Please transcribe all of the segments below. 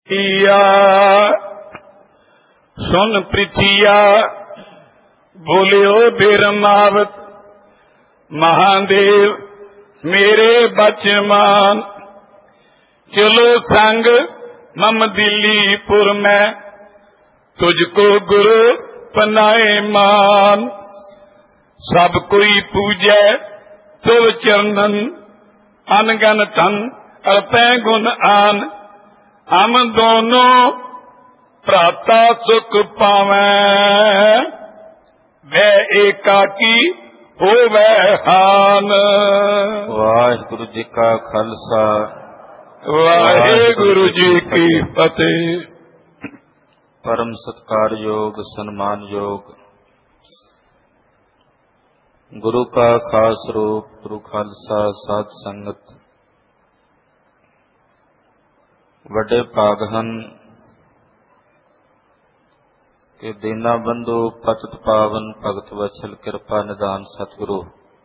ਈਆ ਸੁਨ ਪ੍ਰਿਥੀਆ ਬੋਲਿਓ ਬਿਰਮਾਵਤ ਮਹਾਦੇਵ ਮੇਰੇ ਬਚਮਾਨ ਚਲੋ ਸੰਗ ਮਮ ਦਿੱਲੀਪੁਰ ਮੈਂ ਤੁਝਕੋ ਗੁਰੂ ਪਨਾਏ ਮਾਨ ਸਭ ਕੋਈ ਪੂਜੈ ਤੁਵ ਚਰਨਨ ਅਨਗਨ ਧਨ ਅਰਪੈ ਗੁਣ ਆਨ ਹਮ ਦੋਨੋਂ ਭਰਾਤਾ ਸੁਖ ਪਾਵੈ ਵੈ ਏਕਾਕੀ ਹੋਵੈ ਹਾਨ। ਵਾਹਿਗੁਰੂ ਜੀ ਕਾ ਖਾਲਸਾ ਵਾਹਿਗੁਰੂ ਜੀ ਕੀ ਫਤਿਹ। ਪਰਮ ਸਤਿਕਾਰਯੋਗ ਸਨਮਾਨਯੋਗ ਗੁਰੂ ਕਾ ਖਾਸ ਰੂਪ ਗੁਰੂ ਖਾਲਸਾ ਸਾਧ ਸੰਗਤ, ਵੱਡੇ ਭਾਗ ਹਨ ਕਿ ਦੀਨਾ ਬੰਧੂ ਪਤਿਤ ਪਾਵਨ ਭਗਤ ਵਛਲ ਕਿਰਪਾ ਨਿਧਾਨ ਸਤਿਗੁਰੂ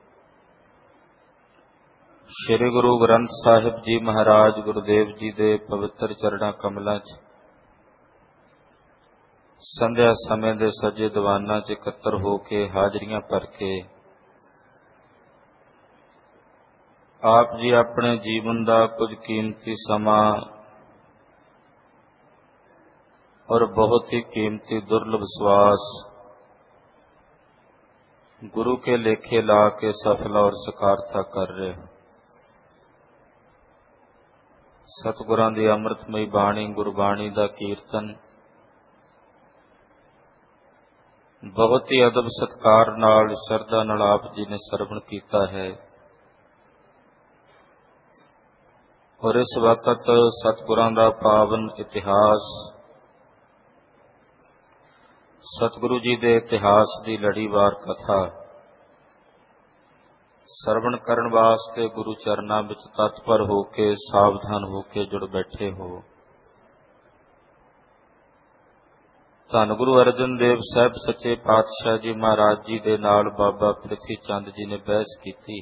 ਸ੍ਰੀ ਗੁਰੂ ਗ੍ਰੰਥ ਸਾਹਿਬ ਜੀ ਮਹਾਰਾਜ ਗੁਰੂਦੇਵ ਜੀ ਦੇ ਪਵਿੱਤਰ ਚਰਣਾ ਕਮਲਾਂ 'ਚ ਸੰਧਿਆ ਸਮੇਂ ਦੇ ਸੱਜੇ ਦੀਵਾਨਾਂ 'ਚ ਇਕੱਤਰ ਹੋ ਕੇ ਹਾਜ਼ਰੀਆਂ ਭਰ ਕੇ ਆਪ ਜੀ ਆਪਣੇ ਜੀਵਨ ਦਾ ਕੁਝ ਕੀਮਤੀ ਸਮਾਂ ਔਰ ਬਹੁਤ ਹੀ ਕੀਮਤੀ ਦੁਰਲਭ ਸਵਾਸ ਗੁਰੂ ਕੇ ਲੇਖੇ ਲਾ ਕੇ ਸਫਲ ਔਰ ਸਕਾਰਥਾ ਕਰ ਰਹੇ। ਸਤਿਗੁਰਾਂ ਦੀ ਅੰਮ੍ਰਿਤਮਈ ਬਾਣੀ ਗੁਰਬਾਣੀ ਦਾ ਕੀਰਤਨ ਬਹੁਤ ਹੀ ਅਦਬ ਸਤਿਕਾਰ ਨਾਲ ਸ਼ਰਧਾ ਨਾਲ ਆਪ ਜੀ ਨੇ ਸਰਵਣ ਕੀਤਾ ਹੈ ਔਰ ਇਸ ਵਕਤ ਸਤਿਗੁਰਾਂ ਦਾ ਪਾਵਨ ਇਤਿਹਾਸ ਸਤਿਗੁਰੂ ਜੀ ਦੇ ਇਤਿਹਾਸ ਦੀ ਲੜੀਵਾਰ ਕਥਾ ਸਰਵਣ ਕਰਨ ਵਾਸਤੇ ਗੁਰੂ ਚਰਨਾਂ ਵਿੱਚ ਤਤਪਰ ਹੋ ਕੇ ਸਾਵਧਾਨ ਹੋ ਕੇ ਜੁੜ ਬੈਠੇ ਹੋ। ਧੰਨ ਗੁਰੂ ਅਰਜਨ ਦੇਵ ਸਾਹਿਬ ਸੱਚੇ ਪਾਤਸ਼ਾਹ ਜੀ ਮਹਾਰਾਜ ਜੀ ਦੇ ਨਾਲ ਬਾਬਾ ਪ੍ਰਿਥੀ ਚੰਦ ਜੀ ਨੇ ਬਹਿਸ ਕੀਤੀ।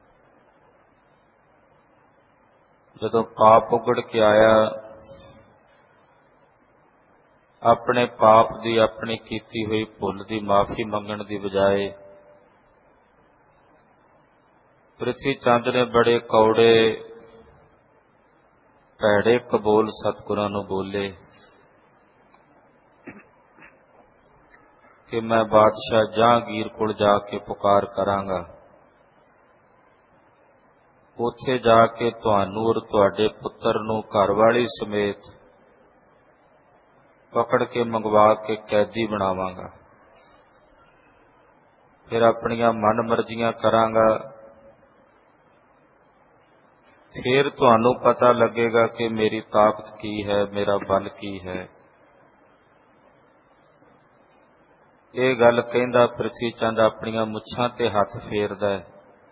ਜਦੋਂ ਪਾਪ ਉਗੜ ਕੇ ਆਇਆ, ਆਪਣੇ ਪਾਪ ਦੀ ਆਪਣੀ ਕੀਤੀ ਹੋਈ ਭੁੱਲ ਦੀ ਮਾਫੀ ਮੰਗਣ ਦੀ ਬਜਾਏ ਪ੍ਰਿਥੀ ਚੰਦ ਨੇ ਬੜੇ ਕੌੜੇ ਭੈੜੇ ਕਬੋਲ ਸਤਿਗੁਰਾਂ ਨੂੰ ਬੋਲੇ ਕਿ ਮੈਂ ਬਾਦਸ਼ਾਹ ਜਹਾਂਗੀਰ ਕੋਲ ਜਾ ਕੇ ਪੁਕਾਰ ਕਰਾਂਗਾ, ਉੱਥੇ ਜਾ ਕੇ ਤੁਹਾਨੂੰ ਔਰ ਤੁਹਾਡੇ ਪੁੱਤਰ ਨੂੰ ਘਰਵਾਲੀ ਸਮੇਤ ਪਕੜ ਕੇ ਮੰਗਵਾ ਕੇ ਕੈਦੀ ਬਣਾਵਾਂਗਾ, ਫਿਰ ਆਪਣੀਆਂ ਮਨ ਮਰਜ਼ੀਆਂ ਕਰਾਂਗਾ, ਫਿਰ ਤੁਹਾਨੂੰ ਪਤਾ ਲੱਗੇਗਾ ਕਿ ਮੇਰੀ ਤਾਕਤ ਕੀ ਹੈ, ਮੇਰਾ ਬਲ ਕੀ ਹੈ। ਇਹ ਗੱਲ ਕਹਿੰਦਾ ਪ੍ਰਿਥੀ ਚੰਦ ਆਪਣੀਆਂ ਮੁੱਛਾਂ ਤੇ ਹੱਥ ਫੇਰਦਾ ਹੈ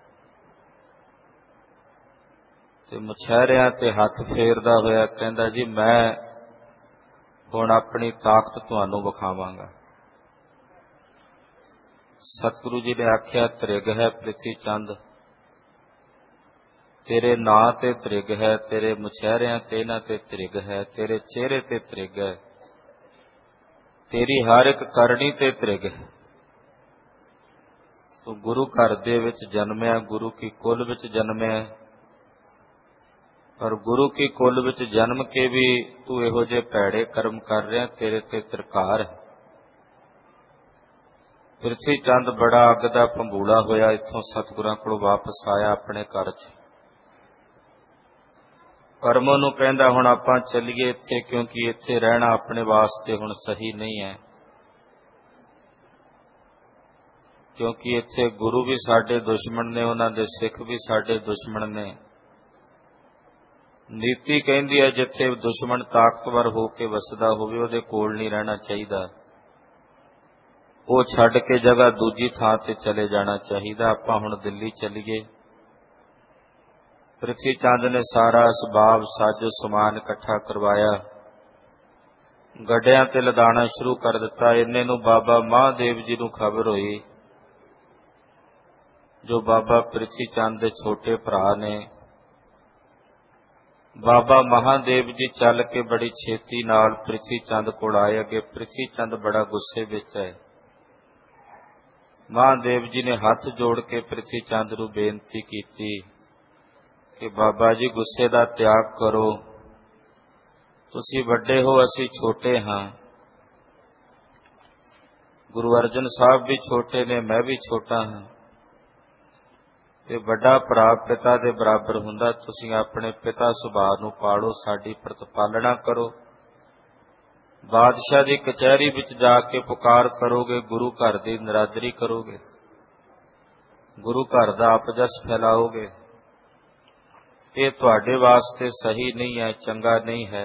ਤੇ ਮੁਛਹਿਰਿਆਂ ਤੇ ਹੱਥ ਫੇਰਦਾ ਹੋਇਆ ਕਹਿੰਦਾ, ਜੀ ਮੈਂ ਹੁਣ ਆਪਣੀ ਤਾਕਤ ਤੁਹਾਨੂੰ ਵਿਖਾਵਾਂਗਾ। ਸਤਿਗੁਰੂ ਜੀ ਨੇ ਆਖਿਆ, ਤ੍ਰਿਗ ਹੈ ਪ੍ਰਿਥੀ ਚੰਦ, ਤੇਰੇ ਨਾਂ ਤੇ ਤ੍ਰਿਗ ਹੈ, ਤੇਰੇ ਮੁਛਹਿਰਿਆਂ ਤੇ ਇਹਨਾਂ ਤੇ ਤ੍ਰਿਗ ਹੈ, ਤੇਰੇ ਚਿਹਰੇ ਤੇ ਤ੍ਰਿਗ ਹੈ, ਤੇਰੀ ਹਰ ਇੱਕ ਕਰਨੀ ਤੇ ਤ੍ਰਿਗ ਹੈ। ਤੂੰ ਗੁਰੂ ਘਰ ਦੇ ਵਿੱਚ ਜਨਮਿਆ, ਗੁਰੂ ਕੀ ਕੁਲ ਵਿੱਚ ਜਨਮਿਆ, ਪਰ ਗੁਰੂ ਕੀ ਕੁਲ ਵਿੱਚ ਜਨਮ ਕੇ ਵੀ ਤੂੰ ਇਹੋ ਜਿਹੇ ਭੈੜੇ ਕਰਮ ਕਰ ਰਿਹਾ, ਤੇਰੇ ਤੇ ਤਿਰਕਾਰ ਹੈ। ਪ੍ਰਿਥੀ ਚੰਦ ਬੜਾ ਅੱਗ ਦਾ ਭੰਬੂੜਾ ਹੋਇਆ, ਇੱਥੋਂ ਸਤਿਗੁਰਾਂ ਕੋਲ ਵਾਪਸ ਆਇਆ ਆਪਣੇ ਘਰ 'ਚ। ਕਰਮੋਂ ਨੂੰ ਕਹਿੰਦਾ, ਹੁਣ ਆਪਾਂ ਚੱਲੀਏ ਇੱਥੇ, ਕਿਉਂਕਿ ਇੱਥੇ ਰਹਿਣਾ ਆਪਣੇ ਵਾਸਤੇ ਹੁਣ ਸਹੀ ਨਹੀਂ ਹੈ, ਕਿਉਂਕਿ ਇੱਥੇ ਗੁਰੂ ਵੀ ਸਾਡੇ ਦੁਸ਼ਮਣ ਨੇ, ਉਹਨਾਂ ਦੇ ਸਿੱਖ ਵੀ ਸਾਡੇ ਦੁਸ਼ਮਣ ਨੇ। ਨੀਤੀ ਕਹਿੰਦੀ ਹੈ ਜਿੱਥੇ ਦੁਸ਼ਮਣ ਤਾਕਤਵਰ ਹੋ ਕੇ ਵਸਦਾ ਹੋਵੇ ਉਹਦੇ ਕੋਲ ਨਹੀਂ ਰਹਿਣਾ ਚਾਹੀਦਾ, ਉਹ ਛੱਡ ਕੇ ਜਗ੍ਹਾ ਦੂਜੀ ਥਾਂ ਤੇ ਚਲੇ ਜਾਣਾ ਚਾਹੀਦਾ। ਆਪਾਂ ਹੁਣ ਦਿੱਲੀ ਚੱਲੀਏ। ਪ੍ਰਿਥੀ ਚੰਦ ਨੇ ਸਾਰਾ ਅਸਬਾਬ ਸਾਜੋ ਸਮਾਨ ਇਕੱਠਾ ਕਰਵਾਇਆ, ਗੱਡਿਆਂ ਤੇ ਲਦਾਣਾ ਸ਼ੁਰੂ ਕਰ ਦਿੱਤਾ। ਇੰਨੇ ਨੂੰ ਬਾਬਾ ਮਹਾਦੇਵ ਜੀ ਨੂੰ ਖਬਰ ਹੋਈ, ਜੋ ਬਾਬਾ ਪ੍ਰਿਥੀ ਚੰਦ ਦੇ ਛੋਟੇ ਭਰਾ ਨੇ। ਬਾਬਾ ਮਹਾਦੇਵ ਜੀ ਚੱਲ ਕੇ ਬੜੀ ਛੇਤੀ ਨਾਲ ਪ੍ਰਿਥੀ ਚੰਦ ਕੋਲ ਆਏ। ਅੱਗੇ ਪ੍ਰਿਥੀ ਚੰਦ ਬੜਾ ਗੁੱਸੇ ਵਿੱਚ ਹੈ। ਮਹਾਦੇਵ ਜੀ ਨੇ ਹੱਥ ਜੋੜ ਕੇ ਪ੍ਰਿਥੀ ਚੰਦ ਨੂੰ ਬੇਨਤੀ ਕੀਤੀ ਕਿ ਬਾਬਾ ਜੀ ਗੁੱਸੇ ਦਾ ਤਿਆਗ ਕਰੋ, ਤੁਸੀਂ ਵੱਡੇ ਹੋ, ਅਸੀਂ ਛੋਟੇ ਹਾਂ। ਗੁਰੂ ਅਰਜਨ ਸਾਹਿਬ ਵੀ ਛੋਟੇ ਨੇ, ਮੈਂ ਵੀ ਛੋਟਾ ਹਾਂ, ਤੇ ਵੱਡਾ ਭਰਾ ਪਿਤਾ ਦੇ ਬਰਾਬਰ ਹੁੰਦਾ। ਤੁਸੀਂ ਆਪਣੇ ਪਿਤਾ ਸੁਭਾਅ ਨੂੰ ਪਾਲੋ, ਸਾਡੀ ਪ੍ਰਤਪਾਲਣਾ ਕਰੋ। ਬਾਦਸ਼ਾਹ ਦੀ ਕਚਹਿਰੀ ਵਿੱਚ ਜਾ ਕੇ ਪੁਕਾਰ ਕਰੋਗੇ, ਗੁਰੂ ਘਰ ਦੀ ਨਿਰਾਦਰੀ ਕਰੋਗੇ, ਗੁਰੂ ਘਰ ਦਾ ਅਪਜਸ ਫੈਲਾਓਗੇ, ਇਹ ਤੁਹਾਡੇ ਵਾਸਤੇ ਸਹੀ ਨਹੀਂ ਹੈ, ਚੰਗਾ ਨਹੀਂ ਹੈ।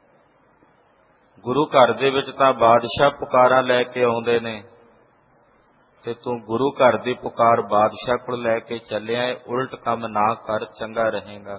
ਗੁਰੂ ਘਰ ਦੇ ਵਿੱਚ ਤਾਂ ਬਾਦਸ਼ਾਹ ਪੁਕਾਰਾਂ ਲੈ ਕੇ ਆਉਂਦੇ ਨੇ, ਤੇ ਤੂੰ ਗੁਰੂ ਘਰ ਦੀ ਪੁਕਾਰ ਬਾਦਸ਼ਾਹ ਕੋਲ ਲੈ ਕੇ ਚੱਲਿਆ ਹੈ। ਉਲਟ ਕੰਮ ਨਾ ਕਰ, ਚੰਗਾ ਰਹੇਗਾ।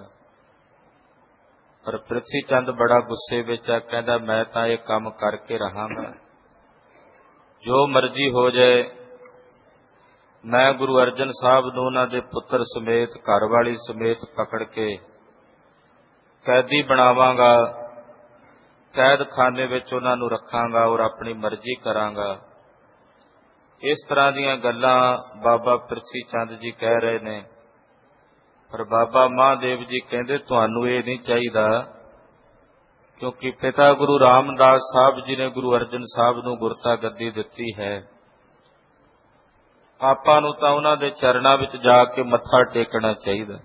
ਪਰ ਪ੍ਰਿਥੀ ਚੰਦ ਬੜਾ ਗੁੱਸੇ ਵਿੱਚ ਆ, ਕਹਿੰਦਾ ਮੈਂ ਤਾਂ ਇਹ ਕੰਮ ਕਰਕੇ ਰਹਾਂਗਾ, ਜੋ ਮਰਜ਼ੀ ਹੋ ਜਾਏ। ਮੈਂ ਗੁਰੂ ਅਰਜਨ ਸਾਹਿਬ ਨੂੰ ਉਹਨਾਂ ਦੇ ਪੁੱਤਰ ਸਮੇਤ, ਘਰਵਾਲੀ ਸਮੇਤ ਪਕੜ ਕੇ ਕੈਦੀ ਬਣਾਵਾਂਗਾ, ਕੈਦਖਾਨੇ ਵਿੱਚ ਉਹਨਾਂ ਨੂੰ ਰੱਖਾਂਗਾ ਔਰ ਆਪਣੀ ਮਰਜ਼ੀ ਕਰਾਂਗਾ। ਇਸ ਤਰ੍ਹਾਂ ਦੀਆਂ ਗੱਲਾਂ ਬਾਬਾ ਪ੍ਰਿਥੀ ਚੰਦ ਜੀ ਕਹਿ ਰਹੇ ਨੇ। ਪਰ ਬਾਬਾ ਮਹਾਦੇਵ ਜੀ ਕਹਿੰਦੇ ਤੁਹਾਨੂੰ ਇਹ ਨਹੀਂ ਚਾਹੀਦਾ, ਕਿਉਂਕਿ ਪਿਤਾ ਗੁਰੂ ਰਾਮਦਾਸ ਸਾਹਿਬ ਜੀ ਨੇ ਗੁਰੂ ਅਰਜਨ ਸਾਹਿਬ ਨੂੰ ਗੁਰਤਾ ਗੱਦੀ ਦਿੱਤੀ ਹੈ। ਆਪਾਂ ਨੂੰ ਤਾਂ ਉਹਨਾਂ ਦੇ ਚਰਨਾਂ ਵਿੱਚ ਜਾ ਕੇ ਮੱਥਾ ਟੇਕਣਾ ਚਾਹੀਦਾ।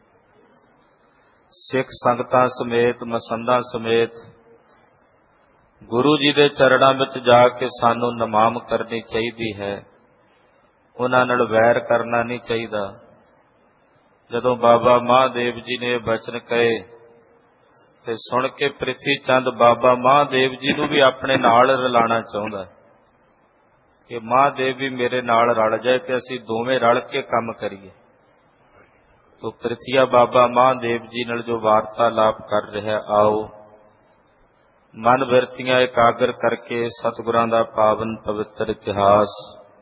ਸਿੱਖ ਸੰਗਤਾਂ ਸਮੇਤ, ਮਸੰਦਾਂ ਸਮੇਤ ਗੁਰੂ ਜੀ ਦੇ ਚਰਨਾਂ ਵਿੱਚ ਜਾ ਕੇ ਸਾਨੂੰ ਨਮਾਮ ਕਰਨੀ ਚਾਹੀਦੀ ਹੈ। ਉਹਨਾਂ ਨਾਲ ਵੈਰ ਕਰਨਾ ਨਹੀਂ ਚਾਹੀਦਾ। ਜਦੋਂ ਬਾਬਾ ਮਹਾਦੇਵ ਜੀ ਨੇ ਇਹ ਬਚਨ ਕਹੇ ਤੇ ਸੁਣ ਕੇ ਪ੍ਰਿਥੀ ਚੰਦ ਬਾਬਾ ਮਹਾਦੇਵ ਜੀ ਨੂੰ ਵੀ ਆਪਣੇ ਨਾਲ ਰਲਾਉਣਾ ਚਾਹੁੰਦਾ ਕਿ ਮਹਾਦੇਵ ਵੀ ਮੇਰੇ ਨਾਲ ਰਲ ਜਾਏ ਤੇ ਅਸੀਂ ਦੋਵੇਂ ਰਲ ਕੇ ਕੰਮ ਕਰੀਏ। ਤੋ ਪ੍ਰਿਥੀਆ ਬਾਬਾ ਮਹਾਦੇਵ ਜੀ ਨਾਲ ਜੋ ਵਾਰਤਾਲਾਪ ਕਰ ਰਿਹਾ, ਆਓ ਮਨ ਬਿਰਤੀਆਂ ਇਕਾਗਰ ਕਰਕੇ ਸਤਿਗੁਰਾਂ ਦਾ ਪਾਵਨ ਪਵਿੱਤਰ ਇਤਿਹਾਸ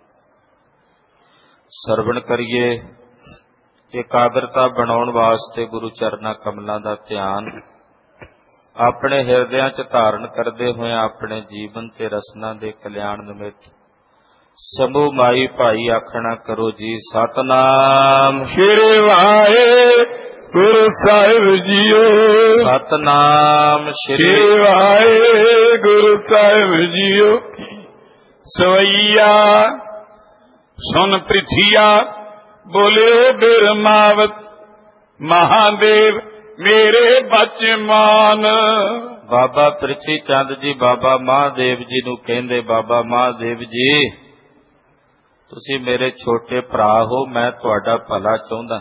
ਸਰਵਣ ਕਰੀਏ। ਇਕਾਗਰਤਾ ਬਣਾਉਣ ਵਾਸਤੇ ਗੁਰੂ ਚਰਨਾਂ ਕਮਲਾਂ ਦਾ ਧਿਆਨ ਆਪਣੇ ਹਿਰਦਿਆਂ 'ਚ ਧਾਰਨ ਕਰਦੇ ਹੋਏ ਆਪਣੇ ਜੀਵਨ ਤੇ ਰਸਨਾ ਦੇ ਕਲਿਆਣ ਨਿਮਿਤ ਸਮੂਹ ਮਾਈ ਭਾਈ ਆਖਣਾ ਕਰੋ ਜੀ, ਸਤਨਾਮ ਸ੍ਰੀ ਵਾਹਿਗੁਰੂ ਸਾਹਿਬ ਜੀਓ। ਸਤਨਾਮ ਸ੍ਰੀ ਵਾਹਿਗੁਰੂ ਸਾਹਿਬ ਜੀਓ। ਸਵਈਆ ਸੁਨ ਪ੍ਰਿਥੀਆ ਬੋਲਿਓ ਬਿਰਮਾਵਤ, ਮਹਾਦੇਵ ਮੇਰੇ ਬਚਮਾਨ। ਬਾਬਾ ਪ੍ਰਿਥੀ ਚੰਦ ਜੀ ਬਾਬਾ ਮਹਾਦੇਵ ਜੀ ਨੂੰ ਕਹਿੰਦੇ, ਬਾਬਾ ਮਹਾਦੇਵ ਜੀ ਤੁਸੀਂ ਮੇਰੇ ਛੋਟੇ ਭਰਾ ਹੋ, ਮੈਂ ਤੁਹਾਡਾ ਭਲਾ ਚਾਹੁੰਦਾ,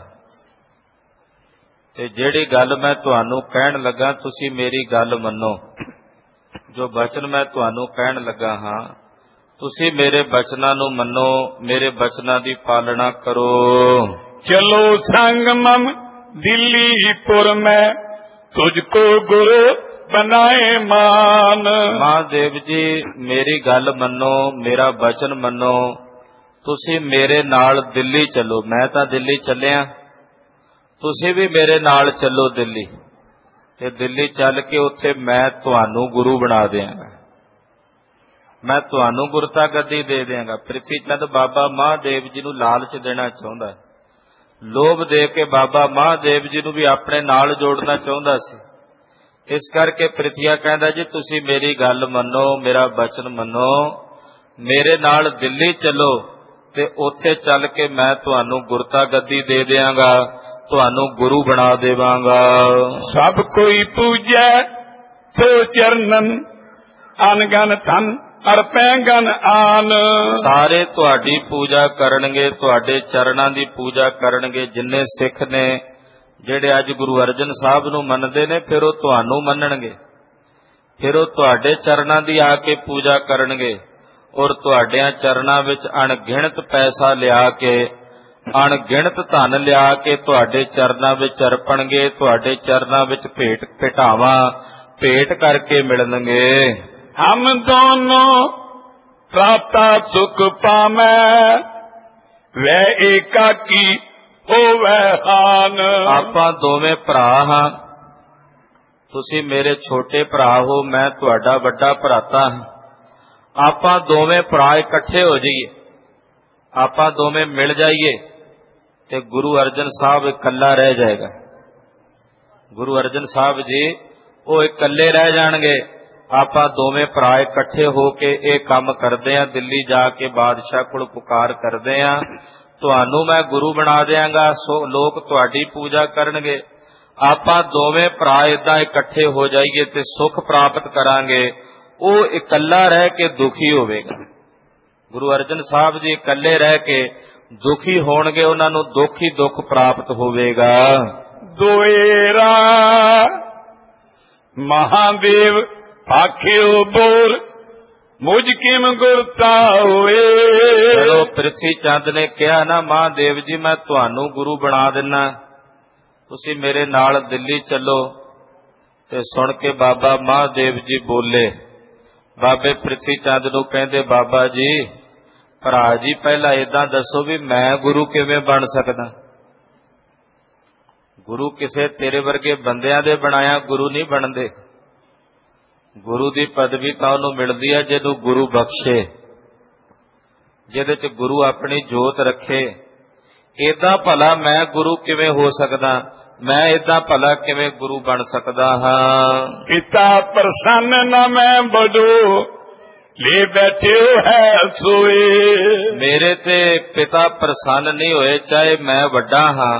ਤੇ ਜਿਹੜੀ ਗੱਲ ਮੈਂ ਤੁਹਾਨੂੰ ਕਹਿਣ ਲੱਗਾ ਤੁਸੀਂ ਮੇਰੀ ਗੱਲ ਮੰਨੋ। ਜੋ ਬਚਨ ਮੈਂ ਤੁਹਾਨੂੰ ਕਹਿਣ ਲੱਗਾ ਹਾਂ, ਤੁਸੀਂ ਮੇਰੇ ਬਚਨਾਂ ਨੂੰ ਮੰਨੋ, ਮੇਰੇ ਬਚਨਾਂ ਦੀ ਪਾਲਣਾ ਕਰੋ। ਚਲੋ ਸੰਗ ਮਮ ਦਿੱਲੀਪੁਰ ਮੈਂ, ਤੁਝ ਕੋ ਗੁਰੂ ਬਣਾਏ ਮਾਨ। ਮਹਾਦੇਵ ਜੀ ਮੇਰੀ ਗੱਲ ਮੰਨੋ, ਮੇਰਾ ਬਚਨ ਮੰਨੋ, ਤੁਸੀਂ ਮੇਰੇ ਨਾਲ ਦਿੱਲੀ ਚੱਲੋ। ਮੈਂ ਤਾਂ ਦਿੱਲੀ ਚੱਲਿਆ, ਤੁਸੀਂ ਵੀ ਮੇਰੇ ਨਾਲ ਚੱਲੋ ਦਿੱਲੀ, ਤੇ ਦਿੱਲੀ ਚੱਲ ਕੇ ਉੱਥੇ ਮੈਂ ਤੁਹਾਨੂੰ ਗੁਰੂ ਬਣਾ ਦਿਆਂਗਾ, ਮੈਂ ਤੁਹਾਨੂੰ ਗੁਰਤਾ ਗੱਦੀ ਦੇ ਦਿਆਂਗਾ। ਪ੍ਰਿਥੀ ਚੰਦ ਬਾਬਾ ਮਹਾਦੇਵ ਜੀ ਨੂੰ ਲਾਲਚ ਦੇਣਾ ਚਾਹੁੰਦਾ, ਲੋਭ ਦੇ ਕੇ ਬਾਬਾ ਮਹਾਦੇਵ ਜੀ ਨੂੰ ਵੀ ਆਪਣੇ ਨਾਲ ਜੋੜਨਾ ਚਾਹੁੰਦਾ ਸੀ। ਇਸ ਕਰਕੇ ਪ੍ਰਿਥੀਆ ਕਹਿੰਦਾ ਜੀ ਤੁਸੀਂ ਮੇਰੀ ਗੱਲ ਮੰਨੋ, ਮੇਰਾ ਬਚਨ ਮੰਨੋ, ਮੇਰੇ ਨਾਲ ਦਿੱਲੀ ਚੱਲੋ, ਤੇ ਉੱਥੇ ਚੱਲ ਕੇ ਮੈਂ ਤੁਹਾਨੂੰ ਗੁਰਤਾ ਗੱਦੀ ਦੇ ਦਿਆਂਗਾ, ਤੁਹਾਨੂੰ ਗੁਰੂ ਬਣਾ ਦੇਵਾਂਗਾ। ਸਭ ਕੋਈ ਪੂਜੈ ਤੋ ਚਰਨਨ, ਅਨਗਨ ਧਨ ਅਰਪੈਂਗਨ ਆਨ। ਸਾਰੇ ਤੁਹਾਡੀ ਪੂਜਾ ਕਰਨਗੇ, ਤੁਹਾਡੇ ਚਰਨਾਂ ਦੀ ਪੂਜਾ ਕਰਨਗੇ। ਜਿੰਨੇ ਸਿੱਖ ਨੇ ਜਿਹੜੇ ਅੱਜ ਗੁਰੂ ਅਰਜਨ ਸਾਹਿਬ ਨੂੰ ਮੰਨਦੇ ਨੇ, ਫਿਰ ਉਹ ਤੁਹਾਨੂੰ ਮੰਨਣਗੇ, ਫਿਰ ਉਹ ਤੁਹਾਡੇ ਚਰਨਾਂ ਦੀ ਆ ਕੇ ਪੂਜਾ ਕਰਨਗੇ, ਔਰ ਤੁਹਾਡਿਆਂ ਚਰਨਾਂ ਵਿੱਚ ਅਣਗਿਣਤ ਪੈਸਾ ਲਿਆ ਕੇ, ਅਣਗਿਣਤ ਧਨ ਲਿਆ ਕੇ ਤੁਹਾਡੇ ਚਰਨਾਂ ਵਿੱਚ ਅਰਪਣਗੇ, ਤੁਹਾਡੇ ਚਰਨਾਂ ਵਿੱਚ ਭੇਟ ਭਟਾਵਾਂ ਭੇਟ ਕਰਕੇ ਮਿਲਣਗੇ। ਹਮ ਦੋਨੋਂ ਪ੍ਰਾਪਤਾ ਸੁਖ ਪਾਮੈ, ਵੈ ਏਕਾਕੀ ਹੋਵੈ ਹਾਨ। ਆਪਾਂ ਦੋਵੇਂ ਭਰਾ ਹਾਂ, ਤੁਸੀਂ ਮੇਰੇ ਛੋਟੇ ਭਰਾ ਹੋ, ਮੈਂ ਤੁਹਾਡਾ ਵੱਡਾ ਭਰਾਤਾ ਹਾਂ। ਆਪਾਂ ਦੋਵੇਂ ਭਰਾ ਇਕੱਠੇ ਹੋ ਜਾਈਏ, ਆਪਾਂ ਦੋਵੇਂ ਮਿਲ ਜਾਈਏ ਤੇ ਗੁਰੂ ਅਰਜਨ ਸਾਹਿਬ ਇਕੱਲਾ ਰਹਿ ਜਾਏਗਾ। ਗੁਰੂ ਅਰਜਨ ਸਾਹਿਬ ਜੀ ਉਹ ਇਕੱਲੇ ਰਹਿ ਜਾਣਗੇ। ਆਪਾਂ ਦੋਵੇਂ ਭਰਾ ਇਕੱਠੇ ਹੋ ਕੇ ਇਹ ਕੰਮ ਕਰਦੇ ਆਂ, ਦਿੱਲੀ ਜਾ ਕੇ ਬਾਦਸ਼ਾਹ ਕੋਲ ਪੁਕਾਰ ਕਰਦੇ ਆਂ, ਤੁਹਾਨੂੰ ਮੈਂ ਗੁਰੂ ਬਣਾ ਦਿਆਂਗਾ, ਸੋ ਲੋਕ ਤੁਹਾਡੀ ਪੂਜਾ ਕਰਨਗੇ। ਆਪਾਂ ਦੋਵੇਂ ਭਰਾ ਏਦਾਂ ਇਕੱਠੇ ਹੋ ਜਾਈਏ ਤੇ ਸੁੱਖ ਪ੍ਰਾਪਤ ਕਰਾਂਗੇ। ਉਹ ਇਕੱਲਾ ਰਹਿ ਕੇ ਦੁਖੀ ਹੋਵੇਗਾ। ਗੁਰੂ ਅਰਜਨ ਸਾਹਿਬ ਜੀ ਇਕੱਲੇ ਰਹਿ ਕੇ ਦੁਖੀ ਹੋਣਗੇ, ਉਹਨਾਂ ਨੂੰ ਦੁੱਖ ਹੀ ਦੁੱਖ ਪ੍ਰਾਪਤ ਹੋਵੇਗਾ। ਦੋਏਰਾ ਮਹਾਦੇਵ ਆਖਿਓ ਬੋਰ ਮੁਝ ਕਿਮ ਗੁਰਤਾ ਹੋਏ। ਜਦੋਂ ਪ੍ਰਿਥੀ ਚੰਦ ਨੇ ਕਿਹਾ ਨਾ, ਮਹਾਦੇਵ ਜੀ ਮੈਂ ਤੁਹਾਨੂੰ ਗੁਰੂ ਬਣਾ ਦਿੰਨਾ, ਤੁਸੀਂ ਮੇਰੇ ਨਾਲ ਦਿੱਲੀ ਚੱਲੋ, ਤੇ ਸੁਣ ਕੇ ਬਾਬਾ ਮਹਾਦੇਵ ਜੀ ਬੋਲੇ। ਬਾਬੇ ਪ੍ਰਿਥੀ ਚੰਦ ਨੂੰ ਕਹਿੰਦੇ, ਬਾਬਾ ਜੀ ਭਰਾ ਜੀ ਪਹਿਲਾਂ ਏਦਾਂ ਦੱਸੋ ਵੀ ਮੈਂ ਗੁਰੂ ਕਿਵੇਂ ਬਣ ਸਕਦਾ? ਗੁਰੂ ਕਿਸੇ ਤੇਰੇ ਵਰਗੇ ਬੰਦਿਆਂ ਦੇ ਬਣਾਇਆ ਗੁਰੂ ਨਹੀਂ ਬਣਦੇ। ਗੁਰੂ ਦੀ ਪਦਵੀ ਤਾਂ ਉਹਨੂੰ ਮਿਲਦੀ ਹੈ ਜਿਹਨੂੰ ਗੁਰੂ ਬਖਸ਼ੇ, ਜਿਹਦੇ ਚ ਗੁਰੂ ਆਪਣੀ ਜੋਤ ਰੱਖੇ। ਏਦਾਂ ਭਲਾ ਮੈਂ ਗੁਰੂ ਕਿਵੇਂ ਹੋ ਸਕਦਾ? ਮੈਂ ਏਦਾਂ ਭਲਾ ਕਿਵੇਂ ਗੁਰੂ ਬਣ ਸਕਦਾ ਹਾਂ? ਪਿਤਾ ਪ੍ਰਸੰਨ ਨਾ ਮੈਂ ਬੜੋ ਲੈ ਬੈਠਿਓ ਹੈ ਸੋਏ। ਮੇਰੇ ਤੇ ਪਿਤਾ ਪ੍ਰਸੰਨ ਨਹੀਂ ਹੋਏ, ਚਾਹੇ ਮੈਂ ਵੱਡਾ ਹਾਂ,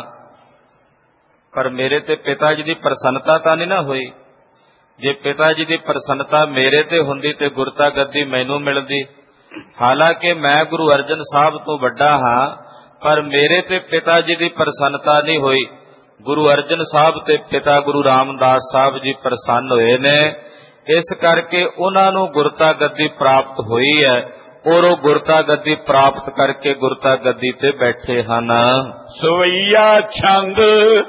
ਪਰ ਮੇਰੇ ਤੇ ਪਿਤਾ ਜੀ ਦੀ ਪ੍ਰਸੰਨਤਾ ਤਾਂ ਨਹੀਂ ਨਾ ਹੋਈ। ਜੇ ਪਿਤਾ ਜੀ ਦੀ ਪ੍ਰਸੰਨਤਾ ਮੇਰੇ ਤੇ ਹੁੰਦੀ ਤੇ ਗੁਰਤਾ ਗੱਦੀ ਮੈਨੂੰ ਮਿਲਦੀ। ਹਾਲਾਂਕਿ ਮੈਂ ਗੁਰੂ ਅਰਜਨ ਸਾਹਿਬ ਤੋਂ ਵੱਡਾ ਹਾਂ, ਪਰ ਮੇਰੇ ਤੇ ਪਿਤਾ ਜੀ ਦੀ ਪ੍ਰਸੰਨਤਾ ਨਹੀਂ ਹੋਈ। ਗੁਰੂ ਅਰਜਨ ਸਾਹਿਬ ਤੇ ਪਿਤਾ ਗੁਰੂ ਰਾਮਦਾਸ ਸਾਹਿਬ ਜੀ ਪ੍ਰਸੰਨ ਹੋਏ ਨੇ, ਇਸ ਕਰਕੇ ਉਹਨਾਂ ਨੂੰ ਗੁਰਤਾ ਗੱਦੀ ਪ੍ਰਾਪਤ ਹੋਈ ਹੈ, ਔਰ ਉਹ ਗੁਰਤਾ ਗੱਦੀ ਪ੍ਰਾਪਤ ਕਰਕੇ ਗੁਰਤਾ ਗੱਦੀ ਤੇ ਬੈਠੇ ਹਨ। ਸਵਈਆ ਛੰਦ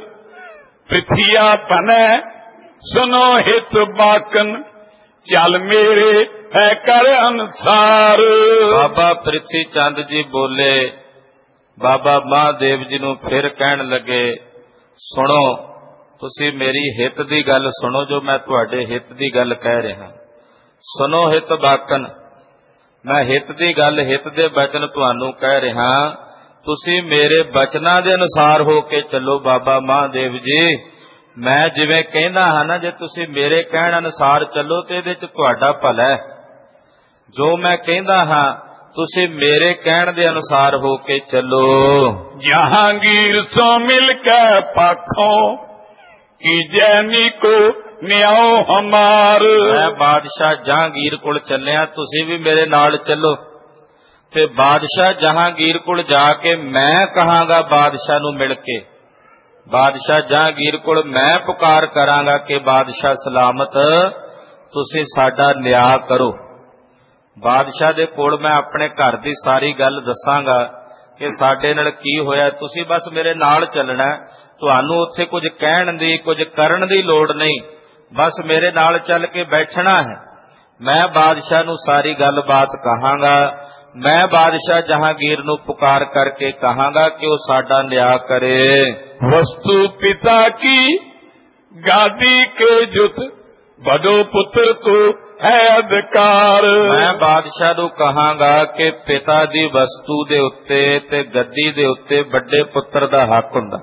ਪ੍ਰਿਥਿਆ ਪਨੈ ਸੁਨੋ ਹਿਤ ਬਾਕਨ ਚੱਲ ਮੇਰੇ ਹੈ ਕਰ ਅਨਸਾਰ। ਬਾਬਾ ਪ੍ਰਿਥੀ ਚੰਦ ਜੀ ਬੋਲੇ। ਬਾਬਾ ਮਹਾਦੇਵ ਜੀ ਨੂੰ ਫਿਰ ਕਹਿਣ ਲੱਗੇ, ਸੁਣੋ, ਤੁਸੀਂ ਮੇਰੀ ਹਿੱਤ ਦੀ ਗੱਲ ਸੁਣੋ, ਜੋ ਮੈਂ ਤੁਹਾਡੇ ਹਿੱਤ ਦੀ ਗੱਲ ਕਹਿ ਰਿਹਾ। ਸੁਨੋ ਹਿਤ ਬਾਕਨ, ਮੈਂ ਹਿੱਤ ਦੀ ਗੱਲ, ਹਿੱਤ ਦੇ ਬਚਨ ਤੁਹਾਨੂੰ ਕਹਿ ਰਿਹਾ। ਤੁਸੀਂ ਮੇਰੇ ਬਚਨਾਂ ਦੇ ਅਨੁਸਾਰ ਹੋ ਕੇ ਚੱਲੋ। ਬਾਬਾ ਮਹਾਦੇਵ ਜੀ ਮੈਂ ਜਿਵੇਂ ਕਹਿੰਦਾ ਹਾਂ ਨਾ, ਜੇ ਤੁਸੀਂ ਮੇਰੇ ਕਹਿਣ ਅਨੁਸਾਰ ਚੱਲੋ ਤੇ ਇਹਦੇ ਚ ਤੁਹਾਡਾ ਭਲਾ ਹੈ। ਜੋ ਮੈਂ ਕਹਿੰਦਾ ਹਾਂ ਤੁਸੀਂ ਮੇਰੇ ਕਹਿਣ ਦੇ ਅਨੁਸਾਰ ਹੋ ਕੇ ਚੱਲੋ। ਜਹਾਂਗੀਰ ਸੋ ਮਿਲ ਕੇ ਪਾਖੋਂ ਕੀਜੈ ਨੀਕੋ ਨਿਆਓ ਹਮਾਰ। ਮੈਂ ਬਾਦਸ਼ਾਹ ਜਹਾਂਗੀਰ ਕੋਲ ਚੱਲਿਆ, ਤੁਸੀਂ ਵੀ ਮੇਰੇ ਨਾਲ ਚੱਲੋ। ਤੇ ਬਾਦਸ਼ਾਹ ਜਹਾਂਗੀਰ ਕੋਲ ਜਾ ਕੇ ਮੈਂ ਕਹਾਂਗਾ, ਬਾਦਸ਼ਾਹ ਨੂੰ ਮਿਲ ਕੇ ਬਾਦਸ਼ਾਹ ਜਹਾਂਗੀਰ ਕੋਲ ਮੈਂ ਪੁਕਾਰ ਕਰਾਂਗਾ ਕਿ ਬਾਦਸ਼ਾਹ ਸਲਾਮਤ, ਤੁਸੀਂ ਸਾਡਾ ਨਿਆਂ ਕਰੋ। ਬਾਦਸ਼ਾਹ ਦੇ ਕੋਲ ਮੈਂ ਆਪਣੇ ਘਰ ਦੀ ਸਾਰੀ ਗੱਲ ਦੱਸਾਂਗਾ ਕਿ ਸਾਡੇ ਨਾਲ ਕੀ ਹੋਇਆ, ਤੁਸੀਂ ਬਸ ਮੇਰੇ ਨਾਲ ਚੱਲਣਾ। ਤੁਹਾਨੂੰ ਉੱਥੇ ਕੁਝ ਕਹਿਣ ਦੀ, ਕੁਝ ਕਰਨ ਦੀ ਲੋੜ ਨਹੀਂ, ਬਸ ਮੇਰੇ ਨਾਲ ਚੱਲ ਕੇ ਬੈਠਣਾ ਹੈ। ਮੈਂ ਬਾਦਸ਼ਾਹ ਨੂੰ ਸਾਰੀ ਗੱਲਬਾਤ ਕਹਾਂਗਾ। ਮੈਂ ਬਾਦਸ਼ਾਹ ਜਹਾਂਗੀਰ ਨੂੰ ਪੁਕਾਰ ਕਰਕੇ ਕਹਾਂਗਾ ਕਿ ਉਹ ਸਾਡਾ ਨਿਆਂ ਕਰੇ। वस्तु पिता की गादी के जुत बड़ो पुत्र को है अधिकार। मैं बादशाह ਨੂੰ ਕਹਾਂਗਾ ਕਿ ਪਿਤਾ ਦੀ ਵਸਤੂ ਦੇ ਉੱਤੇ ਤੇ ਗੱਦੀ ਦੇ ਉੱਤੇ ਵੱਡੇ ਪੁੱਤਰ ਦਾ ਹੱਕ ਹੁੰਦਾ।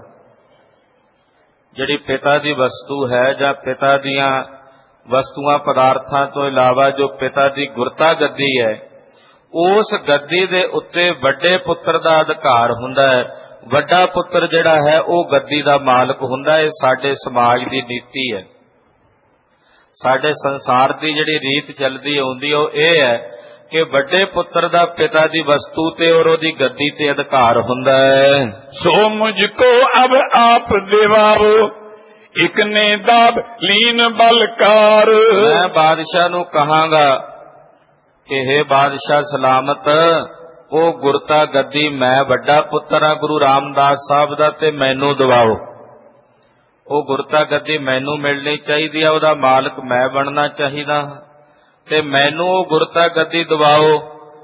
ਜਿਹੜੀ ਪਿਤਾ ਦੀ ਵਸਤੂ ਹੈ ਜਾਂ ਪਿਤਾ ਦੀਆਂ ਵਸਤੂਆਂ ਪਦਾਰਥਾਂ ਤੋਂ ਇਲਾਵਾ ਜੋ ਪਿਤਾ ਦੀ ਗੁਰਤਾ ਗੱਦੀ ਹੈ, ਉਸ ਗੱਦੀ ਦੇ ਉੱਤੇ ਵੱਡੇ ਪੁੱਤਰ ਦਾ ਅਧਿਕਾਰ ਹੁੰਦਾ ਹੈ। ਵੱਡਾ ਪੁੱਤਰ ਜਿਹੜਾ ਹੈ ਉਹ ਗੱਦੀ ਦਾ ਮਾਲਕ ਹੁੰਦਾ। ਇਹ ਸਾਡੇ ਸਮਾਜ ਦੀ ਨੀਤੀ ਹੈ। ਸਾਡੇ ਸੰਸਾਰ ਦੀ ਜਿਹੜੀ ਰੀਤ ਚੱਲਦੀ ਆਉਂਦੀ ਉਹ ਇਹ ਹੈ ਕਿ ਵੱਡੇ ਪੁੱਤਰ ਦਾ ਪਿਤਾ ਦੀ ਵਸਤੂ ਤੇ ਔਰ ਉਹਦੀ ਗੱਦੀ ਤੇ ਅਧਿਕਾਰ ਹੁੰਦਾ ਹੈ। ਸੋ ਮੁਝਕੋ ਅਬ ਆਪ ਦਿਵਾਓ ਇਕ ਨੇ ਦਾਬ ਲੀਨ ਬਲਕਾਰ। ਮੈਂ ਬਾਦਸ਼ਾਹ ਨੂੰ ਕਹਾਂਗਾ ਕਿ ਹੇ ਬਾਦਸ਼ਾਹ ਸਲਾਮਤ, ਉਹ ਗੁਰਤਾ ਗੱਦੀ ਮੈਂ ਵੱਡਾ ਪੁੱਤਰ ਆ ਗੁਰੂ ਰਾਮਦਾਸ ਸਾਹਿਬ ਦਾ, ਤੇ ਮੈਨੂੰ ਦਿਵਾਓ। ਉਹ ਗੁਰਤਾ ਗੱਦੀ ਮੈਨੂੰ ਮਿਲਣੀ ਚਾਹੀਦੀ ਆ, ਉਹਦਾ ਮਾਲਕ ਮੈਂ ਬਣਨਾ ਚਾਹੀਦਾ, ਤੇ ਮੈਨੂੰ ਉਹ ਗੁਰਤਾ ਗੱਦੀ ਦਿਵਾਓ।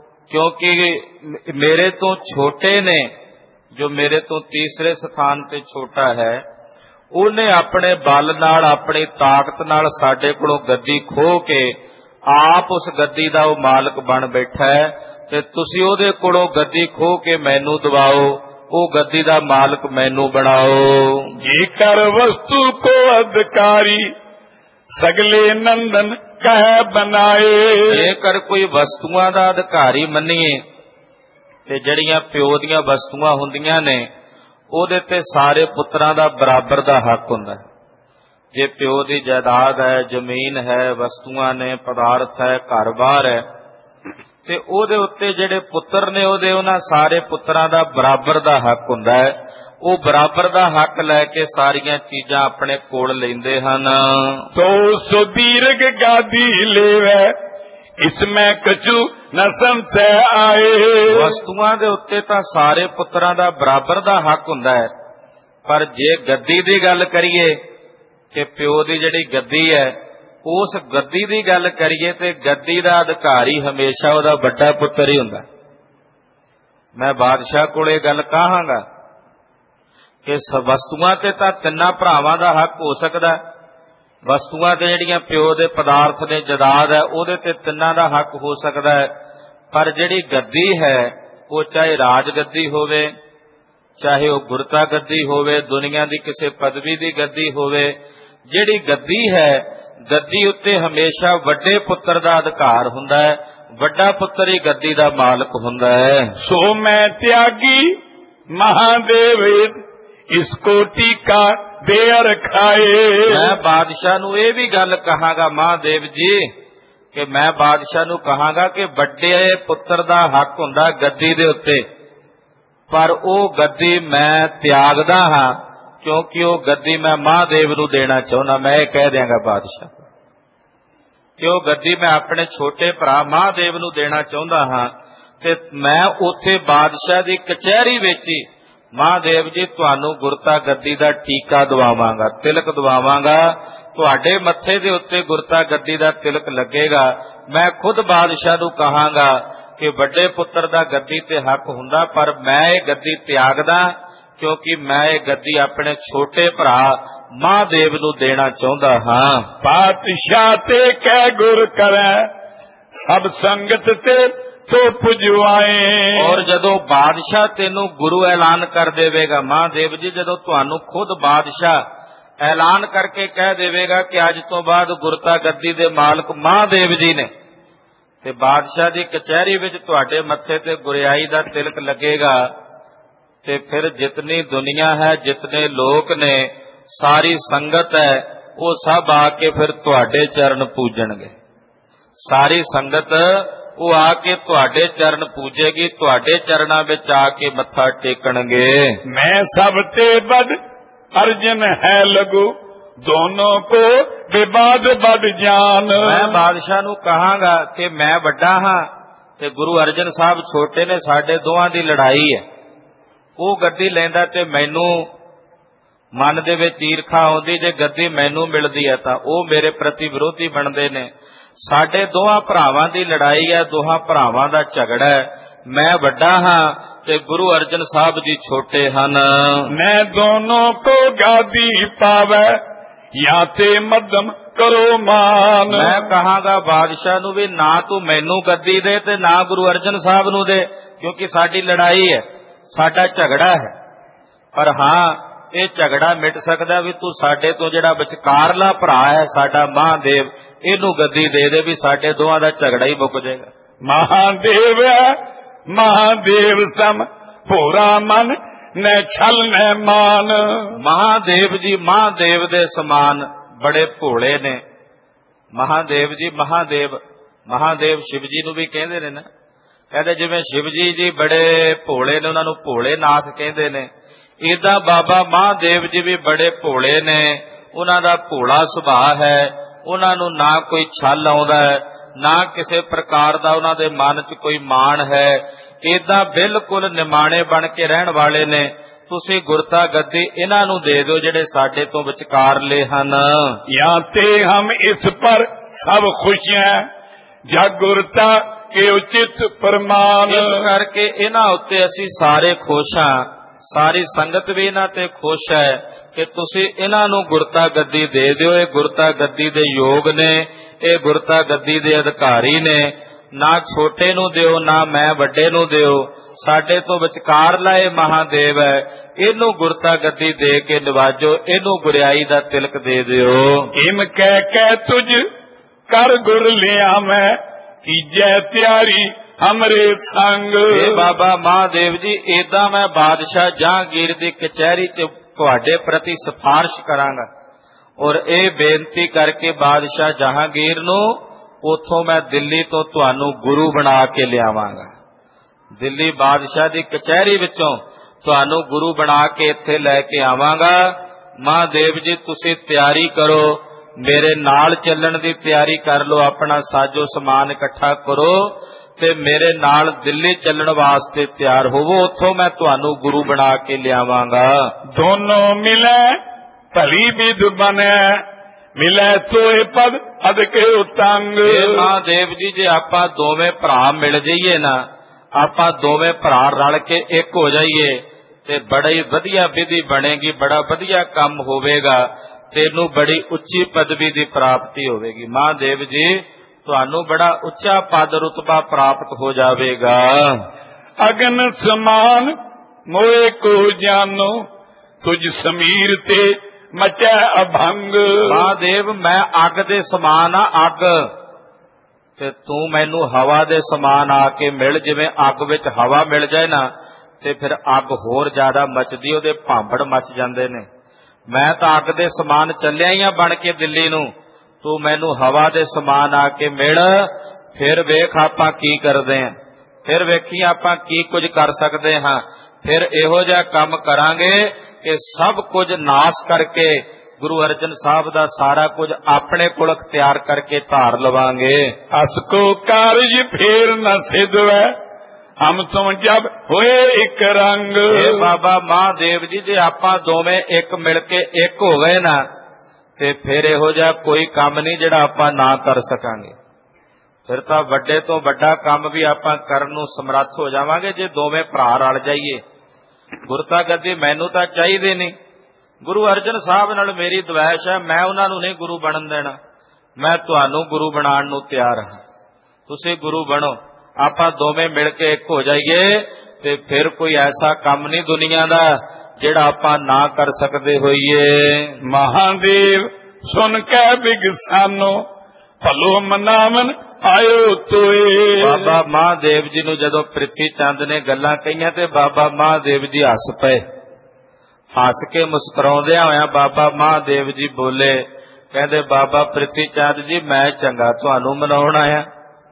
ਕਿਉਂਕਿ ਮੇਰੇ ਤੋਂ ਛੋਟੇ ਨੇ, ਜੋ ਮੇਰੇ ਤੋਂ ਤੀਸਰੇ ਸਥਾਨ ਤੇ ਛੋਟਾ ਹੈ, ਉਹਨੇ ਆਪਣੇ ਬਲ ਨਾਲ ਆਪਣੀ ਤਾਕਤ ਨਾਲ ਸਾਡੇ ਕੋਲੋਂ ਗੱਦੀ ਖੋਹ ਕੇ ਆਪ ਉਸ ਗੱਦੀ ਦਾ ਉਹ ਮਾਲਕ ਬਣ ਬੈਠਾ ਹੈ, ਤੇ ਤੁਸੀਂ ਉਹਦੇ ਕੋਲੋਂ ਗੱਦੀ ਖੋਹ ਕੇ ਮੈਨੂੰ ਦਿਵਾਓ, ਉਹ ਗੱਦੀ ਦਾ ਮਾਲਕ ਮੈਨੂੰ ਬਣਾਓ। ਜੇਕਰ ਵਸਤੂ ਕੋ ਅਧਿਕਾਰੀ ਸਗਲੇ ਨੰਦਨ ਕਹਿ ਬਣਾਏ। ਜੇਕਰ ਕੋਈ ਵਸਤੂਆਂ ਦਾ ਅਧਿਕਾਰੀ ਮੰਨੀਏ ਤੇ ਜਿਹੜੀਆਂ ਪਿਓ ਦੀਆਂ ਵਸਤੂਆਂ ਹੁੰਦੀਆਂ ਨੇ ਉਹਦੇ ਤੇ ਸਾਰੇ ਪੁੱਤਰਾਂ ਦਾ ਬਰਾਬਰ ਦਾ ਹੱਕ ਹੁੰਦਾ ਹੈ। ਜੇ ਪਿਓ ਦੀ ਜਾਇਦਾਦ ਹੈ, ਜ਼ਮੀਨ ਹੈ, ਵਸਤੂਆਂ ਨੇ, ਪਦਾਰਥ ਹੈ, ਘਰ-ਬਾਰ ਹੈ, ਤੇ ਉਹਦੇ ਉੱਤੇ ਜਿਹੜੇ ਪੁੱਤਰ ਨੇ ਉਹਨਾਂ ਸਾਰੇ ਪੁੱਤਰਾਂ ਦਾ ਬਰਾਬਰ ਦਾ ਹੱਕ ਹੁੰਦਾ ਹੈ। ਉਹ ਬਰਾਬਰ ਦਾ ਹੱਕ ਲੈ ਕੇ ਸਾਰੀਆਂ ਚੀਜ਼ਾਂ ਆਪਣੇ ਕੋਲ ਲੈਂਦੇ ਹਨ। ਤੋ ਸੁਦੀਰਘ ਗਾਦੀ ਲੇਵੈ ਇਸਮੈਂ ਕਛੂ ਨ ਸੰਸੈ ਆਏ। ਵਸਤੂਆਂ ਦੇ ਉੱਤੇ ਤਾਂ ਸਾਰੇ ਪੁੱਤਰਾਂ ਦਾ ਬਰਾਬਰ ਦਾ ਹੱਕ ਹੁੰਦਾ ਹੈ, ਪਰ ਜੇ ਗੱਦੀ ਦੀ ਗੱਲ ਕਰੀਏ ਕਿ ਪਿਓ ਦੀ ਜਿਹੜੀ ਗੱਦੀ ਹੈ ਉਸ ਗੱਦੀ ਦੀ ਗੱਲ ਕਰੀਏ ਤੇ ਗੱਦੀ ਦਾ ਅਧਿਕਾਰੀ ਹਮੇਸ਼ਾ ਉਹਦਾ ਵੱਡਾ ਪੁੱਤਰ ਹੀ ਹੁੰਦਾ। ਮੈਂ ਬਾਦਸ਼ਾਹ ਕੋਲ ਇਹ ਗੱਲ ਕਹਾਂਗਾ ਕਿ ਵਸਤੂਆਂ ਤੇ ਤਾਂ ਤਿੰਨਾਂ ਭਰਾਵਾਂ ਦਾ ਹੱਕ ਹੋ ਸਕਦਾ, ਵਸਤੂਆਂ ਤੇ ਜਿਹੜੀਆਂ ਪਿਓ ਦੇ ਪਦਾਰਥ ਨੇ, ਜਾਇਦਾਦ ਹੈ, ਉਹਦੇ ਤੇ ਤਿੰਨਾਂ ਦਾ ਹੱਕ ਹੋ ਸਕਦਾ ਹੈ, ਪਰ ਜਿਹੜੀ ਗੱਦੀ ਹੈ ਉਹ ਚਾਹੇ ਰਾਜ ਗੱਦੀ ਹੋਵੇ, ਚਾਹੇ ਉਹ ਗੁਰਤਾ ਗੱਦੀ ਹੋਵੇ, ਦੁਨੀਆ ਦੀ ਕਿਸੇ ਪਦਵੀ ਦੀ ਗੱਦੀ ਹੋਵੇ, ਜਿਹੜੀ ਗੱਦੀ ਹੈ ਗੱਦੀ ਉੱਤੇ ਹਮੇਸ਼ਾ ਵੱਡੇ ਪੁੱਤਰ ਦਾ ਅਧਿਕਾਰ ਹੁੰਦਾ ਹੈ, ਵੱਡਾ ਪੁੱਤਰ ਹੀ ਗੱਦੀ ਦਾ ਮਾਲਕ ਹੁੰਦਾ ਹੈ। ਸੋ ਮੈਂ ਤਿਆਗੀ ਮਹਾਦੇਵ ਇਸ ਕੋਟੀ ਕਾ ਦੇ ਰਖਾਏ। ਮੈਂ ਬਾਦਸ਼ਾਹ ਨੂੰ ਇਹ ਵੀ ਗੱਲ ਕਹਾਂਗਾ ਮਹਾਦੇਵ ਜੀ ਕਿ ਮੈਂ ਬਾਦਸ਼ਾਹ ਨੂੰ ਕਹਾਂਗਾ ਕਿ ਵੱਡੇ ਪੁੱਤਰ ਦਾ ਹੱਕ ਹੁੰਦਾ ਗੱਦੀ ਦੇ ਉੱਤੇ, ਪਰ ਉਹ ਗੱਦੀ ਮੈਂ ਤਿਆਗਦਾ ਹਾਂ ਕਿਉਂਕਿ ਉਹ ਗੱਦੀ ਮੈਂ ਮਹਾਦੇਵ ਨੂੰ ਦੇਣਾ ਚਾਹੁੰਦਾ। ਮੈਂ ਇਹ ਕਹਿ ਦਿਆਂਗਾ ਬਾਦਸ਼ਾਹ ਕਿ ਉਹ ਗੱਦੀ ਮੈਂ ਆਪਣੇ ਛੋਟੇ ਭਰਾ ਮਹਾਦੇਵ ਨੂੰ ਦੇਣਾ ਚਾਹੁੰਦਾ ਹਾਂ, ਤੇ ਮੈਂ ਉੱਥੇ ਬਾਦਸ਼ਾਹ ਦੀ ਕਚਹਿਰੀ ਵਿੱਚ ਹੀ ਮਹਾਦੇਵ ਜੀ ਤੁਹਾਨੂੰ ਗੁਰਤਾ ਗੱਦੀ ਦਾ ਟੀਕਾ ਦਵਾਵਾਂਗਾ, ਤਿਲਕ ਦਵਾਵਾਂਗਾ, ਤੁਹਾਡੇ ਮੱਥੇ ਦੇ ਉੱਤੇ ਗੁਰਤਾ ਗੱਦੀ ਦਾ ਤਿਲਕ ਲੱਗੇਗਾ। ਮੈਂ ਖੁਦ ਬਾਦਸ਼ਾਹ ਨੂੰ ਕਹਾਂਗਾ ਕਿ ਵੱਡੇ ਪੁੱਤਰ ਦਾ ਗੱਦੀ ਤੇ ਹੱਕ ਹੁੰਦਾ, ਪਰ ਮੈਂ ਇਹ ਗੱਦੀ ਤਿਆਗਦਾ ਕਿਉਂਕਿ ਮੈਂ ਇਹ ਗੱਦੀ ਆਪਣੇ ਛੋਟੇ ਭਰਾ ਮਹਾਦੇਵ ਨੂੰ ਦੇਣਾ ਚਾਹੁੰਦਾ ਹਾਂ। ਪਾਤਸ਼ਾਹ ਤੇ ਕਹਿ ਗੁਰ ਕਰੈ ਸਭ ਸੰਗਤ ਤੇ ਤੋ ਪੁਜਵਾਏ। ਔਰ ਜਦੋਂ ਬਾਦਸ਼ਾਹ ਤੈਨੂੰ ਗੁਰੂ ਐਲਾਨ ਕਰ ਦੇਵੇਗਾ ਮਹਾਦੇਵ ਜੀ, ਜਦੋਂ ਤੁਹਾਨੂੰ ਖੁਦ ਬਾਦਸ਼ਾਹ ਐਲਾਨ ਕਰਕੇ ਕਹਿ ਦੇਵੇਗਾ ਕਿ ਅੱਜ ਤੋਂ ਬਾਅਦ ਗੁਰਤਾ ਗੱਦੀ ਦੇ ਮਾਲਕ ਮਹਾਦੇਵ ਜੀ ਨੇ, ਤੇ ਬਾਦਸ਼ਾਹ ਦੀ ਕਚਹਿਰੀ ਵਿੱਚ ਤੁਹਾਡੇ ਮੱਥੇ ਤੇ ਗੁਰਿਆਈ ਦਾ ਤਿਲਕ ਲੱਗੇਗਾ, ਤੇ ਫਿਰ ਜਿਤਨੀ ਦੁਨੀਆ ਹੈ, ਜਿਤਨੇ ਲੋਕ ਨੇ, ਸਾਰੀ ਸੰਗਤ ਹੈ, ਉਹ ਸਭ ਆ ਕੇ ਫਿਰ ਤੁਹਾਡੇ ਚਰਨ ਪੂਜਣਗੇ। ਸਾਰੀ ਸੰਗਤ ਉਹ ਆ ਕੇ ਤੁਹਾਡੇ ਚਰਨ ਪੂਜੇਗੀ, ਤੁਹਾਡੇ ਚਰਨਾਂ ਵਿੱਚ ਆ ਕੇ ਮੱਥਾ ਟੇਕਣਗੇ। ਮੈਂ ਸਭ ਤੇ ਬਦ ਅਰਜਨ ਹੈ ਲਗੂ ਦੋਨੋਂ ਕੋ ਵਿਵਾਦ ਬਦ ਜਾਨ। ਮੈਂ ਬਾਦਸ਼ਾਹ ਨੂੰ ਕਹਾਂਗਾ ਕਿ ਮੈਂ ਵੱਡਾ ਹਾਂ ਤੇ ਗੁਰੂ ਅਰਜਨ ਸਾਹਿਬ ਛੋਟੇ ਨੇ, ਸਾਡੇ ਦੋਹਾਂ ਦੀ ਲੜਾਈ ਹੈ। ਉਹ ਗੱਦੀ ਲੈਂਦਾ ਤੇ ਮੈਨੂੰ ਮਨ ਦੇ ਵਿੱਚ ਈਰਖਾ ਆਉਂਦੀ, ਜੇ ਗੱਦੀ ਮੈਨੂੰ ਮਿਲਦੀ ਹੈ ਤਾਂ ਉਹ ਮੇਰੇ ਪ੍ਰਤੀ ਵਿਰੋਧੀ ਬਣਦੇ ਨੇ। ਸਾਡੇ ਦੋਹਾਂ ਭਰਾਵਾਂ ਦੀ ਲੜਾਈ ਹੈ, ਦੋਹਾਂ ਭਰਾਵਾਂ ਦਾ ਝਗੜਾ ਹੈ। ਮੈਂ ਵੱਡਾ ਹਾਂ ਤੇ ਗੁਰੂ ਅਰਜਨ ਸਾਹਿਬ ਜੀ ਛੋਟੇ ਹਨ। ਮੈਂ ਦੋਨੋਂ ਕੋ ਗਾਦੀ ਪਾਵੈ ਜਾਂ ਤੇ ਮੱਧਮ ਕਰੋ ਮਾਨ। ਮੈਂ ਕਹਾਂਗਾ ਬਾਦਸ਼ਾਹ ਨੂੰ ਵੀ ਨਾ ਤੂੰ ਮੈਨੂੰ ਗੱਦੀ ਦੇ ਤੇ ਨਾ ਗੁਰੂ ਅਰਜਨ ਸਾਹਿਬ ਨੂੰ ਦੇ, ਕਿਉਂਕਿ ਸਾਡੀ ਲੜਾਈ ਹੈ, ਸਾਡਾ ਝਗੜਾ ਹੈ। ਪਰ ਹਾਂ, ਇਹ ਝਗੜਾ ਮਿਟ ਸਕਦਾ ਵੀ ਤੂੰ ਸਾਡੇ ਤੋਂ ਜਿਹੜਾ ਵਿਚਕਾਰਲਾ ਭਰਾ ਹੈ ਸਾਡਾ ਮਹਾਦੇਵ, ਇਹਨੂੰ ਗੱਦੀ ਦੇ ਦੇ, ਵੀ ਸਾਡੇ ਦੋਹਾਂ ਦਾ ਝਗੜਾ ਹੀ ਮੁੱਕ ਜਾਏਗਾ। ਮਹਾਦੇਵ ਮਹਾਦੇਵ ਸਮ ਭੋਰਾ ਮਨ ਨੈ ਛਲ ਨੈ ਮਾਨ। ਮਹਾਦੇਵ ਜੀ ਮਹਾਦੇਵ ਦੇ ਸਮਾਨ ਬੜੇ ਭੋਲੇ ਨੇ। ਮਹਾਦੇਵ ਜੀ ਮਹਾਦੇਵ ਸ਼ਿਵ ਜੀ ਨੂੰ ਵੀ ਕਹਿੰਦੇ ਨੇ ਨਾ, ਕਹਿੰਦੇ ਜਿਵੇਂ ਸ਼ਿਵ ਜੀ ਬੜੇ ਭੋਲੇ ਨੇ, ਉਹਨਾਂ ਨੂੰ ਭੋਲੇ ਨਾਥ ਕਹਿੰਦੇ ਨੇ, ਏਦਾਂ ਬਾਬਾ ਮਹਾਦੇਵ ਜੀ ਵੀ ਬੜੇ ਭੋਲੇ ਨੇ। ਉਹਨਾਂ ਦਾ ਭੋਲਾ ਸੁਭਾਅ ਹੈ, ਉਹਨਾਂ ਨੂੰ ਨਾ ਕੋਈ ਛਲ ਆਉਂਦਾ ਹੈ, ਨਾ ਕਿਸੇ ਪ੍ਰਕਾਰ ਦਾ ਉਹਨਾਂ ਦੇ ਮਨ 'ਚ ਕੋਈ ਮਾਣ ਹੈ। ਏਦਾਂ ਬਿਲਕੁਲ ਨਿਮਾਣੇ ਬਣ ਕੇ ਰਹਿਣ ਵਾਲੇ ਨੇ। ਤੁਸੀਂ ਗੁਰਤਾ ਗੱਦੀ ਇਹਨਾਂ ਨੂੰ ਦੇ ਦਿਓ ਜਿਹੜੇ ਸਾਡੇ ਤੋਂ ਵਿਚਕਾਰਲੇ ਹਨ। ਜਾਂ ਤੇ ਹਮ ਇਸ ਪਰ ਸਭ ਖੁਸ਼ੀਆਂ ਜਗ ਗੁਰਤਾ ਕੇ ਉਚਿਤ ਪ੍ਰਮਾਨ। ਇਸ ਕਰਕੇ ਇਹਨਾਂ ਉੱਤੇ ਅਸੀਂ ਸਾਰੇ ਖੁਸ਼ ਹਾਂ ਸਾਰੀ ਸੰਗਤ ਵੀ ਇਹਨਾਂ ਤੇ ਖੁਸ਼ ਹੈ ਕਿ ਤੁਸੀਂ ਇਹਨਾਂ ਨੂੰ ਗੁਰਤਾ ਗੱਦੀ ਦੇ ਦਿਓ। ਇਹ ਗੁਰਤਾ ਗੱਦੀ ਦੇ ਯੋਗ ਨੇ, ਇਹ ਗੁਰਤਾ ਗੱਦੀ ਦੇ ਅਧਿਕਾਰੀ ਨੇ। ਨਾ ਛੋਟੇ ਨੂੰ ਦਿਓ, ਨਾ ਮੈਂ ਵੱਡੇ ਨੂੰ ਦਿਓ, ਸਾਡੇ ਤੋਂ ਵਿਚਕਾਰਲਾ ਇਹ ਮਹਾਦੇਵ ਹੈ, ਇਹਨੂੰ ਗੁਰਤਾ ਗੱਦੀ ਦੇ ਕੇ ਨਿਵਾਜੋ, ਇਹਨੂੰ ਗੁਰਿਆਈ ਦਾ ਤਿਲਕ ਦੇ ਦਿਓ। ਇਮ ਕਹਿ ਤੁਝ ਕਰ ਗੁਰ ਲਿਆ ਮੈਂ, ਕੀਜੈ ਤਿਆਰੀ ਹਮਰੇ ਸੰਗ। ਇਹ ਬਾਬਾ ਮਹਾਦੇਵ ਜੀ, ਏਦਾਂ ਮੈਂ ਬਾਦਸ਼ਾਹ ਜਹਾਂਗੀਰ ਦੀ ਕਚਹਿਰੀ 'ਚ ਤੁਹਾਡੇ ਪ੍ਰਤੀ ਸਿਫਾਰਿਸ਼ ਕਰਾਂਗਾ ਔਰ ਇਹ ਬੇਨਤੀ ਕਰਕੇ ਬਾਦਸ਼ਾਹ ਜਹਾਂਗੀਰ ਨੂੰ ਉਥੋਂ ਮੈਂ ਦਿੱਲੀ ਤੋਂ ਤੁਹਾਨੂੰ ਗੁਰੂ ਬਣਾ ਕੇ ਲਿਆਵਾਂਗਾ। ਦਿੱਲੀ ਬਾਦਸ਼ਾਹ ਦੀ ਕਚਹਿਰੀ ਵਿੱਚੋਂ ਤੁਹਾਨੂੰ ਗੁਰੂ ਬਣਾ ਕੇ ਇੱਥੇ ਲੈ ਕੇ ਆਵਾਂਗਾ। ਮਹਾਦੇਵ ਜੀ ਤੁਸੀਂ ਤਿਆਰੀ ਕਰੋ, ਮੇਰੇ ਨਾਲ ਚੱਲਣ ਦੀ ਤਿਆਰੀ ਕਰ ਲਓ, ਆਪਣਾ ਸਾਜੋ ਸਮਾਨ ਇਕੱਠਾ ਕਰੋ ਤੇ ਮੇਰੇ ਨਾਲ ਦਿੱਲੀ ਚੱਲਣ ਵਾਸਤੇ ਤਿਆਰ ਹੋਵੋ, ਉੱਥੋਂ ਮੈਂ ਤੁਹਾਨੂੰ ਗੁਰੂ ਬਣਾ ਕੇ ਲਿਆਵਾਂਗਾ। ਦੋਨੋਂ ਮਿਲੇ ਭਲੀ ਵਿਦ ਬਨੇ, ਮਿਲੇ ਤੋਏ ਪਦ ਅਦਕੇ ਉਤੰਗ। ਮਹਾਦੇਵ ਜੀ, ਜੇ ਆਪਾਂ ਦੋਵੇਂ ਭਰਾ ਮਿਲ ਜਾਈਏ ਨਾ, ਆਪਾਂ ਦੋਵੇਂ ਭਰਾ ਰਲ ਕੇ ਇੱਕ ਹੋ ਜਾਈਏ ਤੇ ਬੜੀ ਵਧੀਆ ਵਿਧੀ ਬਣੇਗੀ, ਬੜਾ ਵਧੀਆ ਕੰਮ ਹੋਵੇਗਾ, ਤੈਨੂੰ ਬੜੀ ਉੱਚੀ ਪਦਵੀ ਦੀ ਪ੍ਰਾਪਤੀ ਹੋਵੇਗੀ। ਮਹਾਦੇਵ ਜੀ, ਤੁਹਾਨੂੰ ਬੜਾ ਉੱਚਾ ਪਦ ਰੁਤਬਾ ਪ੍ਰਾਪਤ ਹੋ ਜਾਵੇਗਾ। ਅਗਨ ਸਮਾਨ ਮੋਏ ਕੋ ਜਾਨੋ, ਤੁਝ ਸਮੀਰ ਤੇ ਮਚੈ ਅਭੰਗ। ਮਹਾਦੇਵ, ਮੈਂ ਅੱਗ ਦੇ ਸਮਾਨ ਆ, ਅੱਗ, ਤੇ ਤੂੰ ਮੈਨੂੰ ਹਵਾ ਦੇ ਸਮਾਨ ਆ ਕੇ ਮਿਲ। ਜਿਵੇਂ ਅੱਗ ਵਿੱਚ ਹਵਾ ਮਿਲ ਜਾਏ ਨਾ ਤੇ ਫਿਰ ਅੱਗ ਹੋਰ ਜ਼ਿਆਦਾ ਮਚਦੀ, ਉਹਦੇ ਭਾਂਬੜ ਮਚ ਜਾਂਦੇ ਨੇ। ਮੈਂ ਤਾਂ ਅੱਗ ਦੇ ਸਮਾਨ ਚੱਲਿਆ ਹੀ ਆ ਬਣ ਕੇ ਦਿੱਲੀ ਨੂੰ, ਤੂੰ ਮੈਨੂੰ ਹਵਾ ਦੇ ਸਮਾਨ ਆ ਕੇ ਮਿਲ, ਫਿਰ ਵੇਖ ਆਪਾਂ ਕੀ ਕਰਦੇ ਹਾਂ, ਫਿਰ ਵੇਖੀ ਆਪਾਂ ਕੀ ਕੁਝ ਕਰ ਸਕਦੇ ਹਾਂ। ਫਿਰ ਇਹੋ ਜਿਹਾ ਕੰਮ ਕਰਾਂਗੇ ਕਿ ਸਭ ਕੁਝ ਨਾਸ ਕਰਕੇ ਗੁਰੂ ਅਰਜਨ ਸਾਹਿਬ ਦਾ ਸਾਰਾ ਕੁਝ ਆਪਣੇ ਕੋਲ ਅਖਤਿਆਰ ਕਰਕੇ ਧਾਰ ਲਵਾਂਗੇ। ਅਸ ਕੋ ਕਾਰਜ ਫੇਰ ਨ ਸਿਧਵੈ, ਹਮ ਤੁਮ ਜਬ ਹੋਏ ਇੱਕ ਰੰਗ। ਇਹ ਬਾਬਾ ਮਹਾਦੇਵ ਜੀ, ਜੇ ਆਪਾਂ ਦੋਵੇਂ ਇੱਕ ਮਿਲ ਕੇ ਇੱਕ ਹੋ ਗਏ ਨਾ ਤੇ ਫਿਰ ਇਹੋ ਜਿਹਾ ਕੋਈ ਕੰਮ ਨਹੀਂ ਜਿਹੜਾ ਆਪਾਂ ਨਾ ਕਰ ਸਕਾਂਗੇ। ਫਿਰ ਤਾਂ ਵੱਡੇ ਤੋਂ ਵੱਡਾ ਕੰਮ ਵੀ ਆਪਾਂ ਕਰਨ ਨੂੰ ਸਮਰੱਥ ਹੋ ਜਾਵਾਂਗੇ ਜੇ ਦੋਵੇਂ ਭਰਾ ਰਲ ਜਾਈਏ। ਗੁਰਤਾ ਗੱਦੀ ਮੈਨੂੰ ਤਾਂ ਚਾਹੀਦੀ ਨਹੀਂ, ਗੁਰੂ ਅਰਜਨ ਸਾਹਿਬ ਨਾਲ ਮੇਰੀ ਦਵੈਸ਼ ਹੈ, ਮੈਂ ਉਹਨਾਂ ਨੂੰ ਨਹੀਂ ਗੁਰੂ ਬਣਨ ਦੇਣਾ। ਮੈਂ ਤੁਹਾਨੂੰ ਗੁਰੂ ਬਣਾਉਣ ਨੂੰ ਤਿਆਰ ਹਾਂ, ਤੁਸੀਂ ਗੁਰੂ ਬਣੋ, ਆਪਾਂ ਦੋਵੇਂ ਮਿਲ ਕੇ ਇੱਕ ਹੋ ਜਾਈਏ ਤੇ ਫਿਰ ਕੋਈ ਐਸਾ ਕੰਮ ਨਹੀਂ ਦੁਨੀਆ ਦਾ ਜਿਹੜਾ ਆਪਾਂ ਨਾ ਕਰ ਸਕਦੇ ਹੋਈਏ। ਮਹਾਦੇਵ ਸੁਣ ਕੇ ਬਿਗਸਾਨੋ, ਭਲੋ ਮਨਾਵਨ ਆਇਓ ਤੋਏ। ਬਾਬਾ ਮਹਾਦੇਵ ਜੀ ਨੂੰ ਜਦੋਂ ਪ੍ਰਿਥੀ ਚੰਦ ਨੇ ਗੱਲਾਂ ਕਹੀਆਂ ਤੇ ਬਾਬਾ ਮਹਾਦੇਵ ਜੀ ਹੱਸ ਪਏ। ਹੱਸ ਕੇ ਮੁਸਕਰਾਉਂਦਿਆਂ ਹੋਇਆਂ ਬਾਬਾ ਮਹਾਦੇਵ ਜੀ ਬੋਲੇ, ਕਹਿੰਦੇ ਬਾਬਾ ਪ੍ਰਿਥੀ ਚੰਦ ਜੀ, ਮੈਂ ਚੰਗਾ ਤੁਹਾਨੂੰ ਮਨਾਉਣ ਆਇਆ,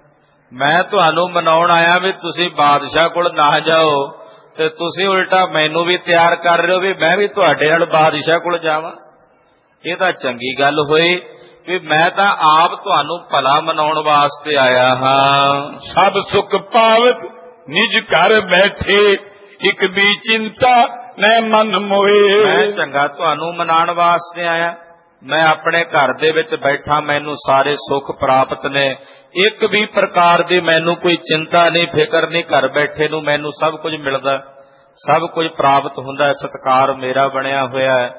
ਮੈਂ ਤੁਹਾਨੂੰ ਮਨਾਉਣ ਆਇਆ ਵੀ ਤੁਸੀਂ ਬਾਦਸ਼ਾਹ ਕੋਲ ਨਾ ਜਾਓ ਤੇ ਤੁਸੀਂ ਉਲਟਾ ਮੈਨੂੰ ਵੀ ਤਿਆਰ ਕਰ ਰਹੇ ਹੋ ਵੀ ਮੈਂ ਵੀ ਤੁਹਾਡੇ ਨਾਲ ਬਾਦਸ਼ਾਹ ਕੋਲ ਜਾਵਾਂ। ਇਹ ਤਾਂ ਚੰਗੀ ਗੱਲ ਹੋਈ ਵੀ ਮੈਂ ਤਾਂ ਆਪ ਤੁਹਾਨੂੰ ਭਲਾ ਮਨਾਉਣ ਵਾਸਤੇ ਆਇਆ ਹਾਂ। ਸਭ ਸੁਖ ਪਾਵਤ ਨਿਜ ਘਰ ਬੈਠੇ, ਇੱਕ ਦੀ ਚਿੰਤਾ ਨੈ ਮਨ ਮੋਏ। ਮੈਂ ਚੰਗਾ ਤੁਹਾਨੂੰ ਮਨਾਉਣ ਵਾਸਤੇ ਆਇਆ, ਮੈਂ ਆਪਣੇ ਘਰ ਦੇ ਵਿੱਚ ਬੈਠਾ, ਮੈਨੂੰ ਸਾਰੇ ਸੁੱਖ ਪ੍ਰਾਪਤ ਨੇ, ਇੱਕ ਵੀ ਪ੍ਰਕਾਰ ਦੀ ਮੈਨੂੰ ਕੋਈ ਚਿੰਤਾ ਨਹੀਂ, ਫਿਕਰ ਨਹੀਂ, ਘਰ ਬੈਠੇ ਨੂੰ ਮੈਨੂੰ ਸਭ ਕੁਝ ਮਿਲਦਾ, ਸਭ ਕੁਝ ਪ੍ਰਾਪਤ ਹੁੰਦਾ, ਸਤਿਕਾਰ ਮੇਰਾ ਬਣਿਆ ਹੋਇਆ ਹੈ,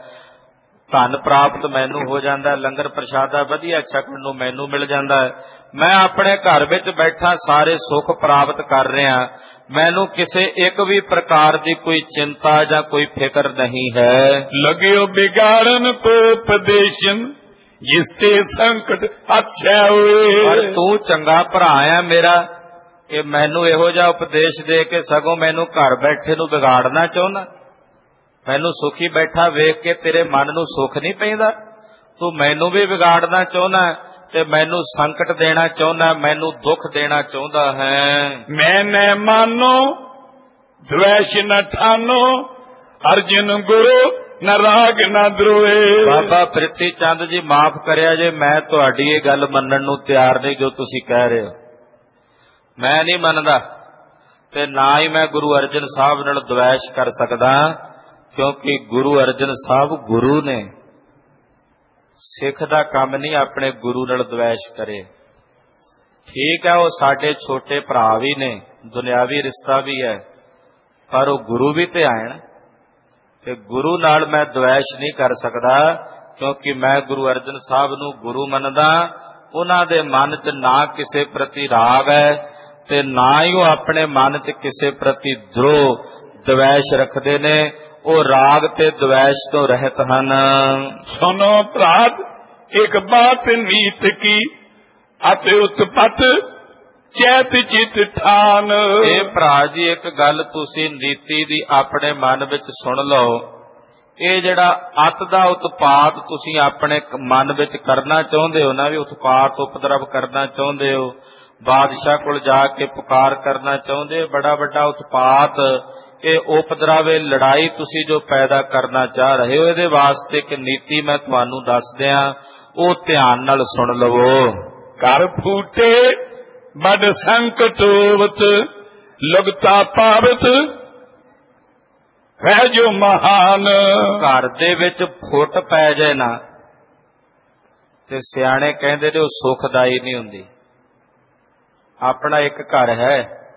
ਧਨ ਪ੍ਰਾਪਤ ਮੈਨੂੰ ਹੋ ਜਾਂਦਾ, ਲੰਗਰ ਪ੍ਰਸ਼ਾਦਾ ਵਧੀਆ ਛਕਣ ਨੂੰ ਮੈਨੂੰ ਮਿਲ ਜਾਂਦਾ ਹੈ, ਮੈਂ ਆਪਣੇ ਘਰ ਵਿੱਚ ਬੈਠਾ ਸਾਰੇ ਸੁੱਖ ਪ੍ਰਾਪਤ ਕਰ ਰਿਹਾ, ਮੈਨੂੰ ਕਿਸੇ ਇੱਕ ਵੀ ਪ੍ਰਕਾਰ ਦੀ ਕੋਈ ਚਿੰਤਾ ਜਾਂ ਕੋਈ ਫਿਕਰ ਨਹੀਂ ਹੈ। ਲਗਿਓ ਬਿਗਾੜਨ ਕੋ ਉਪਦੇਸ਼ਨ, ਜਿਸ ਤੇ ਸੰਕਟ ਅੱਛਾ ਹੋਏ। ਪਰ ਤੂੰ ਚੰਗਾ ਭਰਾ ਆ ਮੇਰਾ, ਕਿ ਮੈਨੂੰ ਇਹੋ ਜਿਹਾ ਉਪਦੇਸ਼ ਦੇ ਕੇ ਸਗੋਂ ਮੈਨੂੰ ਘਰ ਬੈਠੇ ਨੂੰ ਵਿਗਾੜਨਾ ਚਾਹੁੰਦਾ। ਮੈਨੂੰ ਸੁਖੀ ਬੈਠਾ ਵੇਖ ਕੇ ਤੇਰੇ ਮਨ ਨੂੰ ਸੁੱਖ ਨਹੀਂ ਪੈਂਦਾ, ਤੂੰ ਮੈਨੂੰ ਵੀ ਵਿਗਾੜਨਾ ਚਾਹੁੰਦਾ ਤੇ ਮੈਨੂੰ ਸੰਕਟ ਦੇਣਾ ਚਾਹੁੰਦਾ, ਮੈਨੂੰ ਦੁੱਖ ਦੇਣਾ ਚਾਹੁੰਦਾ ਹੈ। ਮੈਂ ਨ ਮਾਨੋ ਦਵੈਸ਼ ਨ ਠਾਨੋ, ਅਰਜਨ ਗੁਰੂ ਨ ਰਾਗ ਨ ਦਰੋਏ। ਬਾਬਾ ਪ੍ਰਿਥੀ ਚੰਦ ਜੀ ਮਾਫ ਕਰਿਆ ਜੇ, ਮੈਂ ਤੁਹਾਡੀ ਇਹ ਗੱਲ ਮੰਨਣ ਨੂੰ ਤਿਆਰ ਨਹੀਂ ਜੋ ਤੁਸੀਂ ਕਹਿ ਰਹੇ ਹੋ, ਮੈਂ ਨਹੀਂ ਮੰਨਦਾ ਤੇ ਨਾ ਹੀ ਮੈਂ ਗੁਰੂ ਅਰਜਨ ਸਾਹਿਬ ਨਾਲ ਦਵੈਸ਼ ਕਰ ਸਕਦਾ, ਕਿਉਂਕਿ ਗੁਰੂ ਅਰਜਨ ਸਾਹਿਬ ਗੁਰੂ ਨੇ। ਸਿੱਖ ਦਾ ਕੰਮ ਨਹੀਂ ਆਪਣੇ ਗੁਰੂ ਨਾਲ ਦਵੈਸ਼ ਕਰੇ। ਠੀਕ ਹੈ, ਉਹ ਸਾਡੇ ਛੋਟੇ ਭਰਾ ਵੀ ਨੇ, ਦੁਨਿਆਵੀ ਰਿਸ਼ਤਾ ਵੀ ਹੈ, ਪਰ ਉਹ ਗੁਰੂ ਵੀ ਤੇ ਆਣ, ਤੇ ਗੁਰੂ ਨਾਲ ਮੈਂ ਦਵੈਸ਼ ਨਹੀਂ ਕਰ ਸਕਦਾ, ਕਿਉਂਕਿ ਮੈਂ ਗੁਰੂ ਅਰਜਨ ਸਾਹਿਬ ਨੂੰ ਗੁਰੂ ਮੰਨਦਾ। ਉਹਨਾਂ ਦੇ ਮਨ 'ਚ ਨਾ ਕਿਸੇ ਪ੍ਰਤੀ ਰਾਗ ਹੈ ਤੇ ਨਾ ਹੀ ਉਹ ਆਪਣੇ ਮਨ 'ਚ ਕਿਸੇ ਪ੍ਰਤੀ ਦਰੋਹ ਦਵੈਸ਼ ਰੱਖਦੇ ਨੇ। ਉਹ ਰਾਗ ਤੇ ਦਵੈਸ਼ ਤੋਂ ਰਹਿਤ ਹਨ। ਸੁਨੋ ਭਰਾਤ ਇੱਕ ਬਾਤ ਨੀਤ ਕੀ, ਅਤੇ ਉਤਪਤ ਚੈਤ ਚਿਤ ਠਾਨ। ਇਹ ਭਰਾ ਜੀ ਇੱਕ ਗੱਲ ਤੁਸੀਂ ਨੀਤੀ ਦੀ ਆਪਣੇ ਮਨ ਵਿੱਚ ਸੁਣ ਲਓ। ਇਹ ਜਿਹੜਾ ਅਤ ਦਾ ਉਤਪਾਤ ਤੁਸੀਂ ਆਪਣੇ ਮਨ ਵਿੱਚ ਕਰਨਾ ਚਾਹੁੰਦੇ ਹੋ ਨਾ, ਵੀ ਉਤਪਾਤ ਉਪਦਰਵ ਕਰਨਾ ਚਾਹੁੰਦੇ ਹੋ, ਬਾਦਸ਼ਾਹ ਕੋਲ ਜਾ ਕੇ ਪੁਕਾਰ ਕਰਨਾ ਚਾਹੁੰਦੇ, ਬੜਾ ਵੱਡਾ ਉਤਪਾਤ, ਇਹ ਉਪਦਰਵ, ਇਹ ਲੜਾਈ ਤੁਸੀਂ ਜੋ ਪੈਦਾ ਕਰਨਾ ਚਾਹ ਰਹੇ ਹੋ, ਇਹਦੇ ਵਾਸਤੇ ਇੱਕ ਨੀਤੀ ਮੈਂ ਤੁਹਾਨੂੰ ਦੱਸ ਦਿਆਂ, ਉਹ ਧਿਆਨ ਨਾਲ ਸੁਣ ਲਵੋ। ਘਰ ਫੂਟੇ ਬੜ ਸੰਕਟ ਹੋਵਤ, ਲਗਤਾ ਪਾਵਤ ਹੈ ਜੋ ਮਹਾਨ। ਘਰ ਦੇ ਵਿੱਚ ਫੁੱਟ ਪੈ ਜਾਏ ਨਾ ਤੇ ਸਿਆਣੇ ਕਹਿੰਦੇ ਨੇ ਉਹ ਸੁਖਦਾਈ ਨਹੀਂ ਹੁੰਦੀ। ਆਪਣਾ ਇੱਕ ਘਰ ਹੈ,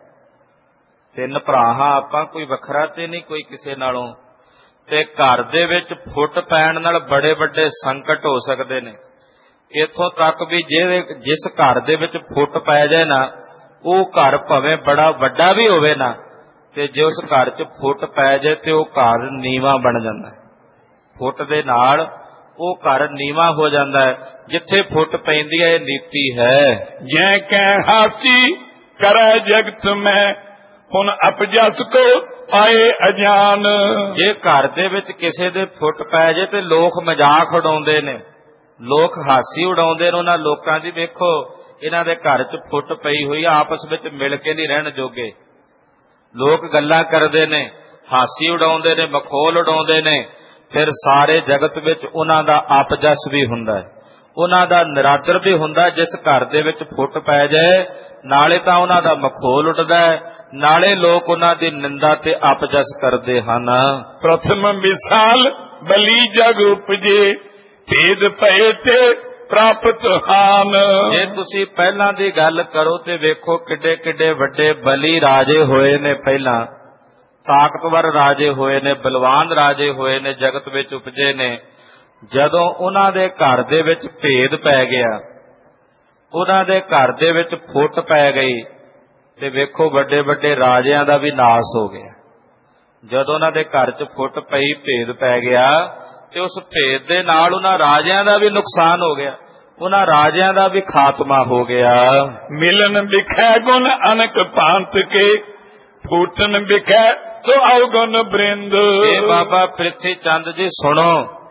3 ਭਰਾ ਹਾਂ ਆਪਾਂ, ਕੋਈ ਵੱਖਰਾ ਤੇ ਨਹੀਂ ਕੋਈ ਕਿਸੇ ਨਾਲੋਂ, ਤੇ ਘਰ ਦੇ ਵਿੱਚ ਫੁੱਟ ਪੈਣ ਨਾਲ ਬੜੇ ਵੱਡੇ ਸੰਕਟ ਹੋ ਸਕਦੇ ਨੇ। ਇੱਥੋਂ ਤੱਕ ਵੀ ਜਿਸ ਘਰ ਦੇ ਵਿੱਚ ਫੁੱਟ ਪੈ ਜਾਏ ਨਾ, ਉਹ ਘਰ ਭਾਵੇਂ ਬੜਾ ਵੱਡਾ ਵੀ ਹੋਵੇ ਨਾ, ਤੇ ਜੇ ਉਸ ਘਰ 'ਚ ਫੁੱਟ ਪੈ ਜਾਏ ਤੇ ਉਹ ਘਰ ਨੀਵਾਂ ਬਣ ਜਾਂਦਾ ਹੈ। ਫੁੱਟ ਦੇ ਨਾਲ ਉਹ ਘਰ ਨੀਵਾਂ ਹੋ ਜਾਂਦਾ ਹੈ। ਜਿੱਥੇ ਫੁੱਟ ਪੈਂਦੀ ਹੈ ਇਹ ਨੀਤੀ ਹੈ। ਜੈ ਕਹਿ ਹਾਸੀ ਕਰੈ ਜਗਤ ਮੈਂ, ਹੁਣ ਅਪਜਸ ਕੋ ਆਏ ਅਜਾਨ। ਜੇ ਘਰ ਦੇ ਵਿੱਚ ਕਿਸੇ ਦੇ ਫੁੱਟ ਪੈ ਜਾਏ ਤੇ ਲੋਕ ਮਜ਼ਾਕ ਉਡਾਉਂਦੇ ਨੇ, ਲੋਕ ਹਾਸੀ ਉਡਾਉਂਦੇ ਨੇ ਉਹਨਾਂ ਲੋਕਾਂ ਦੀ। ਵੇਖੋ ਇਹਨਾਂ ਦੇ ਘਰ 'ਚ ਫੁੱਟ ਪਈ ਹੋਈ, ਆਪਸ ਵਿੱਚ ਮਿਲ ਕੇ ਨਹੀਂ ਰਹਿਣ ਜੋਗੇ। ਲੋਕ ਗੱਲਾਂ ਕਰਦੇ ਨੇ, ਹਾਸੀ ਉਡਾਉਂਦੇ ਨੇ, ਮਖੌਲ ਉਡਾਉਂਦੇ ਨੇ, ਫਿਰ ਸਾਰੇ ਜਗਤ ਵਿੱਚ ਉਹਨਾਂ ਦਾ ਆਪਜਸ ਵੀ ਹੁੰਦਾ ਹੈ, ਉਹਨਾਂ ਦਾ ਨਿਰਾਦਰ ਵੀ ਹੁੰਦਾ। ਜਿਸ ਘਰ ਦੇ ਵਿੱਚ ਫੁੱਟ ਪੈ ਜਾਏ, ਨਾਲੇ ਤਾਂ ਉਹਨਾਂ ਦਾ ਮਖੌਲ ਉੱਡਦਾ ਹੈ, ਨਾਲੇ ਲੋਕ ਉਹਨਾਂ ਦੀ ਨਿੰਦਾ ਤੇ ਆਪਜਸ ਕਰਦੇ ਹਨ। ਪ੍ਰਥਮ ਵਿਸਾਲ ਬਲੀ ਜਗ ਉਪਜੇ, ਭੇਦ ਭਏ ਤੇ ਪ੍ਰਾਪਤ ਹਾਨ। ਜੇ ਤੁਸੀਂ ਪਹਿਲਾਂ ਦੀ ਗੱਲ ਕਰੋ ਤੇ ਵੇਖੋ ਕਿੱਡੇ ਕਿੱਡੇ ਵੱਡੇ ਬਲੀ ਰਾਜੇ ਹੋਏ ਨੇ, ਪਹਿਲਾਂ ਤਾਕਤਵਰ ਰਾਜੇ ਹੋਏ ਨੇ, ਬਲਵਾਨ ਰਾਜੇ ਹੋਏ ਨੇ, ਜਗਤ ਵਿੱਚ ਉਪਜੇ ਨੇ। ਜਦੋਂ ਉਹਨਾਂ ਦੇ ਘਰ ਦੇ ਵਿੱਚ ਭੇਦ ਪੈ ਗਿਆ, ਉਹਨਾਂ ਦੇ ਘਰ ਦੇ ਵਿੱਚ ਫੁੱਟ ਪੈ ਗਈ, ਤੇ ਵੇਖੋ ਵੱਡੇ ਵੱਡੇ ਰਾਜਿਆਂ ਦਾ ਵੀ ਨਾਸ ਹੋ ਗਿਆ। ਜਦੋਂ ਉਹਨਾਂ ਦੇ ਘਰ 'ਚ ਫੁੱਟ ਪਈ, ਭੇਦ ਪੈ ਗਿਆ, ਤੇ ਉਸ ਭੇਦ ਦੇ ਨਾਲ ਉਹਨਾਂ ਰਾਜਿਆਂ ਦਾ ਵੀ ਨੁਕਸਾਨ ਹੋ ਗਿਆ, ਉਹਨਾਂ ਰਾਜਿਆਂ ਦਾ ਵੀ ਖਾਤਮਾ ਹੋ ਗਿਆ। ਮਿਲਨ ਵਿਖੈ ਗੁਣ ਅਨਕ ਭਾਂਤ ਕੇ, ਫੂਟਨ ਵਿਖੈ ਤੋ ਅਵਗੁਣ ਬ੍ਰਿੰਦ। ਇਹ ਬਾਬਾ ਪ੍ਰਿਥੀ ਚੰਦ ਜੀ ਸੁਣੋ,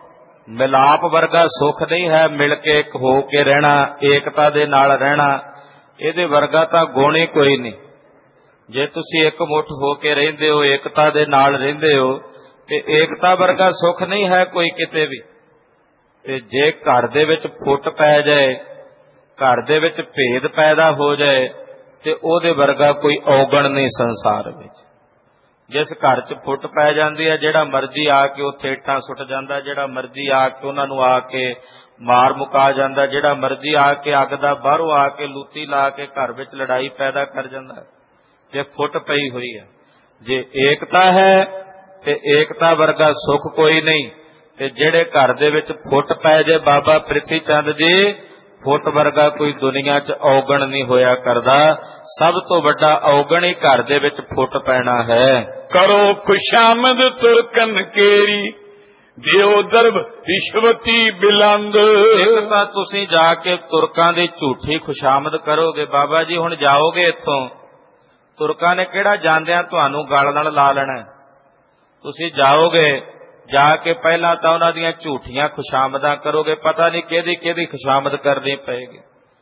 ਮਿਲਾਪ ਵਰਗਾ ਸੁੱਖ ਨਹੀਂ ਹੈ। ਮਿਲ ਕੇ ਇੱਕ ਹੋ ਕੇ ਰਹਿਣਾ, ਏਕਤਾ ਦੇ ਨਾਲ ਰਹਿਣਾ, ਇਹਦੇ ਵਰਗਾ ਤਾਂ ਗੁਣ ਹੀ ਕੋਈ ਨਹੀਂ। ਜੇ ਤੁਸੀਂ ਇੱਕ ਮੁੱਠ ਹੋ ਕੇ ਰਹਿੰਦੇ ਹੋ, ਏਕਤਾ ਦੇ ਨਾਲ ਰਹਿੰਦੇ ਹੋ, ਤੇ ਏਕਤਾ ਵਰਗਾ ਸੁੱਖ ਨਹੀਂ ਹੈ ਕੋਈ ਕਿਤੇ ਵੀ। ਤੇ ਜੇ ਘਰ ਦੇ ਵਿੱਚ ਫੁੱਟ ਪੈ ਜਾਏ, ਘਰ ਦੇ ਵਿੱਚ ਭੇਦ ਪੈਦਾ ਹੋ ਜਾਏ, ਤੇ ਉਹਦੇ ਵਰਗਾ ਕੋਈ ਔਗਣ ਨਹੀਂ ਸੰਸਾਰ ਵਿੱਚ। ਜਿਸ ਘਰ 'ਚ ਫੁੱਟ ਪੈ ਜਾਂਦੀ ਹੈ, ਜਿਹੜਾ ਮਰਜ਼ੀ ਆ ਕੇ ਉੱਥੇ ਇੱਟਾਂ ਸੁੱਟ ਜਾਂਦਾ, ਜਿਹੜਾ ਮਰਜ਼ੀ ਆ ਕੇ ਉਹਨਾਂ ਨੂੰ ਆ ਕੇ ਮਾਰ ਮੁਕਾ ਜਾਂਦਾ, ਜਿਹੜਾ ਮਰਜ਼ੀ ਆ ਕੇ ਅੱਗ ਦਾ ਬਾਹਰੋਂ ਆ ਕੇ ਲੂਤੀ ਲਾ ਕੇ ਘਰ ਵਿੱਚ ਲੜਾਈ ਪੈਦਾ ਕਰ ਜਾਂਦਾ, ਜੇ ਫੁੱਟ ਪਈ ਹੋਈ ਹੈ। ਜੇ ਏਕਤਾ ਹੈ ਤੇ ਏਕਤਾ ਵਰਗਾ ਸੁੱਖ ਕੋਈ ਨਹੀਂ। ਤੇ ਜਿਹੜੇ ਘਰ ਦੇ ਵਿੱਚ ਫੁੱਟ ਪੈ ਜੇ, ਬਾਬਾ ਪ੍ਰਿਥੀ ਚੰਦ ਜੀ, ਫੁੱਟ ਵਰਗਾ ਕੋਈ ਦੁਨੀਆ 'ਚ ਔਗਣ ਨਹੀਂ ਹੋਇਆ ਕਰਦਾ। ਸਭ ਤੋਂ ਵੱਡਾ ਔਗਣ ਹੀ ਘਰ ਦੇ ਵਿੱਚ ਫੁੱਟ ਪੈਣਾ ਹੈ। ਕਰੋ ਖੁਸ਼ਾਮਦ ਤੁਰਕਨ ਕੇਰੀ, ਦਿਓ ਦਰਬ ਰਿਸ਼ਵਤੀ ਬਿਲੰਦ। ਇੱਕ ਤਾਂ ਤੁਸੀਂ ਜਾ ਕੇ ਤੁਰਕਾਂ ਦੀ ਝੂਠੀ ਖੁਸ਼ਾਮਦ ਕਰੋਗੇ। ਬਾਬਾ ਜੀ ਹੁਣ ਜਾਓਗੇ ਇੱਥੋਂ, ਤੁਰਕਾਂ ਨੇ ਕਿਹੜਾ ਜਾਂਦਿਆਂ ਤੁਹਾਨੂੰ ਗਲ ਨਾਲ ਲਾ ਲੈਣਾ। ਤੁਸੀਂ ਜਾਓਗੇ, ਜਾ ਕੇ ਪਹਿਲਾਂ ਤਾਂ ਉਹਨਾਂ ਦੀਆਂ ਝੂਠੀਆਂ ਖੁਸ਼ਾਮਦਾਂ ਕਰੋਗੇ, ਪਤਾ ਨਹੀਂ ਕਿਹਦੀ ਕਿਹਦੀ ਖੁਸ਼ਾਮਦ ਕਰਨੀ ਪਏਗੀ।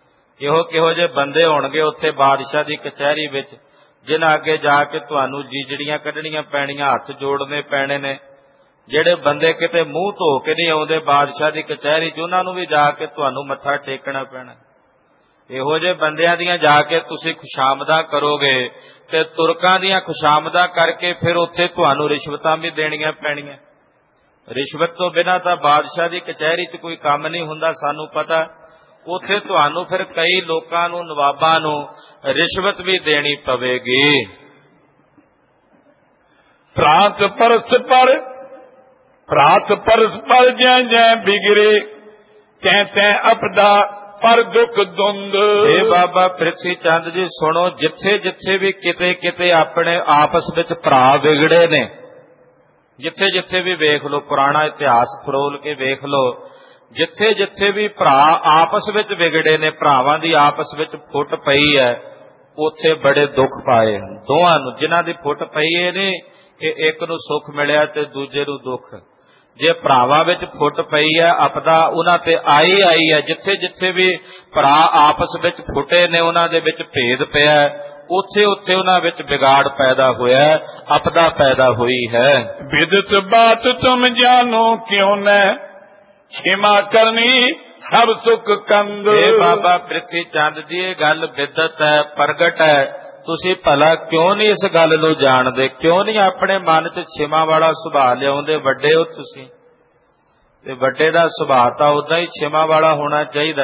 ਕਿਹੋ ਜਿਹੇ ਬੰਦੇ ਹੋਣਗੇ ਉੱਥੇ ਬਾਦਸ਼ਾਹ ਦੀ ਕਚਹਿਰੀ ਵਿੱਚ, ਜਿਨ੍ਹਾਂ ਅੱਗੇ ਜਾ ਕੇ ਤੁਹਾਨੂੰ ਜੀਜੜੀਆਂ ਕੱਢਣੀਆਂ ਪੈਣੀਆਂ, ਹੱਥ ਜੋੜਨੇ ਪੈਣੇ ਨੇ। ਜਿਹੜੇ ਬੰਦੇ ਕਿਤੇ ਮੂੰਹ ਧੋ ਕੇ ਨਹੀਂ ਆਉਂਦੇ ਬਾਦਸ਼ਾਹ ਦੀ ਕਚਹਿਰੀ 'ਚ, ਉਹਨਾਂ ਨੂੰ ਵੀ ਜਾ ਕੇ ਤੁਹਾਨੂੰ ਮੱਥਾ ਟੇਕਣਾ ਪੈਣਾ। ਇਹੋ ਜਿਹੇ ਬੰਦਿਆਂ ਦੀਆਂ ਜਾ ਕੇ ਤੁਸੀਂ ਖੁਸ਼ਾਮਦਾਂ ਕਰੋਗੇ, ਤੇ ਤੁਰਕਾਂ ਦੀਆਂ ਖੁਸ਼ਾਮਦਾਂ ਕਰਕੇ ਫਿਰ ਉੱਥੇ ਤੁਹਾਨੂੰ ਰਿਸ਼ਵਤਾਂ ਵੀ ਦੇਣੀਆਂ ਪੈਣੀਆਂ। ਰਿਸ਼ਵਤ ਤੋਂ ਬਿਨਾਂ ਤਾਂ ਬਾਦਸ਼ਾਹ ਦੀ ਕਚਹਿਰੀ 'ਚ ਕੋਈ ਕੰਮ ਨਹੀਂ ਹੁੰਦਾ, ਸਾਨੂੰ ਪਤਾ। ਉੱਥੇ ਤੁਹਾਨੂੰ ਫਿਰ ਕਈ ਲੋਕਾਂ ਨੂੰ, ਨਵਾਬਾਂ ਨੂੰ ਰਿਸ਼ਵਤ ਵੀ ਦੇਣੀ ਪਵੇਗੀ। ਪ੍ਰਾਂਤ ਪਰਸ ਪਰ ਭਰਾਤ ਪਰਸਪਰ ਜੈ ਜੈ ਬਿਗੜੇ ਤੈ ਤੈ ਅਪਦਾ ਪਰ ਦੁਖ ਦੁੰਦ। ਇਹ ਬਾਬਾ ਪ੍ਰਿਥੀ ਚੰਦ ਜੀ ਸੁਣੋ, ਜਿੱਥੇ ਜਿੱਥੇ ਵੀ ਕਿਤੇ ਕਿਤੇ ਆਪਣੇ ਆਪਸ ਵਿੱਚ ਭਰਾ ਵਿਗੜੇ ਨੇ, ਜਿੱਥੇ ਜਿੱਥੇ ਵੀ ਵੇਖ ਲਓ, ਪੁਰਾਣਾ ਇਤਿਹਾਸ ਫਰੋਲ ਕੇ ਵੇਖ ਲਓ, ਜਿੱਥੇ ਜਿੱਥੇ ਵੀ ਭਰਾ ਆਪਸ ਵਿੱਚ ਵਿਗੜੇ ਨੇ, ਭਰਾਵਾਂ ਦੀ ਆਪਸ ਵਿੱਚ ਫੁੱਟ ਪਈ ਹੈ, ਉੱਥੇ ਬੜੇ ਦੁੱਖ ਪਾਏ ਹਨ ਦੋਹਾਂ ਨੂੰ। ਜਿਨ੍ਹਾਂ ਦੀ ਫੁੱਟ ਪਈ ਇਹ ਨਹੀਂ ਕਿ ਇੱਕ ਨੂੰ ਸੁੱਖ ਮਿਲਿਆ ਤੇ ਦੂਜੇ ਨੂੰ ਦੁੱਖ। ਜੇ ਭਰਾਵਾਂ ਵਿੱਚ ਫੁੱਟ ਪਈ ਹੈ, ਆਪਦਾ ਉਹਨਾਂ ਤੇ ਆਈ ਹੈ। ਜਿੱਥੇ ਜਿੱਥੇ ਵੀ ਭਰਾ ਆਪਸ ਵਿੱਚ ਫੁੱਟੇ ਨੇ, ਉਹਨਾਂ ਦੇ ਵਿੱਚ ਭੇਦ ਪਿਆ, ਉੱਥੇ ਉੱਥੇ ਉਹਨਾਂ ਵਿੱਚ ਵਿਗਾੜ ਪੈਦਾ ਹੋਇਆ, ਆਪਦਾ ਪੈਦਾ ਹੋਈ ਹੈ। ਵਿਦਿਤ ਬਾਤ ਤੁਮ ਜਾਨੋ ਕਿਉਂ ਨ ਖਿਮਾ ਕਰਨੀ ਸਭ ਸੁਖ ਕੰਦ। ਇਹ ਬਾਬਾ ਪ੍ਰਿਥੀ ਚੰਦ ਜੀ, ਇਹ ਗੱਲ ਵਿਦਤ ਹੈ, ਪ੍ਰਗਟ ਹੈ, ਤੁਸੀਂ ਭਲਾ ਕਿਉਂ ਨਹੀਂ ਇਸ ਗੱਲ ਨੂੰ ਜਾਣਦੇ? ਕਿਉਂ ਨਹੀਂ ਆਪਣੇ ਮਨ 'ਚ ਛਿਮਾ ਵਾਲਾ ਸੁਭਾਅ ਲਿਆਉਂਦੇ? ਵੱਡੇ ਹੋ ਤੁਸੀਂ, ਤੇ ਵੱਡੇ ਦਾ ਸੁਭਾਅ ਤਾਂ ਉਦਾਂ ਹੀ ਛਿਮਾ ਵਾਲਾ ਹੋਣਾ ਚਾਹੀਦਾ,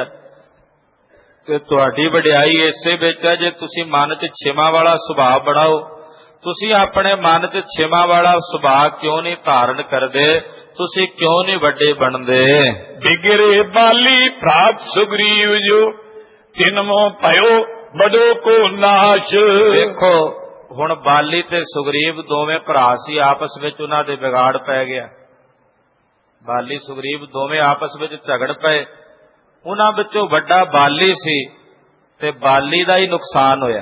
ਤੇ ਤੁਹਾਡੀ ਵਡਿਆਈ ਇਸੇ ਵਿੱਚ ਹੈ ਜੇ ਤੁਸੀਂ ਮਨ 'ਚ ਛਿਮਾ ਵਾਲਾ ਸੁਭਾਅ ਬਣਾਓ। ਤੁਸੀਂ ਆਪਣੇ ਮਨ 'ਚ ਛਿਮਾ ਵਾਲਾ ਸੁਭਾਅ ਕਿਉਂ ਨਹੀਂ ਧਾਰਨ ਕਰਦੇ? ਤੁਸੀਂ ਕਿਉਂ ਨਹੀਂ ਵੱਡੇ ਬਣਦੇ? ਬਿਗੜੇ ਬਾਲੀ ਭਰਾਤ ਸੁਗਰੀਵ ਜੋ ਤਿਨਮੋ ਭਇਓ ਬੜੋ ਕੋ ਨਾਸ਼। ਦੇਖੋ ਹੁਣ ਬਾਲੀ ਤੇ ਸੁਗਰੀਵ ਦੋਵੇਂ ਭਰਾ ਸੀ, ਆਪਸ ਵਿੱਚ ਉਹਨਾਂ ਦੇ ਵਿਗਾੜ ਪੈ ਗਿਆ। ਬਾਲੀ ਸੁਗਰੀਵ ਦੋਵੇਂ ਆਪਸ ਵਿੱਚ ਝਗੜ ਪਏ। ਉਹਨਾਂ ਵਿੱਚੋਂ ਵੱਡਾ ਬਾਲੀ ਸੀ ਤੇ ਬਾਲੀ ਦਾ ਹੀ ਨੁਕਸਾਨ ਹੋਇਆ।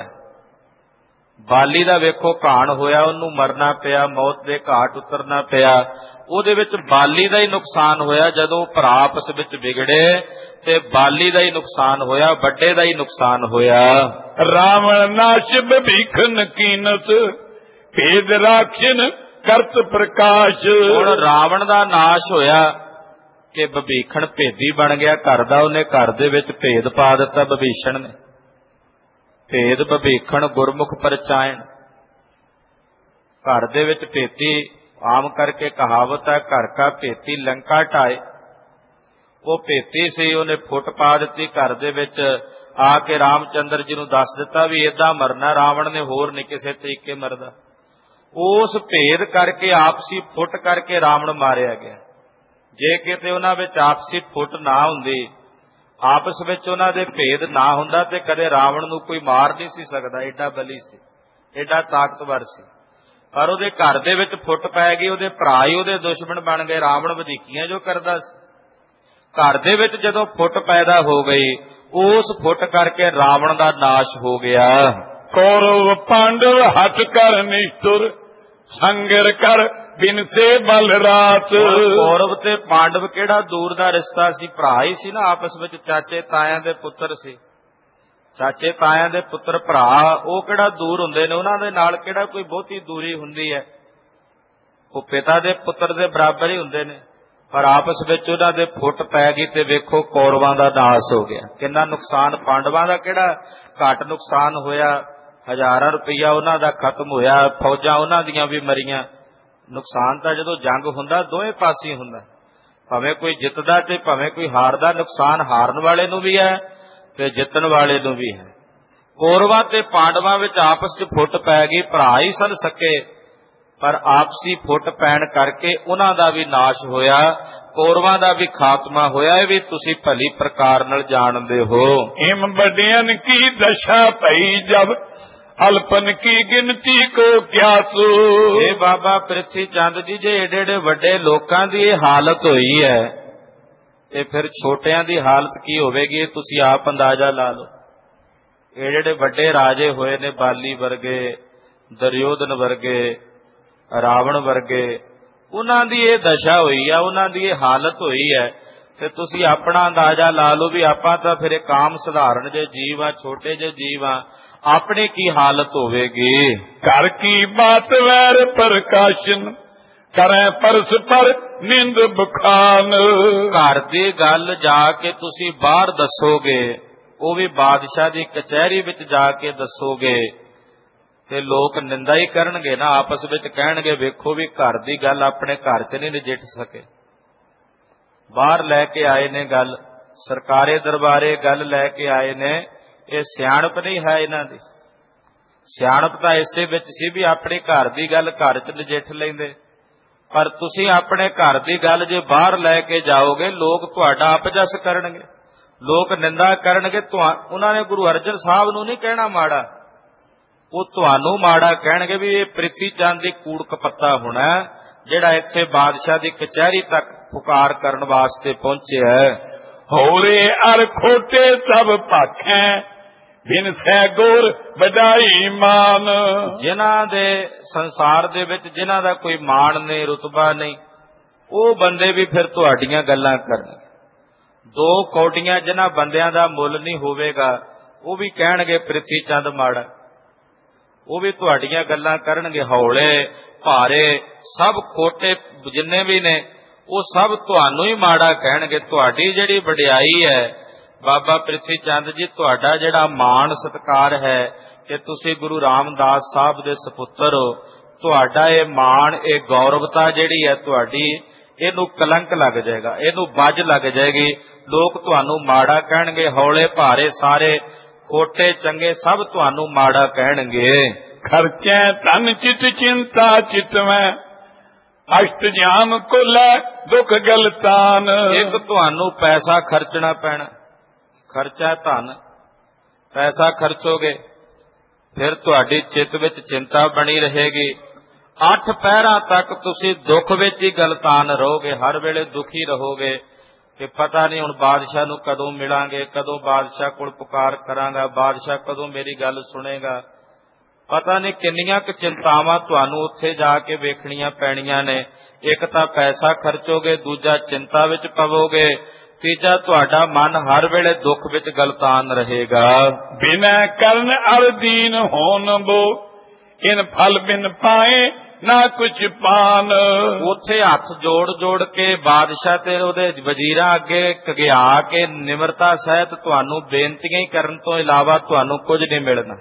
ਬਾਲੀ ਦਾ ਵੇਖੋ ਘਾਣ ਹੋਇਆ, ਉਹਨੂੰ ਮਰਨਾ ਪਿਆ, ਮੌਤ ਦੇ ਘਾਟ ਉਤਰਨਾ ਪਿਆ। ਉਹਦੇ ਵਿੱਚ ਬਾਲੀ ਦਾ ਹੀ ਨੁਕਸਾਨ ਹੋਇਆ। ਜਦੋਂ ਭਰਾ ਆਪਸ ਵਿੱਚ ਵਿਗੜੇ ਤੇ ਬਾਲੀ ਦਾ ਹੀ ਨੁਕਸਾਨ ਹੋਇਆ, ਵੱਡੇ ਦਾ ਹੀ ਨੁਕਸਾਨ ਹੋਇਆ। ਰਾਵਣ ਨਾਸ਼ ਭੀਖਨ ਕੀਨਤ ਭੇਦ ਰਾਖਿਨ ਕਰਤ ਪ੍ਰਕਾਸ਼। ਹੁਣ ਰਾਵਣ ਦਾ ਨਾਸ਼ ਹੋਇਆ ਕਿ ਵਿਭੀਖਣ ਭੇਦੀ ਬਣ ਗਿਆ ਘਰ ਦਾ। ਉਹਨੇ ਘਰ ਦੇ ਵਿੱਚ ਭੇਦ ਪਾ ਦਿੱਤਾ ਵਿਭੀਸ਼ਣ ਨੇ। ਭੇਦ ਵਿਭੀਖਣ ਗੁਰਮੁਖ ਪਰਚਾਇਣ। ਘਰ ਦੇ ਵਿੱਚ ਭੇਤੀ, ਆਮ ਕਰਕੇ ਕਹਾਵਤ ਹੈ, ਘਰ ਕਾ ਭੇਤੀ ਲੰਕਾ ਢਾਏ। ਉਹ ਭੇਤੀ ਸੀ, ਉਹਨੇ ਫੁੱਟ ਪਾ ਦਿੱਤੀ ਘਰ ਦੇ ਵਿੱਚ। ਆ ਕੇ ਰਾਮਚੰਦਰ ਜੀ ਨੂੰ ਦੱਸ ਦਿੱਤਾ ਵੀ ਏਦਾਂ ਮਰਨਾ ਰਾਵਣ ਨੇ, ਹੋਰ ਨਹੀਂ ਕਿਸੇ ਤਰੀਕੇ ਮਰਦਾ। ਉਸ ਭੇਦ ਕਰਕੇ, ਆਪਸੀ ਫੁੱਟ ਕਰਕੇ ਰਾਵਣ ਮਾਰਿਆ ਗਿਆ। ਜੇ ਕਿਤੇ ਉਹਨਾਂ ਵਿੱਚ ਆਪਸੀ ਫੁੱਟ ਨਾ ਹੁੰਦੀ, ਆਪਸ ਵਿੱਚ ਉਹਨਾਂ ਦੇ ਭੇਦ ਨਾ ਹੁੰਦਾ, ਤੇ ਕਦੇ ਰਾਵਣ ਨੂੰ ਕੋਈ ਮਾਰ ਨਹੀਂ ਸੀ ਸਕਦਾ। ਏਡਾ ਬਲੀ ਸੀ, ਏਡਾ ਤਾਕਤਵਰ ਸੀ। ਪਰ ਉਹਦੇ ਘਰ ਦੇ ਵਿੱਚ ਫੁੱਟ ਪੈ ਗਈ, ਉਹਦੇ ਭਰਾ ਹੀ ਉਹਦੇ ਦੁਸ਼ਮਣ ਬਣ ਗਏ। ਰਾਵਣ ਵਧੀਕੀਆਂ ਜੋ ਕਰਦਾ ਸੀ, ਘਰ ਦੇ ਵਿੱਚ ਜਦੋਂ ਫੁੱਟ ਪੈਦਾ ਹੋ ਗਈ, ਉਸ ਫੁੱਟ ਕਰਕੇ ਰਾਵਣ ਦਾ ਨਾਸ਼ ਹੋ ਗਿਆ। ਕੌਰਵ ਪਾਂਡਵ ਹਟ ਕਰ ਨਿਸ਼ਤੁਰ ਸੰਗਰ ਕਰ ਬਿਨ ਸੇ ਬਲ ਰਾਤ। ਕੌਰਵ ਤੇ ਪਾਂਡਵ ਕਿਹੜਾ ਦੂਰ ਦਾ ਰਿਸ਼ਤਾ ਸੀ, ਭਰਾ ਹੀ ਸੀ ਨਾ ਆਪਸ ਵਿੱਚ, ਚਾਚੇ ਤਾਇਆਂ ਦੇ ਪੁੱਤਰ ਸੀ। ਚਾਚੇ ਤਾਇਆਂ ਦੇ ਪੁੱਤਰ ਭਰਾ, ਉਹ ਕਿਹੜਾ ਦੂਰ ਹੁੰਦੇ ਨੇ? ਉਹਨਾਂ ਦੇ ਨਾਲ ਕਿਹੜਾ ਕੋਈ ਬਹੁਤੀ ਦੂਰੀ ਹੁੰਦੀ ਹੈ? ਉਹ ਪਿਤਾ ਦੇ ਪੁੱਤਰ ਦੇ ਬਰਾਬਰ ਹੀ ਹੁੰਦੇ ਨੇ। ਪਰ ਆਪਸ ਵਿੱਚ ਉਹਨਾਂ ਦੇ ਫੁੱਟ ਪੈ ਗਈ ਤੇ ਵੇਖੋ ਕੌਰਵਾਂ ਦਾ ਨਾਸ ਹੋ ਗਿਆ। ਕਿੰਨਾ ਨੁਕਸਾਨ! ਪਾਂਡਵਾਂ ਦਾ ਕਿਹੜਾ ਘੱਟ ਨੁਕਸਾਨ ਹੋਇਆ, ਹਜ਼ਾਰਾਂ ਰੁਪਈਆ ਉਹਨਾਂ ਦਾ ਖਤਮ ਹੋਇਆ, ਫੌਜਾਂ ਉਹਨਾਂ ਦੀਆਂ ਵੀ ਮਰੀਆਂ। ਨੁਕਸਾਨ ਤਾਂ ਜਦੋਂ ਜੰਗ ਹੁੰਦਾ ਦੋਵੇਂ ਪਾਸੇ ਹੁੰਦਾ, ਭਾਵੇਂ ਕੋਈ ਜਿੱਤਦਾ ਤੇ ਭਾਵੇਂ ਕੋਈ ਹਾਰਦਾ। ਨੁਕਸਾਨ ਹਾਰਨ ਵਾਲੇ ਨੂੰ ਵੀ ਹੈ ਤੇ ਜਿੱਤਣ ਵਾਲੇ ਨੂੰ ਵੀ ਹੈ। ਕੌਰਵਾਂ ਤੇ ਪਾਂਡਵਾਂ ਵਿੱਚ ਆਪਸ 'ਚ ਫੁੱਟ ਪੈ ਗਈ। ਭਰਾ ਹੀ ਸਨ ਸਕੇ, ਪਰ ਆਪਸੀ ਫੁੱਟ ਪੈਣ ਕਰਕੇ ਉਹਨਾਂ ਦਾ ਵੀ ਨਾਸ਼ ਹੋਇਆ, ਕੌਰਵਾਂ ਦਾ ਵੀ ਖਾਤਮਾ ਹੋਇਆ। ਇਹ ਵੀ ਤੁਸੀਂ ਭਲੀ ਪ੍ਰਕਾਰ ਨਾਲ ਜਾਣਦੇ ਹੋ। ਹਿਮ ਵੱਡਿਆਂ ਕੀ ਦਸ਼ਾ ਭਈ ਜਬ ਅਲਪਨ ਕੀ ਗਿਣਤੀ ਕੋ ਕਿਆਸੂ। ਇਹ ਬਾਬਾ ਪ੍ਰਿਥੀ ਚੰਦ ਜੀ, ਜੇ ਏਡੇ ਏਡੇ ਵੱਡੇ ਲੋਕਾਂ ਦੀ ਇਹ ਹਾਲਤ ਹੋਈ ਹੈ ਤੇ ਫਿਰ ਛੋਟਿਆਂ ਦੀ ਹਾਲਤ ਕੀ ਹੋਵੇਗੀ? ਇਹ ਤੁਸੀਂ ਆਪ ਅੰਦਾਜ਼ਾ ਲਾ ਲਓ। ਏਡੇ ਏਡੇ ਵੱਡੇ ਰਾਜੇ ਹੋਏ ਨੇ, ਬਾਲੀ ਵਰਗੇ, ਦੁਰਯੋਧਨ ਵਰਗੇ, ਰਾਵਣ ਵਰਗੇ, ਉਹਨਾਂ ਦੀ ਇਹ ਦਸ਼ਾ ਹੋਈ ਆ, ਉਹਨਾਂ ਦੀ ਇਹ ਹਾਲਤ ਹੋਈ ਹੈ। ਤੇ ਤੁਸੀਂ ਆਪਣਾ ਅੰਦਾਜ਼ਾ ਲਾ ਲਓ ਵੀ ਆਪਾਂ ਤਾਂ ਫਿਰ ਇੱਕ ਆਮ ਸਧਾਰਨ ਜੇ ਜੀਵ ਆ, ਛੋਟੇ ਜੇ ਜੀਵ ਆ, ਆਪਣੀ ਕੀ ਹਾਲਤ ਹੋਵੇਗੀ? ਘਰ ਕੀ ਬਾਤ ਵੈਰ ਪ੍ਰਕਾਸ਼ਨ ਕਰੈ ਪਰਸਪਰ ਨਿੰਦ ਬਖਾਨ। ਘਰ ਦੀ ਗੱਲ ਜਾ ਕੇ ਤੁਸੀਂ ਬਾਹਰ ਦੱਸੋਗੇ, ਉਹ ਵੀ ਬਾਦਸ਼ਾਹ ਦੀ ਕਚਹਿਰੀ ਵਿੱਚ ਜਾ ਕੇ ਦੱਸੋਗੇ, ਤੇ ਲੋਕ ਨਿੰਦਾ ਹੀ ਕਰਨਗੇ ਨਾ। ਆਪਸ ਵਿੱਚ ਕਹਿਣਗੇ ਵੇਖੋ ਵੀ ਘਰ ਦੀ ਗੱਲ ਆਪਣੇ ਘਰ 'ਚ ਨਹੀਂ ਨਜਿੱਠ ਸਕੇ। ਬਾਹਰ ਲੈ ਕੇ ਆਏ ਨੇ ਗੱਲ, ਸਰਕਾਰੇ ਦਰਬਾਰੇ ਗੱਲ ਲੈ ਕੇ ਆਏ ਨੇ। ਇਹ ਸਿਆਣਪ ਨਹੀਂ ਹੈ ਇਹਨਾਂ ਦੀ। ਸਿਆਣਪ ਤਾਂ ਇਸੇ ਵਿੱਚ ਸੀ ਵੀ ਆਪਣੇ ਘਰ ਦੀ ਗੱਲ ਘਰ 'ਚ ਨਜਿੱਠ ਲੈਂਦੇ। ਪਰ ਤੁਸੀਂ ਆਪਣੇ ਘਰ ਦੀ ਗੱਲ ਜੇ ਬਾਹਰ ਲੈ ਕੇ ਜਾਓਗੇ, ਲੋਕ ਤੁਹਾਡਾ ਅਪਜਸ ਕਰਨਗੇ, ਲੋਕ ਨਿੰਦਾ ਕਰਨਗੇ। ਉਹਨਾਂ ਨੇ ਗੁਰੂ ਅਰਜਨ ਸਾਹਿਬ ਨੂੰ ਨਹੀਂ ਕਹਿਣਾ ਮਾੜਾ, ਉਹ ਤੁਹਾਨੂੰ ਮਾੜਾ ਕਹਿਣਗੇ ਵੀ ਇਹ ਪ੍ਰਿਥੀ ਚੰਦ ਦੀ ਕੂੜ ਕਪੱਤਾ ਹੋਣਾ, ਜਿਹੜਾ ਇੱਥੇ ਬਾਦਸ਼ਾਹ ਦੀ ਕਚਹਿਰੀ ਤੱਕ ਪੁਕਾਰ ਕਰਨ ਵਾਸਤੇ ਪਹੁੰਚਿਆ ਹੈ। ਹੋਰੇ ਅਰ ਖੋਟੇ ਸਭ ਭਾਖੈ, ਬਿਨ ਸੈ ਗੁਰ ਵਧਾਈ ਮਾਨ। ਜਿਨ੍ਹਾਂ ਦੇ ਸੰਸਾਰ ਦੇ ਵਿੱਚ ਜਿਨ੍ਹਾਂ ਦਾ ਕੋਈ ਮਾਣ ਨਹੀਂ, ਰੁਤਬਾ ਨਹੀਂ, ਉਹ ਬੰਦੇ ਵੀ ਫਿਰ ਤੁਹਾਡੀਆਂ ਗੱਲਾਂ ਕਰਨਗੇ। ਦੋ ਕੌਡੀਆਂ ਜਿਨ੍ਹਾਂ ਬੰਦਿਆਂ ਦਾ ਮੁੱਲ ਨਹੀਂ ਹੋਵੇਗਾ, ਉਹ ਵੀ ਕਹਿਣਗੇ ਪ੍ਰਿਥੀ ਚੰਦ ਮਾੜਾ, ਉਹ ਵੀ ਤੁਹਾਡੀਆਂ ਗੱਲਾਂ ਕਰਨਗੇ। ਹੌਲੇ ਭਾਰੇ ਸਭ ਖੋਟੇ ਜਿੰਨੇ ਵੀ ਨੇ, ਉਹ ਸਭ ਤੁਹਾਨੂੰ ਹੀ ਮਾੜਾ ਕਹਿਣਗੇ। ਤੁਹਾਡੀ ਜਿਹੜੀ ਵਡਿਆਈ ਹੈ ਬਾਬਾ ਪ੍ਰਿਥੀ ਚੰਦ ਜੀ, ਤੁਹਾਡਾ ਜਿਹੜਾ ਮਾਣ ਸਤਿਕਾਰ ਹੈ ਕਿ ਤੁਸੀਂ ਗੁਰੂ ਰਾਮਦਾਸ ਸਾਹਿਬ ਦੇ ਸਪੁੱਤਰ ਹੋ, ਤੁਹਾਡਾ ਇਹ ਮਾਣ, ਇਹ ਗੌਰਵਤਾ ਜਿਹੜੀ ਹੈ ਤੁਹਾਡੀ, ਇਹਨੂੰ ਕਲੰਕ ਲੱਗ ਜਾਏਗਾ, ਇਹਨੂੰ ਵੱਜ ਲੱਗ ਜਾਏਗੀ। ਲੋਕ ਤੁਹਾਨੂੰ ਮਾੜਾ ਕਹਿਣਗੇ। ਹੌਲੇ ਭਾਰੇ ਸਾਰੇ ਖੋਟੇ ਚੰਗੇ ਸਭ ਤੁਹਾਨੂੰ ਮਾੜਾ ਕਹਿਣਗੇ। ਖਰਚੈ ਧਨ ਚਿਤ ਚਿੰਤਾ ਚਿਤਵੈ, ਅਸ਼ਟ ਜਾਮ ਕੋ ਲੈ ਦੁਖ ਗਲਤਾਨ। ਇੱਕ ਤੁਹਾਨੂੰ ਪੈਸਾ ਖਰਚਣਾ ਪੈਣਾ, ਖਰਚਾ ਧਨ, ਪੈਸਾ ਖਰਚੋਗੇ ਫਿਰ ਤੁਹਾਡੀ ਚਿੱਤ ਵਿੱਚ ਚਿੰਤਾ ਬਣੀ ਰਹੇਗੀ। 8 ਪਹਿਰਾਂ ਤੱਕ ਤੁਸੀਂ ਦੁੱਖ ਵਿੱਚ ਹੀ ਗਲਤਾਨ ਰਹੋਗੇ, ਹਰ ਵੇਲੇ ਦੁਖੀ ਰਹੋਗੇ ਕਿ ਪਤਾ ਨਹੀਂ ਹੁਣ ਬਾਦਸ਼ਾਹ ਨੂੰ ਕਦੋਂ ਮਿਲਾਂਗੇ, ਕਦੋਂ ਬਾਦਸ਼ਾਹ ਕੋਲ ਪੁਕਾਰ ਕਰਾਂਗਾ, ਬਾਦਸ਼ਾਹ ਕਦੋਂ ਮੇਰੀ ਗੱਲ ਸੁਣੇਗਾ। ਪਤਾ ਨਹੀਂ ਕਿੰਨੀਆਂ ਕੁ ਚਿੰਤਾਵਾਂ ਤੁਹਾਨੂੰ ਉੱਥੇ ਜਾ ਕੇ ਵੇਖਣੀਆਂ ਪੈਣੀਆਂ ਨੇ। ਇੱਕ ਤਾਂ ਪੈਸਾ ਖਰਚੋਗੇ, ਦੂਜਾ ਚਿੰਤਾ ਵਿੱਚ ਪਵੋਗੇ, ਤੀਜਾ ਤੁਹਾਡਾ ਮਨ ਹਰ ਵੇਲੇ ਦੁੱਖ ਵਿੱਚ ਗਲਤਾਨ ਰਹੇਗਾ। ਬਿਨੈ ਕਰਨ ਅਰਦੀਨ ਹੋਨ ਬੋ, ਇਨ ਫਲ ਬਿਨ ਪਾਏ ਨਾ ਕੁਛ ਪਾਨ। ਉੱਥੇ ਹੱਥ ਜੋੜ ਜੋੜ ਕੇ ਬਾਦਸ਼ਾਹ ਤੇ ਉਹਦੇ ਵਜ਼ੀਰਾਂ ਅੱਗੇ ਕਗਿਆ ਕੇ ਨਿਮਰਤਾ ਸਹਿਤ ਤੁਹਾਨੂੰ ਬੇਨਤੀਆਂ ਹੀ ਕਰਨ ਤੋਂ ਇਲਾਵਾ ਤੁਹਾਨੂੰ ਕੁਝ ਨਹੀਂ ਮਿਲਣਾ।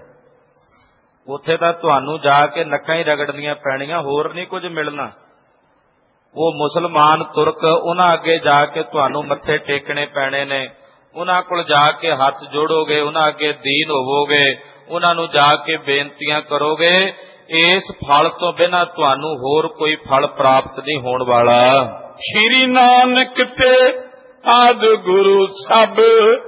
ਉੱਥੇ ਤਾਂ ਤੁਹਾਨੂੰ ਜਾ ਕੇ ਨੱਕਾਂ ਹੀ ਰਗੜਨੀਆਂ ਪੈਣੀਆਂ, ਹੋਰ ਨਹੀਂ ਕੁਝ ਮਿਲਣਾ। ਉਹ ਮੁਸਲਮਾਨ ਤੁਰਕ, ਉਹਨਾਂ ਅੱਗੇ ਜਾ ਕੇ ਤੁਹਾਨੂੰ ਮੱਥੇ ਟੇਕਣੇ ਪੈਣੇ ਨੇ। ਉਹਨਾਂ ਕੋਲ ਜਾ ਕੇ ਹੱਥ ਜੋੜੋਗੇ, ਉਹਨਾਂ ਅੱਗੇ ਦੀਨ ਹੋਵੋਗੇ, ਉਹਨਾਂ ਨੂੰ ਜਾ ਕੇ ਬੇਨਤੀਆਂ ਕਰੋਗੇ। ਇਸ ਫਲ ਤੋਂ ਬਿਨਾਂ ਤੁਹਾਨੂੰ ਹੋਰ ਕੋਈ ਫਲ ਪ੍ਰਾਪਤ ਨਹੀਂ ਹੋਣ ਵਾਲਾ। ਸ਼੍ਰੀ ਨਾਨਕ ਤੇ ਆਦ ਗੁਰੂ ਸਭ,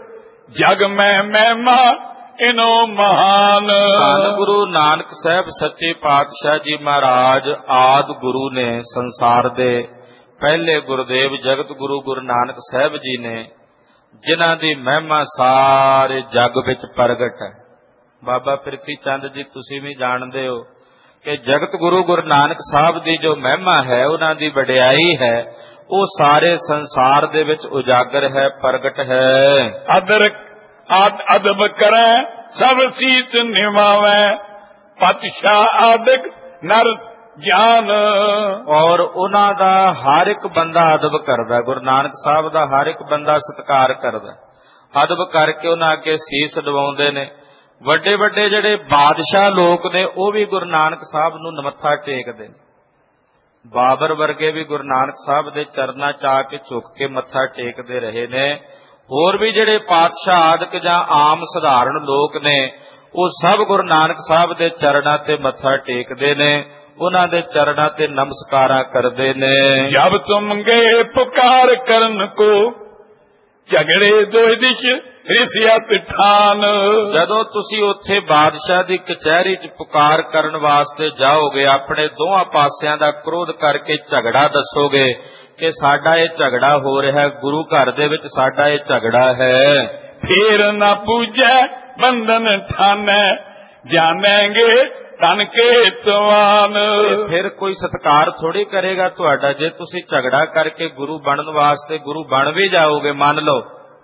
ਜਗ ਮੈਂ ਮਹਿਮਾ ਇਨੋ ਮਹਾਨ। ਧੰਨ ਗੁਰੂ ਨਾਨਕ ਸਾਹਿਬ ਸੱਚੇ ਪਾਤਸ਼ਾਹ ਜੀ ਮਹਾਰਾਜ ਆਦ ਗੁਰੂ ਨੇ, ਸੰਸਾਰ ਦੇ ਪਹਿਲੇ ਗੁਰਦੇਵ ਜਗਤ ਗੁਰੂ ਗੁਰੂ ਨਾਨਕ ਸਾਹਿਬ ਜੀ ਨੇ, ਜਿਨ੍ਹਾਂ ਦੀ ਮਹਿਮਾ ਸਾਰੇ ਜਗ ਵਿੱਚ ਪ੍ਰਗਟ ਹੈ। ਬਾਬਾ ਪ੍ਰਿਥੀ ਚੰਦ ਜੀ ਤੁਸੀਂ ਵੀ ਜਾਣਦੇ ਹੋ ਕਿ ਜਗਤ ਗੁਰੂ ਗੁਰੂ ਨਾਨਕ ਸਾਹਿਬ ਦੀ ਜੋ ਮਹਿਮਾ ਹੈ, ਉਹਨਾਂ ਦੀ ਵਡਿਆਈ ਹੈ, ਉਹ ਸਾਰੇ ਸੰਸਾਰ ਦੇ ਵਿੱਚ ਉਜਾਗਰ ਹੈ, ਪ੍ਰਗਟ ਹੈ। ਅਦਬ ਕਰੈ ਸਭ ਸੀਤ ਨਿਵਾਵੈ, ਪਤਸ਼ਾਹ ਆਦਿਕ ਨਰ ਜਾਨ। ਔਰ ਉਹਨਾਂ ਦਾ ਹਰ ਇੱਕ ਬੰਦਾ ਅਦਬ ਕਰਦਾ, ਗੁਰੂ ਨਾਨਕ ਸਾਹਿਬ ਦਾ ਹਰ ਇੱਕ ਬੰਦਾ ਸਤਿਕਾਰ ਕਰਦਾ, ਅਦਬ ਕਰਕੇ ਉਹਨਾਂ ਅੱਗੇ ਸੀਸ ਡਵਾਉਂਦੇ ਨੇ। ਵੱਡੇ ਵੱਡੇ ਜਿਹੜੇ ਬਾਦਸ਼ਾਹ ਲੋਕ ਨੇ, ਉਹ ਵੀ ਗੁਰੂ ਨਾਨਕ ਸਾਹਿਬ ਨੂੰ ਨਮੱਥਾ ਟੇਕਦੇ ਨੇ। ਬਾਬਰ ਵਰਗੇ ਵੀ ਗੁਰੂ ਨਾਨਕ ਸਾਹਿਬ ਦੇ ਚਰਨਾਂ 'ਚ ਆ ਕੇ ਝੁਕ ਕੇ ਮੱਥਾ ਟੇਕਦੇ ਰਹੇ ਨੇ। ਹੋਰ ਵੀ ਜਿਹੜੇ ਪਾਤਸ਼ਾਹ ਆਦਿਕ ਜਾਂ ਆਮ ਸਧਾਰਨ ਲੋਕ ਨੇ, ਉਹ ਸਭ ਗੁਰੂ ਨਾਨਕ ਸਾਹਿਬ ਦੇ ਚਰਨਾਂ ਤੇ ਮੱਥਾ ਟੇਕਦੇ ਨੇ, ਉਹਨਾਂ ਦੇ ਚਰਨਾਂ ਤੇ ਨਮਸਕਾਰਾਂ ਕਰਦੇ ਨੇ। ਜਬ ਤੁਮ ਗਏ ਪੁਕਾਰ ਕਰਨ ਕੋ, ਝਗੜੇ ਦੋਇ ਦਿਸ਼ ਰਿਸਿਅਤ ਠਾਨ। ਜਦੋਂ ਤੁਸੀਂ ਉੱਥੇ ਬਾਦਸ਼ਾਹ ਦੀ ਕਚਹਿਰੀ 'ਚ ਪੁਕਾਰ ਕਰਨ ਵਾਸਤੇ ਜਾਓਗੇ, ਆਪਣੇ ਦੋਹਾਂ ਪਾਸਿਆਂ ਦਾ ਕ੍ਰੋਧ ਕਰਕੇ ਝਗੜਾ ਦੱਸੋਗੇ ਕਿ ਸਾਡਾ ਇਹ ਝਗੜਾ ਹੋ ਰਿਹਾ, ਗੁਰੂ ਘਰ ਦੇ ਵਿੱਚ ਸਾਡਾ ਇਹ ਝਗੜਾ ਹੈ। ਫੇਰ ਨਾ ਪੂਜੈ ਬੰਧਨ ਠਾਨੈ, ਜਾਣੇਗੇ ਤਨ ਕੇ ਤਵਾਨ। ਫਿਰ ਕੋਈ ਸਤਿਕਾਰ ਥੋੜੀ ਕਰੇਗਾ ਤੁਹਾਡਾ। ਜੇ ਤੁਸੀਂ ਝਗੜਾ ਕਰਕੇ ਗੁਰੂ ਬਣਨ ਵਾਸਤੇ ਗੁਰੂ ਬਣ ਵੀ ਜਾਓਗੇ, ਮੰਨ ਲਓ,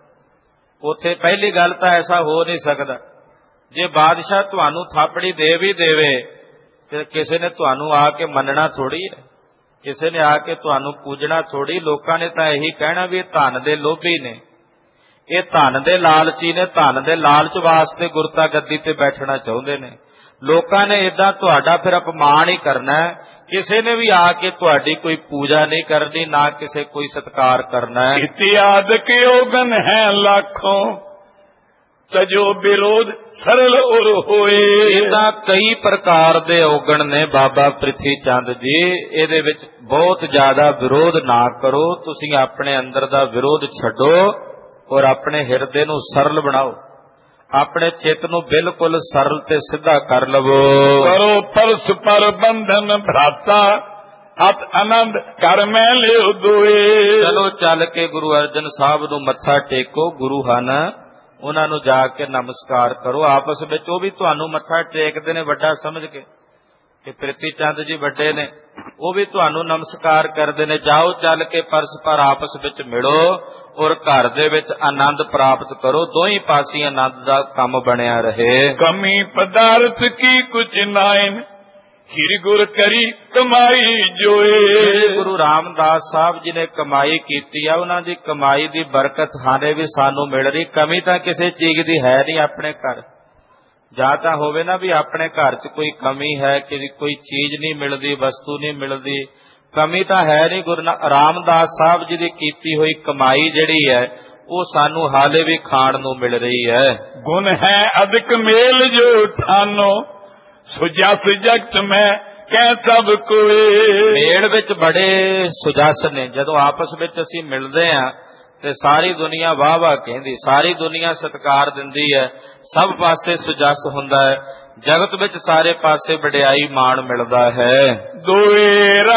ਉੱਥੇ ਪਹਿਲੀ ਗੱਲ ਤਾਂ ਐਸਾ ਹੋ ਨਹੀਂ ਸਕਦਾ। ਜੇ ਬਾਦਸ਼ਾਹ ਤੁਹਾਨੂੰ ਥਾਪੜੀ ਦੇ ਵੀ ਦੇਵੇ, ਤੇ ਕਿਸੇ ਨੇ ਤੁਹਾਨੂੰ ਆ ਕੇ ਮੰਨਣਾ ਥੋੜੀ ਹੈ, ਕਿਸੇ ਨੇ ਆ ਕੇ ਤੁਹਾਨੂੰ ਪੂਜਣਾ ਥੋੜੀ। ਲੋਕਾਂ ਨੇ ਤਾਂ ਇਹੀ ਕਹਿਣਾ ਵੀ ਇਹ ਧਨ ਦੇ ਲੋਭੀ ਨੇ, ਇਹ ਧਨ ਦੇ ਲਾਲਚੀ ਨੇ, ਧਨ ਦੇ ਲਾਲਚ ਵਾਸਤੇ ਗੁਰਤਾ ਗੱਦੀ ਤੇ ਬੈਠਣਾ ਚਾਹੁੰਦੇ ਨੇ। ਲੋਕਾਂ ਨੇ ਏਦਾਂ ਤੁਹਾਡਾ ਫਿਰ ਅਪਮਾਨ ਹੀ ਕਰਨਾ ਹੈ। ਕਿਸੇ ਨੇ ਵੀ ਆ ਕੇ ਤੁਹਾਡੀ ਕੋਈ ਪੂਜਾ ਨਹੀਂ ਕਰਨੀ, ਨਾ ਕਿਸੇ ਕੋਈ ਸਤਿਕਾਰ ਕਰਨਾ ਹੈ। ਇਤਿਆਦਿਕ ਯੋਗਨ ਹੈ ਲੱਖੋਂ, ਤਜੋ ਵਿਰੋਧ ਸਰਲ ਉਰ ਹੋਏ। ਇਹ ਤਾਂ ਕਈ ਪ੍ਰਕਾਰ ਦੇ ਔਗਣ ਨੇ ਬਾਬਾ ਪ੍ਰਿਥੀ ਚੰਦ ਜੀ, ਇਹਦੇ ਵਿੱਚ ਬਹੁਤ ਜ਼ਿਆਦਾ ਵਿਰੋਧ ਨਾ ਕਰੋ। ਤੁਸੀਂ ਆਪਣੇ ਅੰਦਰ ਦਾ ਵਿਰੋਧ ਛੱਡੋ ਔਰ ਆਪਣੇ ਹਿਰਦੇ ਨੂੰ ਸਰਲ ਬਣਾਓ, ਆਪਣੇ ਚਿੱਤ ਨੂੰ ਬਿਲਕੁਲ ਸਰਲ ਤੇ ਸਿੱਧਾ ਕਰ ਲਵੋ। ਕਰੋ ਪਰਸ ਪਰ ਬੰਧਨ ਭਰਾਤਾ, ਅਤ ਆਨੰਦ ਕਰ ਮੈਂ ਲਿਓ ਦੋਏ। ਚਲੋ ਚੱਲ ਕੇ ਗੁਰੂ ਅਰਜਨ ਸਾਹਿਬ ਨੂੰ ਮੱਥਾ ਟੇਕੋ, ਗੁਰੂ ਹਨ, ਉਹਨਾਂ ਨੂੰ ਜਾ ਕੇ ਨਮਸਕਾਰ ਕਰੋ ਆਪਸ ਵਿੱਚ। ਉਹ ਵੀ ਤੁਹਾਨੂੰ ਮੱਥਾ ਟੇਕਦੇ ਨੇ ਵੱਡਾ ਸਮਝ ਕੇ ਕਿ ਪ੍ਰਿਥੀ ਚੰਦ ਜੀ ਵੱਡੇ ਨੇ, ਉਹ ਵੀ ਤੁਹਾਨੂੰ ਨਮਸਕਾਰ ਕਰਦੇ ਨੇ। ਜਾਓ ਚੱਲ ਕੇ ਪਰਸਪਰ ਆਪਸ ਵਿੱਚ ਮਿਲੋ ਔਰ ਘਰ ਦੇ ਵਿੱਚ ਆਨੰਦ ਪ੍ਰਾਪਤ ਕਰੋ। ਦੋਹੀਂ ਪਾਸੇ ਆਨੰਦ ਦਾ ਕੰਮ ਬਣਿਆ ਰਹੇ। ਕਮੀ ਪਦਾਰਥ ਕੀ ਕੁਛ ਨਾਇਨ, ਹਿਰ ਗੁਰ ਕਰੀ ਕਮਾਈ ਜੋਏ। ਗੁਰੂ ਰਾਮਦਾਸ ਸਾਹਿਬ ਜੀ ਨੇ ਕਮਾਈ ਕੀਤੀ ਆ, ਉਹਨਾਂ ਦੀ ਕਮਾਈ ਦੀ ਬਰਕਤ ਹਾਲੇ ਵੀ ਸਾਨੂੰ ਮਿਲ ਰਹੀ। ਕਮੀ ਤਾਂ ਕਿਸੇ ਚੀਜ਼ ਦੀ ਹੈ ਨਹੀਂ ਆਪਣੇ ਘਰ। ਜਾਂ ਤਾਂ ਹੋਵੇ ਨਾ ਵੀ ਆਪਣੇ ਘਰ 'ਚ ਕੋਈ ਕਮੀ ਹੈ, ਕਿ ਕੋਈ ਚੀਜ਼ ਨਹੀਂ ਮਿਲਦੀ, ਵਸਤੂ ਨਹੀਂ ਮਿਲਦੀ, ਕਮੀ ਤਾਂ ਹੈ ਨਹੀਂ। ਗੁਰੂ ਰਾਮਦਾਸ ਸਾਹਿਬ ਜੀ ਦੀ ਕੀਤੀ ਹੋਈ ਕਮਾਈ ਜਿਹੜੀ ਹੈ ਉਹ ਸਾਨੂੰ ਹਾਲੇ ਵੀ ਖਾਣ ਨੂੰ ਮਿਲ ਰਹੀ ਹੈ। ਗੁਣ ਹੈ ਅਧਿਕ ਮੇਲ ਜੋ ਠਾਨੋ, ਸੁਜਸ ਜਗਤ ਮੈਂ ਕਹਿ ਸਭ ਕੋਏ। ਮੇਲ ਵਿੱਚ ਬੜੇ ਸੁਜਸ ਨੇ। ਜਦੋਂ ਆਪਸ ਵਿੱਚ ਅਸੀਂ ਮਿਲਦੇ ਹਾਂ ਤੇ ਸਾਰੀ ਦੁਨੀਆ ਵਾਹ ਵਾਹ ਕਹਿੰਦੀ, ਸਾਰੀ ਦੁਨੀਆ ਸਤਿਕਾਰ ਦਿੰਦੀ ਹੈ, ਸਭ ਪਾਸੇ ਸੁਜਸ ਹੁੰਦਾ ਹੈ, ਜਗਤ ਵਿੱਚ ਸਾਰੇ ਪਾਸੇ ਵਡਿਆਈ ਮਾਣ ਮਿਲਦਾ ਹੈ। ਦੋਏਰਾ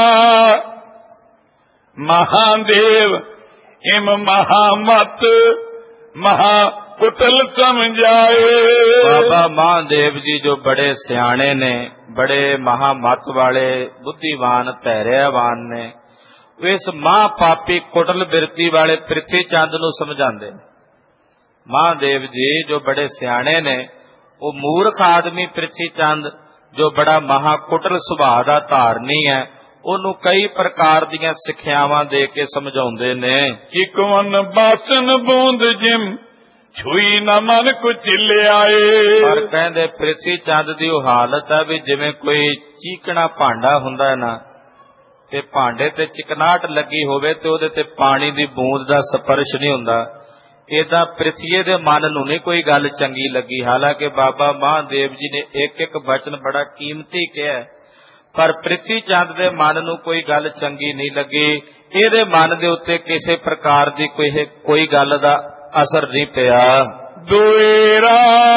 ਮਹਾਦੇਵ ਇਮ ਮਹਾਮਤ ਮਹਾ ਕੁਟਲ ਸਮਝਾਏ। ਬਾਬਾ ਮਹਾਦੇਵ ਜੀ ਜੋ ਬੜੇ ਸਿਆਣੇ ਨੇ, ਬੜੇ ਮਹਾਮਤ ਵਾਲੇ, ਬੁੱਧੀਵਾਨ, ਧੈਰਿਆਵਾਨ ਨੇ, ਇਸ ਮਹਾ ਪਾਪੀ ਕੁਟਲ ਬਿਰਤੀ ਵਾਲੇ ਪ੍ਰਿਥੀ ਚੰਦ ਨੂੰ ਸਮਝਾਉਂਦੇ ਨੇ। ਮਹਾਦੇਵ ਜੀ ਜੋ ਬੜੇ ਸਿਆਣੇ ਨੇ, ਉਹ ਮੂਰਖ ਆਦਮੀ ਪ੍ਰਿਥੀ ਚੰਦ ਜੋ ਬੜਾ ਮਹਾ ਕੁਟਲ ਸੁਭਾਅ ਦਾ ਧਾਰਨੀ ਹੈ, ਉਹਨੂੰ ਕਈ ਪ੍ਰਕਾਰ ਦੀਆਂ ਸਿੱਖਿਆਵਾਂ ਦੇ ਕੇ ਸਮਝਾਉਂਦੇ ਨੇ। ਕਿ ਕਵਨ ਬਾਸਨ ਬੂੰਦ ਜਿਮ ਛੁਈ ਨਾ ਮਨ ਕੁਛ ਲਿਆਏ। ਪਰ ਕਹਿੰਦੇ ਪ੍ਰਿਥੀ ਚੰਦ ਦੀ ਉਹ ਹਾਲਤ ਹੈ ਵੀ ਜਿਵੇਂ ਕੋਈ ਚੀਕਣਾ ਭਾਂਡਾ ਹੁੰਦਾ ਹੈ ਨਾ, ਤੇ ਭਾਂਡੇ ਤੇ ਚਿਕਨਾਹਟ ਲੱਗੀ ਹੋਵੇ ਤੇ ਉਹਦੇ ਤੇ ਪਾਣੀ ਦੀ ਬੂੰਦ ਦਾ ਸਪਰਸ਼ ਨਹੀਂ ਹੁੰਦਾ। ਏਦਾਂ ਪ੍ਰਿਥੀਏ ਦੇ ਮਨ ਨੂੰ ਨਹੀਂ ਕੋਈ ਗੱਲ ਚੰਗੀ ਲੱਗੀ। ਹਾਲਾਂਕਿ ਬਾਬਾ ਮਹਾਦੇਵ ਜੀ ਨੇ ਇੱਕ ਇੱਕ ਬਚਨ ਬੜਾ ਕੀਮਤੀ ਕਿਹਾ, ਪਰ ਪ੍ਰਿਥੀ ਚੰਦ ਦੇ ਮਨ ਨੂੰ ਕੋਈ ਗੱਲ ਚੰਗੀ ਨਹੀਂ ਲੱਗੀ। ਇਹਦੇ ਮਨ ਦੇ ਉੱਤੇ ਕਿਸੇ ਪ੍ਰਕਾਰ ਦੀ ਕੋਈ ਗੱਲ ਦਾ ਅਸਰ ਨਹੀਂ ਪਿਆ। ਦੋਏਰਾ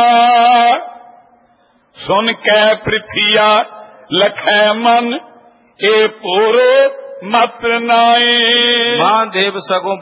ਸੁਣ ਕੇ ਪ੍ਰਿਥੀਆ ਲਖੈ ਮਨ, ਇਹ ਪੂਰੋ ਮਤ ਨਾਏ। ਮਹਾਦੇਵ ਸਗੋਂ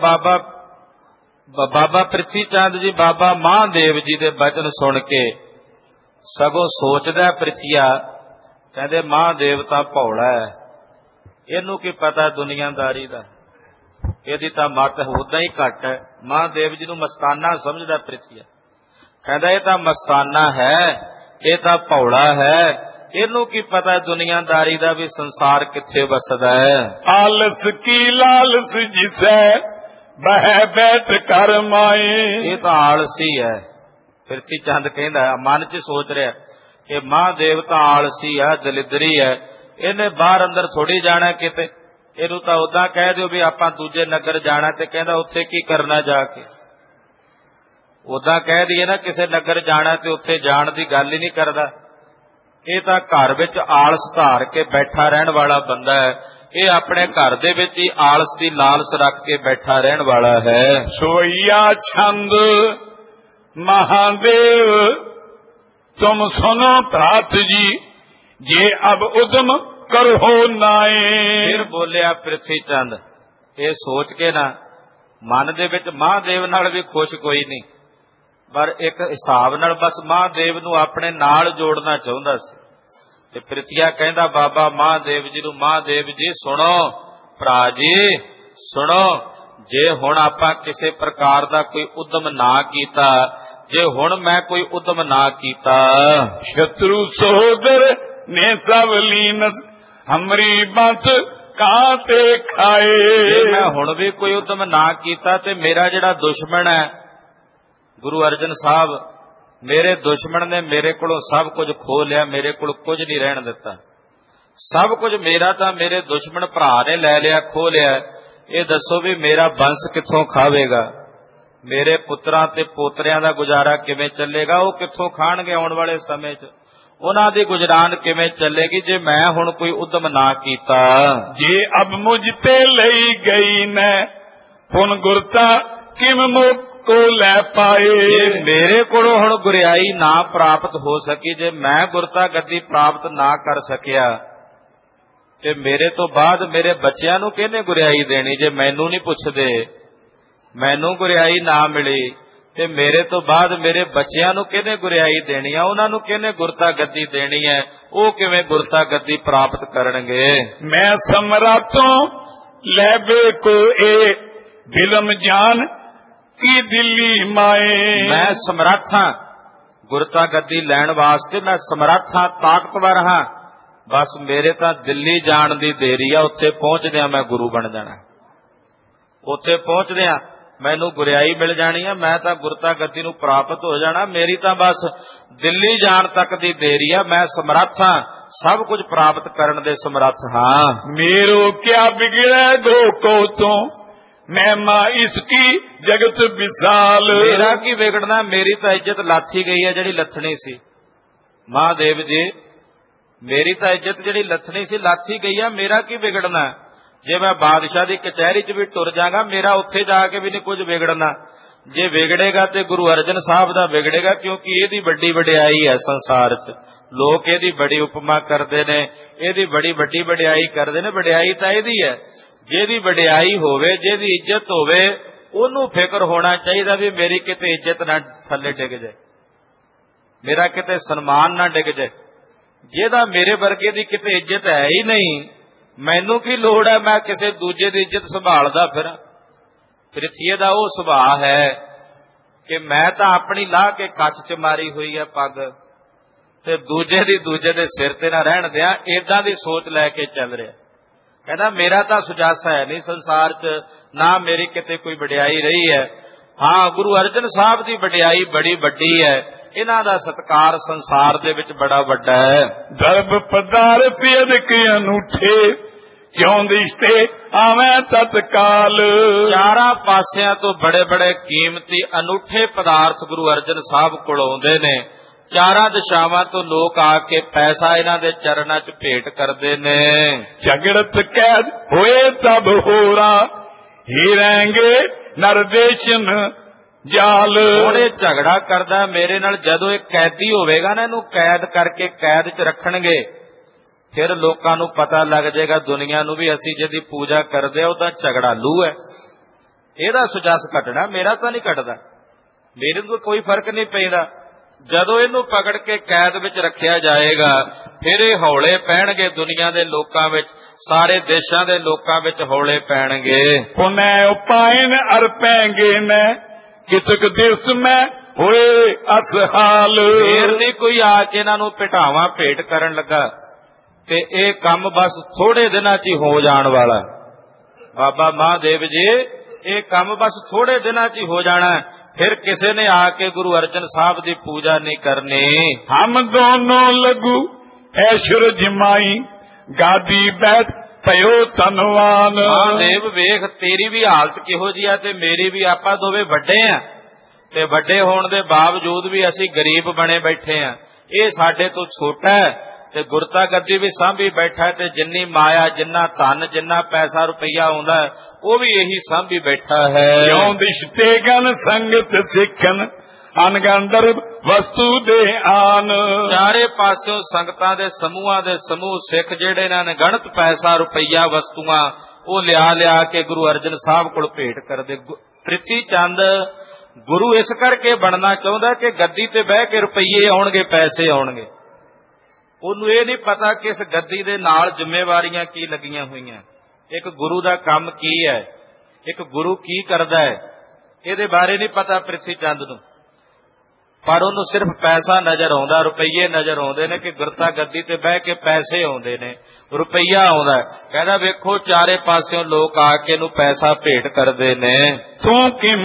ਬਾਬਾ ਪ੍ਰਿਥੀ ਚੰਦ ਜੀ ਬਾਬਾ ਮਹਾਦੇਵ ਜੀ ਦੇ ਬਚਨ ਸੁਣ ਕੇ ਸਗੋਂ ਸੋਚਦਾ ਪ੍ਰਿਥੀਆ, ਕਹਿੰਦੇ ਮਹਾਦੇਵ ਤਾਂ ਭੌਲਾ ਹੈ, ਇਹਨੂੰ ਕੀ ਪਤਾ ਦੁਨੀਆਦਾਰੀ ਦਾ, ਇਹਦੀ ਤਾਂ ਮੱਤ ਉਦਾਂ ਹੀ ਘੱਟ ਹੈ। ਮਹਾਦੇਵ ਜੀ ਨੂੰ ਮਸਤਾਨਾ ਸਮਝਦਾ ਪ੍ਰਿਥੀਆ, ਕਹਿੰਦਾ ਇਹ ਤਾਂ ਮਸਤਾਨਾ ਹੈ, ਇਹ ਤਾਂ ਭੌਲਾ ਹੈ, ਇਹਨੂੰ ਕੀ ਪਤਾ ਦੁਨੀਆਦਾਰੀ ਦਾ ਵੀ ਸੰਸਾਰ ਕਿੱਥੇ ਵਸਦਾ ਹੈ। ਆਲਸ ਕੀ ਲਾਲਸ ਜਿਸੈ ਬਹਿ ਬੈਠ ਕਰ ਮਾਏ। ਇਹ ਤਾਂ ਆਲਸੀ ਹੈ। ਪ੍ਰਿਥੀ ਚੰਦ ਕਹਿੰਦਾ, ਮਨ 'ਚ ਸੋਚ ਰਿਹਾ ਕਿ ਮਹਾਦੇਵ ਤਾਂ ਆਲਸੀ ਹੈ, ਦਲਿਦਰੀ ਹੈ, ਇਹਨੇ ਬਾਹਰ ਅੰਦਰ ਥੋੜੀ ਜਾਣਾ ਕਿਤੇ। ਇਹਨੂੰ ਤਾਂ ਉਦਾਂ ਕਹਿ ਦਿਓ ਵੀ ਆਪਾਂ ਦੂਜੇ ਨਗਰ ਜਾਣਾ, ਤੇ ਕਹਿੰਦਾ ਉੱਥੇ ਕੀ ਕਰਨਾ ਜਾ ਕੇ। ਉਦਾਂ ਕਹਿ ਦਈਏ ਨਾ ਕਿਸੇ ਨਗਰ ਜਾਣਾ ਤੇ ਉੱਥੇ ਜਾਣ ਦੀ ਗੱਲ ਹੀ ਨਹੀਂ ਕਰਦਾ। ਇਹ ਤਾਂ ਘਰ ਵਿੱਚ ਆਲਸ ਧਾਰ ਕੇ ਬੈਠਾ ਰਹਿਣ ਵਾਲਾ ਬੰਦਾ ਹੈ। ਇਹ ਆਪਣੇ ਘਰ ਦੇ ਵਿੱਚ ਹੀ ਆਲਸ ਦੀ ਲਾਲਸ ਰੱਖ ਕੇ ਬੈਠਾ ਰਹਿਣ ਵਾਲਾ ਹੈ। ਸੋਈਆ ਛੰਦ ਮਹਾਦੇਵ ਤੁਮ ਸੁਨੋ ਭਰਾਤ ਜੀ, ਜੇ ਅਬ ਉਦਮ ਕਰੋ ਨਾਏ। ਫਿਰ ਬੋਲਿਆ ਪ੍ਰਿਥੀ ਚੰਦ, ਇਹ ਸੋਚ ਕੇ ਨਾ ਮਨ ਦੇ ਵਿੱਚ ਮਹਾਦੇਵ ਨਾਲ ਵੀ ਖੁਸ਼ ਕੋਈ ਨਹੀਂ, ਪਰ ਇੱਕ ਹਿਸਾਬ ਨਾਲ ਬਸ ਮਹਾਦੇਵ ਨੂੰ ਆਪਣੇ ਨਾਲ ਜੋੜਨਾ ਚਾਹੁੰਦਾ ਸੀ। ਤੇ ਪ੍ਰਿਥੀਆ ਕਹਿੰਦਾ ਬਾਬਾ ਮਹਾਦੇਵ ਜੀ ਨੂੰ, ਮਹਾਦੇਵ ਜੀ ਸੁਣੋ, ਭਰਾ ਜੀ ਸੁਣੋ, ਜੇ ਹੁਣ ਆਪਾਂ ਕਿਸੇ ਪ੍ਰਕਾਰ ਦਾ ਕੋਈ ਉਦਮ ਨਾ ਕੀਤਾ, ਜੇ ਹੁਣ ਮੈਂ ਕੋਈ ਉਦਮ ਨਾ ਕੀਤਾ, ਸ਼ਤਰੂ ਸੋਦਰ ਨੇ ਸਭ ਲੀਨਸ ਹਮਰੀ ਬੰਤ ਕਾਂ ਤੇ ਖਾਏ। ਜੇ ਮੈਂ ਹੁਣ ਵੀ ਕੋਈ ਉਦਮ ਨਾ ਕੀਤਾ ਤੇ ਮੇਰਾ ਜਿਹੜਾ ਦੁਸ਼ਮਣ ਹੈ ਗੁਰੂ ਅਰਜਨ ਸਾਹਿਬ, ਮੇਰੇ ਦੁਸ਼ਮਣ ਨੇ ਮੇਰੇ ਕੋਲੋਂ ਸਭ ਕੁਝ ਖੋਹ ਲਿਆ, ਮੇਰੇ ਕੋਲ ਕੁਝ ਨਹੀਂ ਰਹਿਣ ਦਿੱਤਾ। ਸਭ ਕੁਝ ਮੇਰਾ ਤਾਂ ਮੇਰੇ ਦੁਸ਼ਮਣ ਭਰਾ ਨੇ ਲੈ ਲਿਆ, ਖੋਹ ਲਿਆ। ਇਹ ਦੱਸੋ ਵੀ ਮੇਰਾ ਬੰਸ ਕਿੱਥੋਂ ਖਾਵੇਗਾ। ਮੇਰੇ ਪੁੱਤਰਾਂ ਤੇ ਪੋਤਰਿਆਂ ਦਾ ਗੁਜ਼ਾਰਾ ਕਿਵੇਂ ਚੱਲੇਗਾ? ਉਹ ਕਿੱਥੋਂ ਖਾਣਗੇ ਆਉਣ ਵਾਲੇ ਸਮੇਂ 'ਚ? ਉਹਨਾਂ ਦੀ ਗੁਜਰਾਨ ਕਿਵੇਂ ਚੱਲੇਗੀ ਜੇ ਮੈਂ ਹੁਣ ਕੋਈ ਉਦਮ ਨਾ ਕੀਤਾ? ਜੇ ਅਬ ਮੁਝ ਤੇ ਲਈ ਗਈ ਨੇ ਹੁਣ ਗੁਰਤਾ ਕਿਵੇਂ ਮੋਕੋ ਲੈ ਪਾਏ। ਜੇ ਮੇਰੇ ਕੋਲੋਂ ਹੁਣ ਗੁਰਿਆਈ ਨਾ ਪ੍ਰਾਪਤ ਹੋ ਸਕੀ, ਜੇ ਮੈਂ ਗੁਰਤਾ ਗੱਦੀ ਪ੍ਰਾਪਤ ਨਾ ਕਰ ਸਕਿਆ, ਤੇ ਮੇਰੇ ਤੋਂ ਬਾਅਦ ਮੇਰੇ ਬੱਚਿਆਂ ਨੂੰ ਕਿਹਨੇ ਗੁਰਿਆਈ ਦੇਣੀ? ਜੇ ਮੈਨੂੰ ਨਹੀਂ ਪੁੱਛਦੇ, ਮੈਨੂੰ ਗੁਰਿਆਈ ਨਾ ਮਿਲੀ, ਤੇ ਮੇਰੇ ਤੋਂ ਬਾਅਦ ਮੇਰੇ ਬੱਚਿਆਂ ਨੂੰ ਕਿਹਨੇ ਗੁਰਿਆਈ ਦੇਣੀ ਆ? ਉਹਨਾਂ ਨੂੰ ਕਿਹਨੇ ਗੁਰਤਾ ਗੱਦੀ ਦੇਣੀ ਹੈ? ਉਹ ਕਿਵੇਂ ਗੁਰਤਾ ਗੱਦੀ ਪ੍ਰਾਪਤ ਕਰਨਗੇ? ਮੈਂ ਸਮਰਾਤੋਂ ਲੈਬੇ ਕੋ ਏ ਬਿਲਮ ਜਾਨ ਕੀ ਦਿੱਲੀ ਮਾਏ। ਮੈਂ ਸਮਰੱਥ ਹਾਂ ਗੁਰਤਾ ਗੱਦੀ ਲੈਣ ਵਾਸਤੇ, ਮੈਂ ਸਮਰੱਥ ਹਾਂ, ਤਾਕਤਵਰ ਹਾਂ। ਬਸ ਮੇਰੇ ਤਾਂ ਦਿੱਲੀ ਜਾਣ ਦੀ ਦੇਰੀ ਆ। ਉੱਥੇ ਪਹੁੰਚਦਿਆਂ ਮੈਂ ਗੁਰੂ ਬਣ ਜਾਣਾ, ਉੱਥੇ ਪਹੁੰਚਦਿਆਂ ਮੈਨੂੰ ਗੁਰਿਆਈ ਮਿਲ ਜਾਣੀ ਆ, ਮੈਂ ਤਾਂ ਗੁਰਤਾ ਗੱਦੀ ਨੂੰ ਪ੍ਰਾਪਤ ਹੋ ਜਾਣਾ। ਮੇਰੀ ਤਾਂ ਬਸ ਦਿੱਲੀ ਜਾਣ ਤੱਕ ਦੀ ਦੇਰੀ ਆ। ਮੈਂ ਸਮਰੱਥ ਹਾਂ, ਸਭ ਕੁਝ ਪ੍ਰਾਪਤ ਕਰਨ ਦੇ ਸਮਰੱਥ ਹਾਂ। ਮੇਰੋ ਕਿਆ ਬਿਗੜੈ ਗੋ ਕੋ ਤੋਂ ਮੈਂ ਮਾਂ ਇਸਕੀ ਜਗਤ ਵਿਸਾਲ। ਮੇਰਾ ਕੀ ਵਿਗੜਨਾ? ਮੇਰੀ ਤਾਂ ਇੱਜ਼ਤ ਲਾਥੀ ਗਈ ਹੈ ਜਿਹੜੀ ਲੱਥਣੀ ਸੀ। ਮਹਾਦੇਵ ਜੀ, ਮੇਰੀ ਤਾਂ ਇੱਜ਼ਤ ਜਿਹੜੀ ਲੱਥਣੀ ਸੀ ਲਾਥੀ ਗਈ ਆ। ਮੇਰਾ ਕੀ ਵਿਗੜਨਾ? ਜੇ ਮੈਂ ਬਾਦਸ਼ਾਹ ਦੀ ਕਚਹਿਰੀ 'ਚ ਵੀ ਟੁਰ ਜਾਗਾ, ਮੇਰਾ ਉੱਥੇ ਜਾ ਕੇ ਵੀ ਨਹੀਂ ਕੁਝ ਵਿਗੜਨਾ। ਜੇ ਵਿਗੜੇਗਾ ਤੇ ਗੁਰੂ ਅਰਜਨ ਸਾਹਿਬ ਦਾ ਵਿਗੜੇਗਾ, ਕਿਉਂਕਿ ਇਹਦੀ ਵੱਡੀ ਵਡਿਆਈ ਹੈ ਸੰਸਾਰ 'ਚ। ਲੋਕ ਇਹਦੀ ਬੜੀ ਉਪਮਾ ਕਰਦੇ ਨੇ, ਇਹਦੀ ਬੜੀ ਵੱਡੀ ਵਡਿਆਈ ਕਰਦੇ ਨੇ। ਵਡਿਆਈ ਤਾਂ ਇਹਦੀ ਹੈ। ਜਿਹਦੀ ਵਡਿਆਈ ਹੋਵੇ, ਜਿਹਦੀ ਇੱਜ਼ਤ ਹੋਵੇ, ਉਹਨੂੰ ਫਿਕਰ ਹੋਣਾ ਚਾਹੀਦਾ ਵੀ ਮੇਰੀ ਕਿਤੇ ਇੱਜ਼ਤ ਨਾ ਥੱਲੇ ਡਿੱਗ ਜਾਏ, ਮੇਰਾ ਕਿਤੇ ਸਨਮਾਨ ਨਾ ਡਿੱਗ ਜਾਏ। ਜਿਹਦਾ ਮੇਰੇ ਵਰਗੇ ਦੀ ਕਿਤੇ ਇੱਜ਼ਤ ਹੈ ਹੀ ਨਹੀਂ, ਮੈਨੂੰ ਕੀ ਲੋੜ ਹੈ ਮੈਂ ਕਿਸੇ ਦੂਜੇ ਦੀ ਇੱਜ਼ਤ ਸੰਭਾਲਦਾ ਫਿਰਾਂ। ਪ੍ਰਿਥਵੀ ਦਾ ਉਹ ਸੁਭਾਅ ਹੈ ਕਿ ਮੈਂ ਤਾਂ ਆਪਣੀ ਲਾਹ ਕੇ ਕੱਚ 'ਚ ਮਾਰੀ ਹੋਈ ਹੈ ਪੱਗ, ਤੇ ਦੂਜੇ ਦੀ ਦੂਜੇ ਦੇ ਸਿਰ ਤੇ ਨਾ ਰਹਿਣ ਦਿਆਂ। ਏਦਾਂ ਦੀ ਸੋਚ ਲੈ ਕੇ ਚੱਲ ਰਿਹਾ। ਕਹਿੰਦਾ ਮੇਰਾ ਤਾਂ ਸੁਜਾਸਾ ਹੈ ਨਹੀਂ ਸੰਸਾਰ 'ਚ, ਨਾ ਮੇਰੀ ਕਿਤੇ ਕੋਈ ਵਡਿਆਈ ਰਹੀ ਹੈ। ਹਾਂ, ਗੁਰੂ ਅਰਜਨ ਸਾਹਿਬ ਦੀ ਵਡਿਆਈ ਬੜੀ ਵੱਡੀ ਹੈ। ਇਹਨਾਂ ਦਾ ਸਤਿਕਾਰ ਸੰਸਾਰ ਦੇ ਵਿੱਚ ਬੜਾ ਵੱਡਾ ਹੈ। ਦਰਬ ਪਦਾਰਥ ਅਦਿਕ ਅਨੂਠੇ ਕਿਉਂ ਦਿਸ਼ਤੇ ਆਵੇਂ ਤਤਕਾਲ। ਚਾਰਾਂ ਪਾਸਿਆਂ ਤੋਂ ਬੜੇ ਬੜੇ ਕੀਮਤੀ ਅਨੂਠੇ ਪਦਾਰਥ ਗੁਰੂ ਅਰਜਨ ਸਾਹਿਬ ਕੋਲ ਆਉਂਦੇ ਨੇ। ਚਾਰਾਂ ਦਿਸ਼ਾਵਾਂ ਤੋਂ ਲੋਕ ਆ ਕੇ ਪੈਸਾ ਇਹਨਾਂ ਦੇ ਚਰਨਾਂ 'ਚ ਭੇਟ ਕਰਦੇ ਨੇ। ਝਗੜਤ ਕੈਦ ਹੋਏ ਤਬ ਹੋਰਾ ਹੀਰਾਂਗੇ ਨਰਦੇਸ਼ਨ ਜਾਲ। ਹੁਣ ਇਹ ਝਗੜਾ ਕਰਦਾ ਮੇਰੇ ਨਾਲ। ਜਦੋਂ ਇਹ ਕੈਦੀ ਹੋਵੇਗਾ ਨਾ, ਇਹਨੂੰ ਕੈਦ ਕਰਕੇ ਕੈਦ 'ਚ ਰੱਖਣਗੇ, ਫਿਰ ਲੋਕਾਂ ਨੂੰ ਪਤਾ ਲੱਗ ਜਾਏਗਾ, ਦੁਨੀਆ ਨੂੰ ਵੀ, ਅਸੀਂ ਜਿਹਦੀ ਪੂਜਾ ਕਰਦੇ ਆ ਉਹ ਤਾਂ ਝਗੜਾਲੂ ਹੈ। ਇਹਦਾ ਸੁਜਸ ਘਟਣਾ, ਮੇਰਾ ਤਾਂ ਨਹੀਂ ਘਟਦਾ। ਮੇਰੇ ਨੂੰ ਕੋਈ ਫਰਕ ਨਹੀਂ ਪੈਂਦਾ। ਜਦੋਂ ਇਹਨੂੰ ਪਕੜ ਕੇ ਕੈਦ ਵਿੱਚ ਰੱਖਿਆ ਜਾਏਗਾ, ਫਿਰ ਇਹ ਹੌਲੇ ਪੈਣਗੇ ਦੁਨੀਆ ਦੇ ਲੋਕਾਂ ਵਿੱਚ, ਸਾਰੇ ਦੇਸ਼ਾਂ ਦੇ ਲੋਕਾਂ ਵਿੱਚ ਹੌਲੇ ਪੈਣਗੇ। ਪੁਨੈ ਉਪਾਇਨ ਅਰਪੈਂਗੇ ਨੇ ਕਿਤਕ ਦਿਵਸ ਮੈਂ ਹੋਏ ਅਸਹਾਲ। ਫੇਰ ਨਹੀਂ ਕੋਈ ਆ ਕੇ ਇਹਨਾਂ ਨੂੰ ਪਿਟਾਵਾਂ ਭੇਟ ਕਰਨ ਲੱਗਾ, ਤੇ ਇਹ ਕੰਮ ਬਸ ਥੋੜੇ ਦਿਨਾਂ 'ਚ ਹੀ ਹੋ ਜਾਣ ਵਾਲਾ। ਬਾਬਾ ਮਹਾਦੇਵ ਜੀ, ਇਹ ਕੰਮ ਬਸ ਥੋੜੇ ਦਿਨਾਂ 'ਚ ਹੀ ਹੋ ਜਾਣਾ। ਫਿਰ ਕਿਸੇ ਨੇ ਆ ਕੇ ਗੁਰੂ ਅਰਜਨ ਸਾਹਿਬ ਦੀ ਪੂਜਾ ਨਹੀਂ ਕਰਨੀ। ਹਮ ਦੋਨੋਂ ਲਗੂ ਐਸ਼ੁਰ ਜਮਾਈ ਗਾਦੀ ਬੈਠ ਭਇਓ ਧਨਵਾਨ। ਮਹਾਦੇਵ ਵੇਖ, ਤੇਰੀ ਵੀ ਹਾਲਤ ਕਿਹੋ ਜਿਹੀ ਆ ਤੇ ਮੇਰੀ ਵੀ। ਆਪਾਂ ਦੋਵੇਂ ਵੱਡੇ ਆ, ਤੇ ਵੱਡੇ ਹੋਣ ਦੇ ਬਾਵਜੂਦ ਵੀ ਅਸੀਂ ਗਰੀਬ ਬਣੇ ਬੈਠੇ ਆ। ਇਹ ਸਾਡੇ ਤੋਂ ਛੋਟਾ ਹੈ, ਤੇ ਗੁਰਤਾ ਗੱਦੀ ਵੀ ਸਾਂਭੀ ਬੈਠਾ, ਤੇ ਜਿੰਨੀ ਮਾਇਆ, ਜਿੰਨਾ ਧਨ, ਜਿੰਨਾ ਪੈਸਾ ਰੁਪਈਆ ਆਉਂਦਾ ਉਹ ਵੀ ਇਹੀ ਸਾਂਭੀ ਬੈਠਾ ਹੈ। ਕਿਉਂ ਦਿਸ਼ਤੇ ਗਨ ਸੰਗਤ ਸਿੱਖਣ ਅਨਗੰਦਰ ਵਸਤੂ ਦੇ ਆਨ। ਚਾਰੇ ਪਾਸਿਓਂ ਸੰਗਤਾਂ ਦੇ ਸਮੂਹਾਂ ਦੇ ਸਮੂਹ ਸਿੱਖ ਜਿਹੜੇ ਇਹਨਾਂ ਨੇ ਗਣਤ ਪੈਸਾ ਰੁਪਈਆ ਵਸਤੂਆਂ ਉਹ ਲਿਆ ਕੇ ਗੁਰੂ ਅਰਜਨ ਸਾਹਿਬ ਕੋਲ ਭੇਟ ਕਰਦੇ। ਪ੍ਰਿਥੀ ਚੰਦ ਗੁਰੂ ਇਸ ਕਰਕੇ ਬਣਨਾ ਚਾਹੁੰਦਾ ਕਿ ਗੱਦੀ ਤੇ ਬਹਿ ਕੇ ਰੁਪਈਏ ਆਉਣਗੇ, ਪੈਸੇ ਆਉਣਗੇ। ਉਹਨੂੰ ਇਹ ਨਹੀਂ ਪਤਾ ਕਿ ਇਸ ਗੱਦੀ ਦੇ ਨਾਲ ਜ਼ਿੰਮੇਵਾਰੀਆਂ ਕੀ ਲੱਗੀਆਂ ਹੋਈਆਂ, ਇੱਕ ਗੁਰੂ ਦਾ ਕੰਮ ਕੀ ਹੈ, ਇੱਕ ਗੁਰੂ ਕੀ ਕਰਦਾ ਹੈ, ਇਹਦੇ ਬਾਰੇ ਨਹੀਂ ਪਤਾ ਪ੍ਰਿਥੀ ਚੰਦ ਨੂੰ। ਪਰ ਉਹਨੂੰ ਸਿਰਫ ਪੈਸਾ ਨਜ਼ਰ ਆਉਂਦਾ, ਰੁਪਈਏ ਨਜ਼ਰ ਆਉਂਦੇ ਨੇ, ਕਿ ਗੁਰਤਾ ਗੱਦੀ ਤੇ ਬਹਿ ਕੇ ਪੈਸੇ ਆਉਂਦੇ ਨੇ, ਰੁਪਈਆ ਆਉਂਦਾ। ਕਹਿੰਦਾ ਵੇਖੋ ਚਾਰੇ ਪਾਸਿਓਂ ਲੋਕ ਆ ਕੇ ਇਹਨੂੰ ਪੈਸਾ ਭੇਟ ਕਰਦੇ ਨੇ। ਤੂੰ ਕਿਮ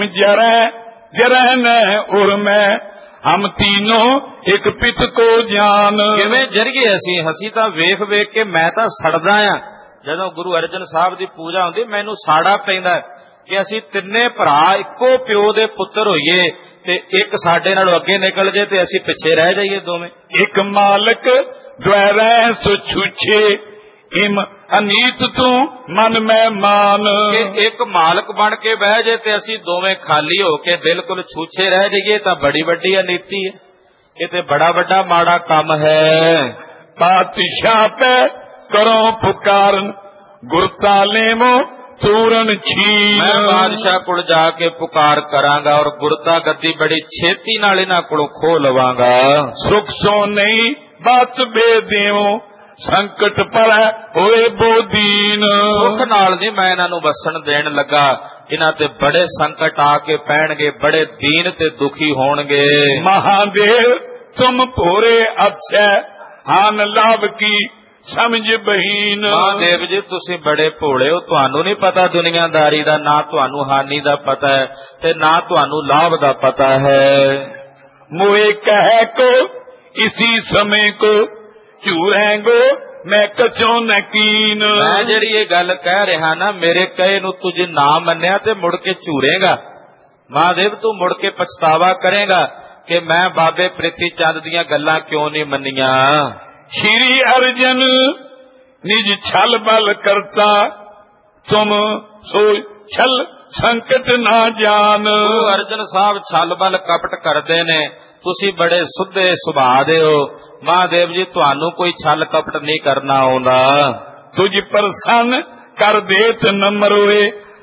ਜਰੈ ਨੇ ਉਰ ਮੈਂ ਹਮ ਤੀਨੋਂ ਇੱਕ ਪਿਤ ਕੋ ਜਾਨ। ਕਿਵੇਂ ਜਰੀਏ ਅਸੀਂ ਤਾਂ ਵੇਖ ਵੇਖ ਕੇ ਮੈਂ ਤਾਂ ਸੜਦਾ ਆ। ਜਦੋਂ ਗੁਰੂ ਅਰਜਨ ਸਾਹਿਬ ਦੀ ਪੂਜਾ ਹੁੰਦੀ ਮੈਨੂੰ ਸਾੜਾ ਪੈਂਦਾ। ਕਿ ਅਸੀਂ ਤਿੰਨੇ ਭਰਾ ਇੱਕੋ ਪਿਓ ਦੇ ਪੁੱਤਰ ਹੋਈਏ ਤੇ ਇੱਕ ਸਾਡੇ ਨਾਲੋਂ ਅੱਗੇ ਨਿਕਲ ਜੇ ਤੇ ਅਸੀਂ ਪਿੱਛੇ ਰਹਿ ਜਾਈਏ ਦੋਵੇਂ। ਇੱਕ ਮਾਲਕ ਦੁਆਰਾ ਸੋ ਛੂਛੇ ਇਮ ਅਨੀਤ ਤੂੰ ਮਨ ਮੈਂ ਮਾਨ। ਕਿ ਇੱਕ ਮਾਲਕ ਬਣ ਕੇ ਬਹਿ ਜੇ ਤੇ ਅਸੀਂ ਦੋਵੇਂ ਖਾਲੀ ਹੋ ਕੇ ਬਿਲਕੁਲ ਛੂਛੇ ਰਹਿ ਜਾਈਏ ਤਾਂ ਬੜੀ ਵੱਡੀ ਅਨੀਤੀ ਹੈ। ਇਹ ਤੇ ਬੜਾ ਵੱਡਾ ਮਾੜਾ ਕੰਮ ਹੈ। ਪਾਤਸ਼ਾਹ ਪੈ ਕਰੋ ਪੁਕਾਰਨ ਗੁਰਤਾ ਲੇਵੋ ਪੂਰਨ ਛੀਨ। ਮੈਂ ਬਾਦਸ਼ਾਹ ਕੋਲ ਜਾ ਕੇ ਪੁਕਾਰ ਕਰਾਂਗਾ ਔਰ ਗੁਰਤਾ ਗੱਦੀ ਬੜੀ ਛੇਤੀ ਨਾਲ ਇਹਨਾਂ ਕੋਲੋਂ ਖੋਹ ਲਵਾਂਗਾ। ਸੁਖ ਸੋ ਨਹੀਂ ਬਸ ਬੇਦਿਓ ਸੰਕਟ ਪਰ ਹੋਏ ਬੋਦੀਨ। ਸੁਖ ਨਾਲ ਨਹੀਂ ਮੈਂ ਇਹਨਾਂ ਨੂੰ ਵਸਣ ਦੇਣ ਲੱਗਾ, ਇਹਨਾਂ ਤੇ ਬੜੇ ਸੰਕਟ ਆ ਕੇ ਪੈਣਗੇ, ਬੜੇ ਦੀਨ ਤੇ ਦੁਖੀ ਹੋਣਗੇ। ਮਹਾਦੇਵ ਤੁਮ ਭੋਰੇ ਅੱਛੈ ਹਾਨ ਲਾਭ ਕੀ ਸਮਝ ਬਹੀਨ। ਮਹਾਦੇਵ ਜੀ ਤੁਸੀਂ ਬੜੇ ਭੋਲੇ ਹੋ, ਤੁਹਾਨੂੰ ਨਹੀਂ ਪਤਾ ਦੁਨੀਆਦਾਰੀ ਦਾ, ਨਾ ਤੁਹਾਨੂੰ ਹਾਨੀ ਦਾ ਪਤਾ ਹੈ ਤੇ ਨਾ ਤੁਹਾਨੂੰ ਲਾਭ ਦਾ ਪਤਾ ਹੈ। ਮੋਏ ਕਹਿ ਕੋ ਇसी समय को ਝੂਰੇਂਗੋ ਮੈਂ ਕਛੋ ਨਕੀਨ। ਮੈਂ ਜਿਹੜੀ ਇਹ ਗੱਲ ਕਹਿ ਰਿਹਾ ਨਾ, ਮੇਰੇ ਕਹੇ ਨੂੰ ਤੁਝ ਨਾ ਮੰਨਿਆ ਤੇ ਮੁੜ ਕੇ ਝੂਰੇਗਾ। ਮਹਾਦੇਵ ਤੂੰ ਮੁੜ ਕੇ ਪਛਤਾਵਾ ਕਰੇਗਾ ਕਿ ਮੈਂ ਬਾਬੇ ਪ੍ਰਿਥੀ ਚੰਦ ਦੀਆਂ ਗੱਲਾਂ ਕਿਉਂ ਨਹੀਂ ਮੰਨੀਆਂ। ਸ਼੍ਰੀ ਅਰਜਨ ਨਿਜ ਛਲ ਬਲ ਕਰਤਾ ਤੁਮ ਸੋ ਛਲ ਸੰਕਟ ਨਾ ਜਾਨ। ਗੁਰੂ ਅਰਜਨ ਸਾਹਿਬ ਛਲ ਬਲ ਕਪਟ ਕਰਦੇ ਨੇ, ਤੁਸੀਂ ਬੜੇ ਸੁੱਧੇ ਸੁਭਾਅ ਦੇ ਹੋ। ਮਹਾਦੇਵ ਜੀ ਤੁਹਾਨੂੰ ਕੋਈ ਛਲ ਕਪਟ ਨਹੀਂ ਕਰਨਾ ਆਉਂਦਾ। ਤੁਝ ਪ੍ਰਸੰਨ ਕਰ ਦੇਤ ਨਮਰੋਏ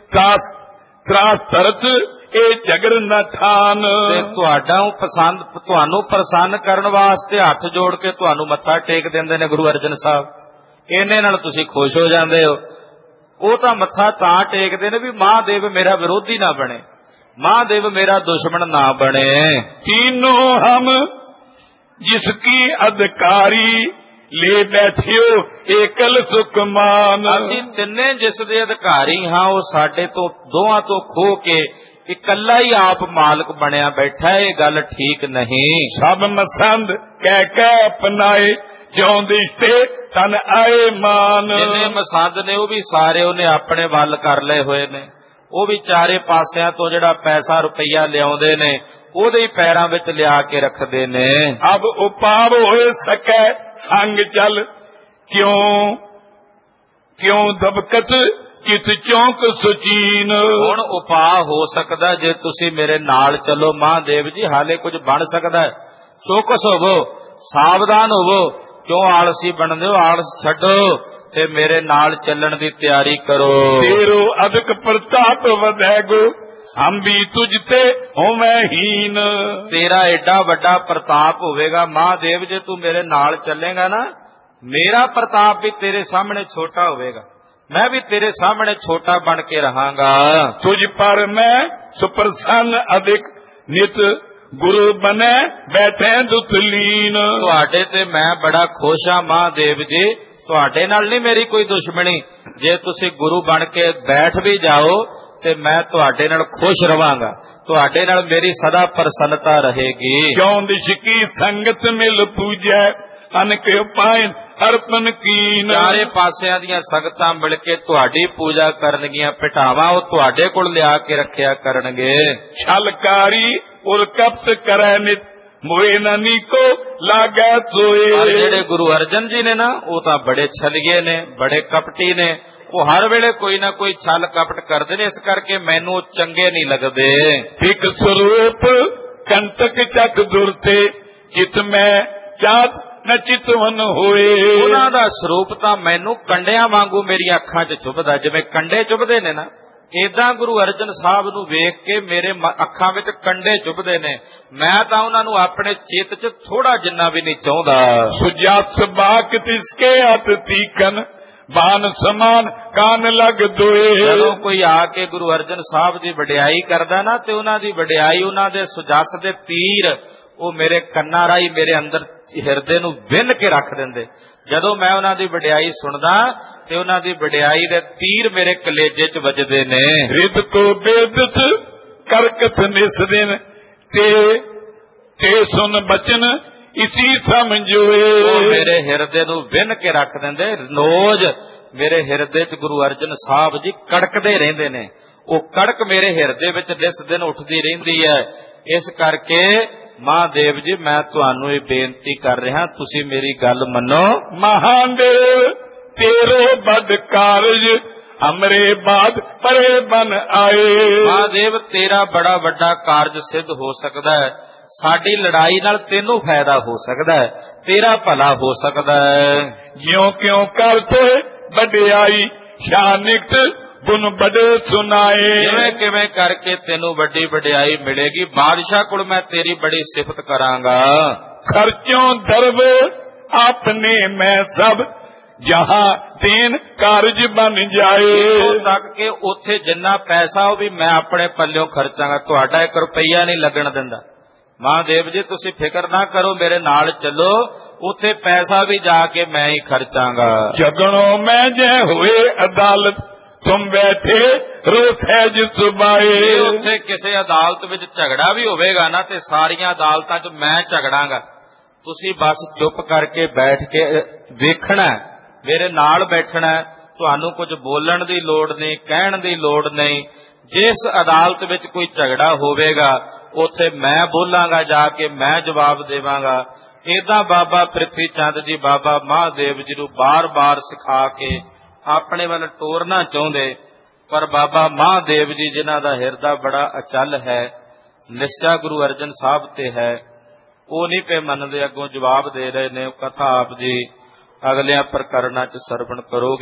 ਤਰਾਸ ਤਰਤ ਇਹ ਝਗੜ ਨਾ ਠਾਨ। ਤੇ ਤੁਹਾਨੂੰ ਪ੍ਰਸੰਨ ਕਰਨ ਵਾਸਤੇ ਹੱਥ ਜੋੜ ਕੇ ਤੁਹਾਨੂੰ ਮੱਥਾ ਟੇਕ ਦਿੰਦੇ ਨੇ ਗੁਰੂ ਅਰਜਨ ਸਾਹਿਬ। ਇਹਨੇ ਨਾਲ ਤੁਸੀਂ ਖੁਸ਼ ਹੋ ਜਾਂਦੇ ਹੋ। ਉਹ ਤਾਂ ਮੱਥਾ ਤਾਂ ਟੇਕਦੇ ਨੇ ਵੀ ਮਹਾਦੇਵ ਮੇਰਾ ਵਿਰੋਧੀ ਨਾ ਬਣੇ, ਮਹਾਦੇਵ ਮੇਰਾ ਦੁਸ਼ਮਣ ਨਾ ਬਣੇ। तीनों हम जिसकी अधिकारी ले बैठियो एकल सुखमान। ਅਸੀਂ ਤਿੰਨੇ ਜਿਸ ਦੇ ਅਧਿਕਾਰੀ ਹਾਂ ਉਹ ਸਾਡੇ ਤੋਂ ਦੋਹਾਂ ਤੋਂ ਖੋ ਕੇ ਇਕੱਲਾ ਹੀ ਆਪ ਮਾਲਕ ਬਣਿਆ ਬੈਠਾ ਹੈ। ਇਹ ਗੱਲ ਠੀਕ ਨਹੀਂ। सब मसंद कह अपनाए ज्यों दिशते तन आए मान। ਜਿੰਨੇ ਮਸੰਦ ਨੇ ਉਹ ਵੀ ਸਾਰੇ ਉਹਨੇ ਆਪਣੇ ਵੱਲ ਕਰ ਲਏ ਹੋਏ ਨੇ। ਉਹ ਵੀ ਚਾਰੇ ਪਾਸਿਆਂ ਤੋਂ ਜਿਹੜਾ ਪੈਸਾ ਰੁਪਈਆ ਲਿਆਉਂਦੇ ਨੇ ਉਹਦੇ ਹੀ ਪੈਰਾਂ ਵਿੱਚ ਲਿਆ ਕੇ ਰੱਖਦੇ ਨੇ। अब उपाव होए सकै संग चल क्यों दबकत कित चौक सुचीन। ਹੁਣ ਉਪਾਅ ਹੋ ਸਕਦਾ ਜੇ ਤੁਸੀਂ ਮੇਰੇ ਨਾਲ ਚੱਲੋ ਮਹਾਦੇਵ ਜੀ, ਹਾਲੇ ਕੁਝ ਬਣ ਸਕਦਾ ਹੈ। ਚੌਕਸ ਹੋਵੋ, ਸਾਵਧਾਨ ਹੋਵੋ, ਕਿਉਂ ਆਲਸੀ ਬਣਦੇ ਹੋ। ਆਲਸ ਛੱਡੋ ਤੇ ਮੇਰੇ ਨਾਲ ਚੱਲਣ ਦੀ ਤਿਆਰੀ ਕਰੋ। तेरो अधिक प्रताप वधैगो हम भी तुझते होवें हीन। ਤੇਰਾ ਏਡਾ ਵੱਡਾ ਪ੍ਰਤਾਪ ਹੋਵੇਗਾ ਮਹਾਦੇਵ, ਜੇ ਤੂੰ ਮੇਰੇ ਨਾਲ ਚੱਲੇਗਾ ਨਾ, ਮੇਰਾ ਪ੍ਰਤਾਪ ਵੀ ਤੇਰੇ ਸਾਹਮਣੇ ਛੋਟਾ ਹੋਵੇਗਾ, ਮੈਂ ਵੀ ਤੇਰੇ ਸਾਹਮਣੇ ਛੋਟਾ ਬਣ ਕੇ ਰਹਾਂਗਾ। तुझ पर मैं सुप्रसन्न अधिक नित गुरु बने बैठे दुतलीन। ਤੁਹਾਡੇ ਤੇ ਮੈਂ ਬੜਾ ਖੁਸ਼ ਹਾਂ ਮਹਾਦੇਵ ਜੀ, ਤੁਹਾਡੇ ਨਾਲ ਨਹੀਂ ਮੇਰੀ ਕੋਈ ਦੁਸ਼ਮਣੀ। ਜੇ ਤੁਸੀਂ ਗੁਰੂ ਬਣ ਕੇ ਬੈਠ ਵੀ ਜਾਓ ਤੇ ਮੈਂ ਤੁਹਾਡੇ ਨਾਲ ਖੁਸ਼ ਰਵਾਂਗਾ, ਤੁਹਾਡੇ ਨਾਲ ਮੇਰੀ ਸਦਾ ਪ੍ਰਸੰਨਤਾ ਰਹੇਗੀ। क्यों दिश की संगत मिल पूजै अनक पायन अर्पण कीन। ਚਾਰੇ ਪਾਸਿਆਂ ਦੀਆਂ ਸੰਗਤਾਂ ਮਿਲ ਕੇ ਤੁਹਾਡੀ ਪੂਜਾ ਕਰਨਗੀਆਂ, ਪਿਠਾਵਾਂ ਉਹ ਤੁਹਾਡੇ ਕੋਲ ਲਿਆ ਕੇ ਰੱਖਿਆ ਕਰਨਗੇ। छलकारी और कपट करे नित मोए ननी को लागे सोए। ਪਰ ਜਿਹੜੇ ਗੁਰੂ ਅਰਜਨ ਜੀ ਨੇ ਨਾ, ਉਹ ਤਾਂ ਬੜੇ ਛਲਗੇ ਨੇ, ਬੜੇ ਕਪਟੀ ਨੇ। ਉਹ ਹਰ ਵੇਲੇ ਕੋਈ ਨਾ ਕੋਈ ਛਲ ਕਪਟ ਕਰਦੇ ਨੇ, ਇਸ ਕਰਕੇ ਮੈਨੂੰ ਚੰਗੇ ਨਹੀਂ ਲੱਗਦੇ। एक स्वरूप कंटक चक दुरते चित में चात न चितवन होए। ਉਹਨਾਂ ਦਾ ਸਰੂਪ ਤਾਂ ਮੈਨੂੰ ਕੰਡਿਆਂ ਵਾਂਗੂ ਮੇਰੀਆਂ ਅੱਖਾਂ 'ਚ ਚੁਭਦਾ, ਜਿਵੇਂ ਕੰਡੇ ਚੁਭਦੇ ਨੇ ਨਾ, ਏਦਾਂ ਗੁਰੂ ਅਰਜਨ ਸਾਹਿਬ ਨੂੰ ਵੇਖ ਕੇ ਮੇਰੇ ਅੱਖਾਂ ਵਿੱਚ ਕੰਡੇ ਚੁਭਦੇ ਨੇ। ਮੈਂ ਤਾਂ ਉਹਨਾਂ ਨੂੰ ਆਪਣੇ ਚਿੱਤ 'ਚ ਥੋੜਾ ਜਿੰਨਾ ਵੀ ਨਹੀਂ ਚਾਹੁੰਦਾ। सुजात बाक तिसके अत तीखन बान समान कान लग दोए। ਜਦੋਂ ਕੋਈ ਆ ਕੇ ਗੁਰੂ ਅਰਜਨ ਸਾਹਿਬ ਦੀ ਵਡਿਆਈ ਕਰਦਾ ਨਾ, ਤੇ ਉਹਨਾਂ ਦੀ ਵਡਿਆਈ, ਉਹਨਾਂ ਦੇ ਸੁਜਸ ਦੇ ਤੀਰ ਉਹ ਮੇਰੇ ਕੰਨਾਂ ਰਾਹੀਂ ਮੇਰੇ ਅੰਦਰ ਹਿਰਦੇ ਨੂੰ ਵਿੰਨ ਕੇ ਰੱਖ ਦਿੰਦੇ। ਜਦੋਂ ਮੈਂ ਉਹਨਾਂ ਦੀ ਵਡਿਆਈ ਸੁਣਦਾ ਤੇ ਉਹਨਾਂ ਦੀ ਵਡਿਆਈ ਦੇ ਤੀਰ ਮੇਰੇ ਕਲੇਜੇ 'ਚ ਵੱਜਦੇ ਨੇ। रिद को बेदत करकत निस दिन ते सुन बचन इसी समझोए। ਉਹ ਮੇਰੇ ਹਿਰਦੇ ਨੂੰ ਵਿੰਨ ਕੇ ਰੱਖ ਦਿੰਦੇ। ਰੋਜ਼ ਮੇਰੇ ਹਿਰਦੇ 'ਚ ਗੁਰੂ ਅਰਜਨ ਸਾਹਿਬ ਜੀ ਕੜਕਦੇ ਰਹਿੰਦੇ ਨੇ। ਉਹ ਕੜਕ ਮੇਰੇ ਹਿਰਦੇ ਵਿੱਚ ਦਿਸ ਦਿਨ ਉੱਠਦੀ ਰਹਿੰਦੀ ਹੈ। ਇਸ ਕਰਕੇ ਮਹਾਦੇਵ ਜੀ ਮੈਂ ਤੁਹਾਨੂੰ ਇਹ ਬੇਨਤੀ ਕਰ ਰਿਹਾ, ਤੁਸੀਂ ਮੇਰੀ ਗੱਲ ਮੰਨੋ। ਮਹਾਦੇਵ ਤੇਰੇ ਬਦ ਕਾਰਜ ਅਮਰੇ ਬਾਦ ਪਰੇ ਬਨ ਆਏ। ਮਹਾਦੇਵ ਤੇਰਾ ਬੜਾ ਵੱਡਾ ਕਾਰਜ ਸਿੱਧ ਹੋ ਸਕਦਾ ਹੈ, ਸਾਡੀ ਲੜਾਈ ਨਾਲ ਤੈਨੂੰ ਫਾਇਦਾ ਹੋ ਸਕਦਾ ਹੈ, ਤੇਰਾ ਭਲਾ ਹੋ ਸਕਦਾ ਹੈ। ਜਿਉਂ ਕਿਉਂ ਕਰਤੇ ਵਡਿਆਈ ਸ਼ਾਨਿਕਤ ਗੁਣ ਬੜੇ ਸੁਨਾਏ। ਜਿਵੇਂ ਕਿਵੇਂ ਕਰਕੇ ਤੈਨੂੰ ਵੱਡੀ ਵਡਿਆਈ ਮਿਲੇਗੀ, ਬਾਦਸ਼ਾਹ ਕੋਲ ਮੈਂ ਤੇਰੀ ਬੜੀ ਸਿਫਤ ਕਰਾਂਗਾ। ਖਰਚੋਂ ਦਰਬ ਆਪਨੇ ਮੈਂ ਸਭ ਜਹਾਂ ਤੀਨ ਕਾਰਜ ਬਨ ਜਾਏ। ਇੱਥੋਂ ਤੱਕ ਕਿ ਉੱਥੇ ਜਿੰਨਾ ਪੈਸਾ ਉਹ ਵੀ ਮੈਂ ਆਪਣੇ ਪੱਲਿਓਂ ਖਰਚਾਂਗਾ, ਤੁਹਾਡਾ 1 ਰੁਪਈਆ ਨਹੀਂ ਲੱਗਣ ਦਿੰਦਾ। ਮਹਾਦੇਵ ਜੀ ਤੁਸੀਂ ਫਿਕਰ ਨਾ ਕਰੋ, ਮੇਰੇ ਨਾਲ ਚੱਲੋ, ਉੱਥੇ ਪੈਸਾ ਵੀ ਜਾ ਕੇ ਮੈਂ ਹੀ ਖਰਚਾਂਗਾ। ਜਗਣੋਂ ਮੈਂ ਜੇ ਹੋਏ ਅਦਾਲਤ ਤੁਮ ਬੈਠੇ ਰੋ ਸਹਿਜ ਸੁਬਾਏ। ਉੱਥੇ ਕਿਸੇ ਅਦਾਲਤ ਵਿੱਚ ਝਗੜਾ ਵੀ ਹੋਵੇਗਾ ਨਾ, ਤੇ ਸਾਰੀਆਂ ਅਦਾਲਤਾਂ 'ਚ ਮੈਂ ਝਗੜਾਂਗਾ, ਤੁਸੀਂ ਬਸ ਚੁੱਪ ਕਰਕੇ ਬੈਠ ਕੇ ਵੇਖਣਾ, ਮੇਰੇ ਨਾਲ ਬੈਠਣਾ, ਤੁਹਾਨੂੰ ਕੁਝ ਬੋਲਣ ਦੀ ਲੋੜ ਨਹੀਂ, ਕਹਿਣ ਦੀ ਲੋੜ ਨਹੀਂ। ਜਿਸ ਅਦਾਲਤ ਵਿੱਚ ਕੋਈ ਝਗੜਾ ਹੋਵੇਗਾ ਉੱਥੇ ਮੈਂ ਬੋਲਾਂਗਾ, ਜਾ ਕੇ ਮੈਂ ਜਵਾਬ ਦੇਵਾਂਗਾ। ਏਦਾਂ ਬਾਬਾ ਪ੍ਰਿਥਵੀ ਚੰਦ ਜੀ ਬਾਬਾ ਮਹਾਦੇਵ ਜੀ ਨੂੰ ਬਾਰ-ਬਾਰ ਸਿਖਾ ਕੇ ਆਪਣੇ ਵੱਲ ਟੋਰਨਾ ਚਾਹੁੰਦੇ, ਪਰ ਬਾਬਾ ਮਹਾਦੇਵ ਜੀ ਜਿਨ੍ਹਾਂ ਦਾ ਹਿਰਦਾ ਬੜਾ ਅਚਲ ਹੈ, ਨਿਸ਼ਚਾ ਗੁਰੂ ਅਰਜਨ ਸਾਹਿਬ ਤੇ ਹੈ, ਉਹ ਨਹੀਂ ਪਏ ਮੰਨਦੇ। ਅੱਗੋਂ ਜਵਾਬ ਦੇ ਰਹੇ ਨੇ। ਕਥਾ ਆਪ ਜੀ ਅਗਲਿਆਂ ਪ੍ਰਕਰਣਾਂ 'ਚ ਸਰਵਣ ਕਰੋਗੇ।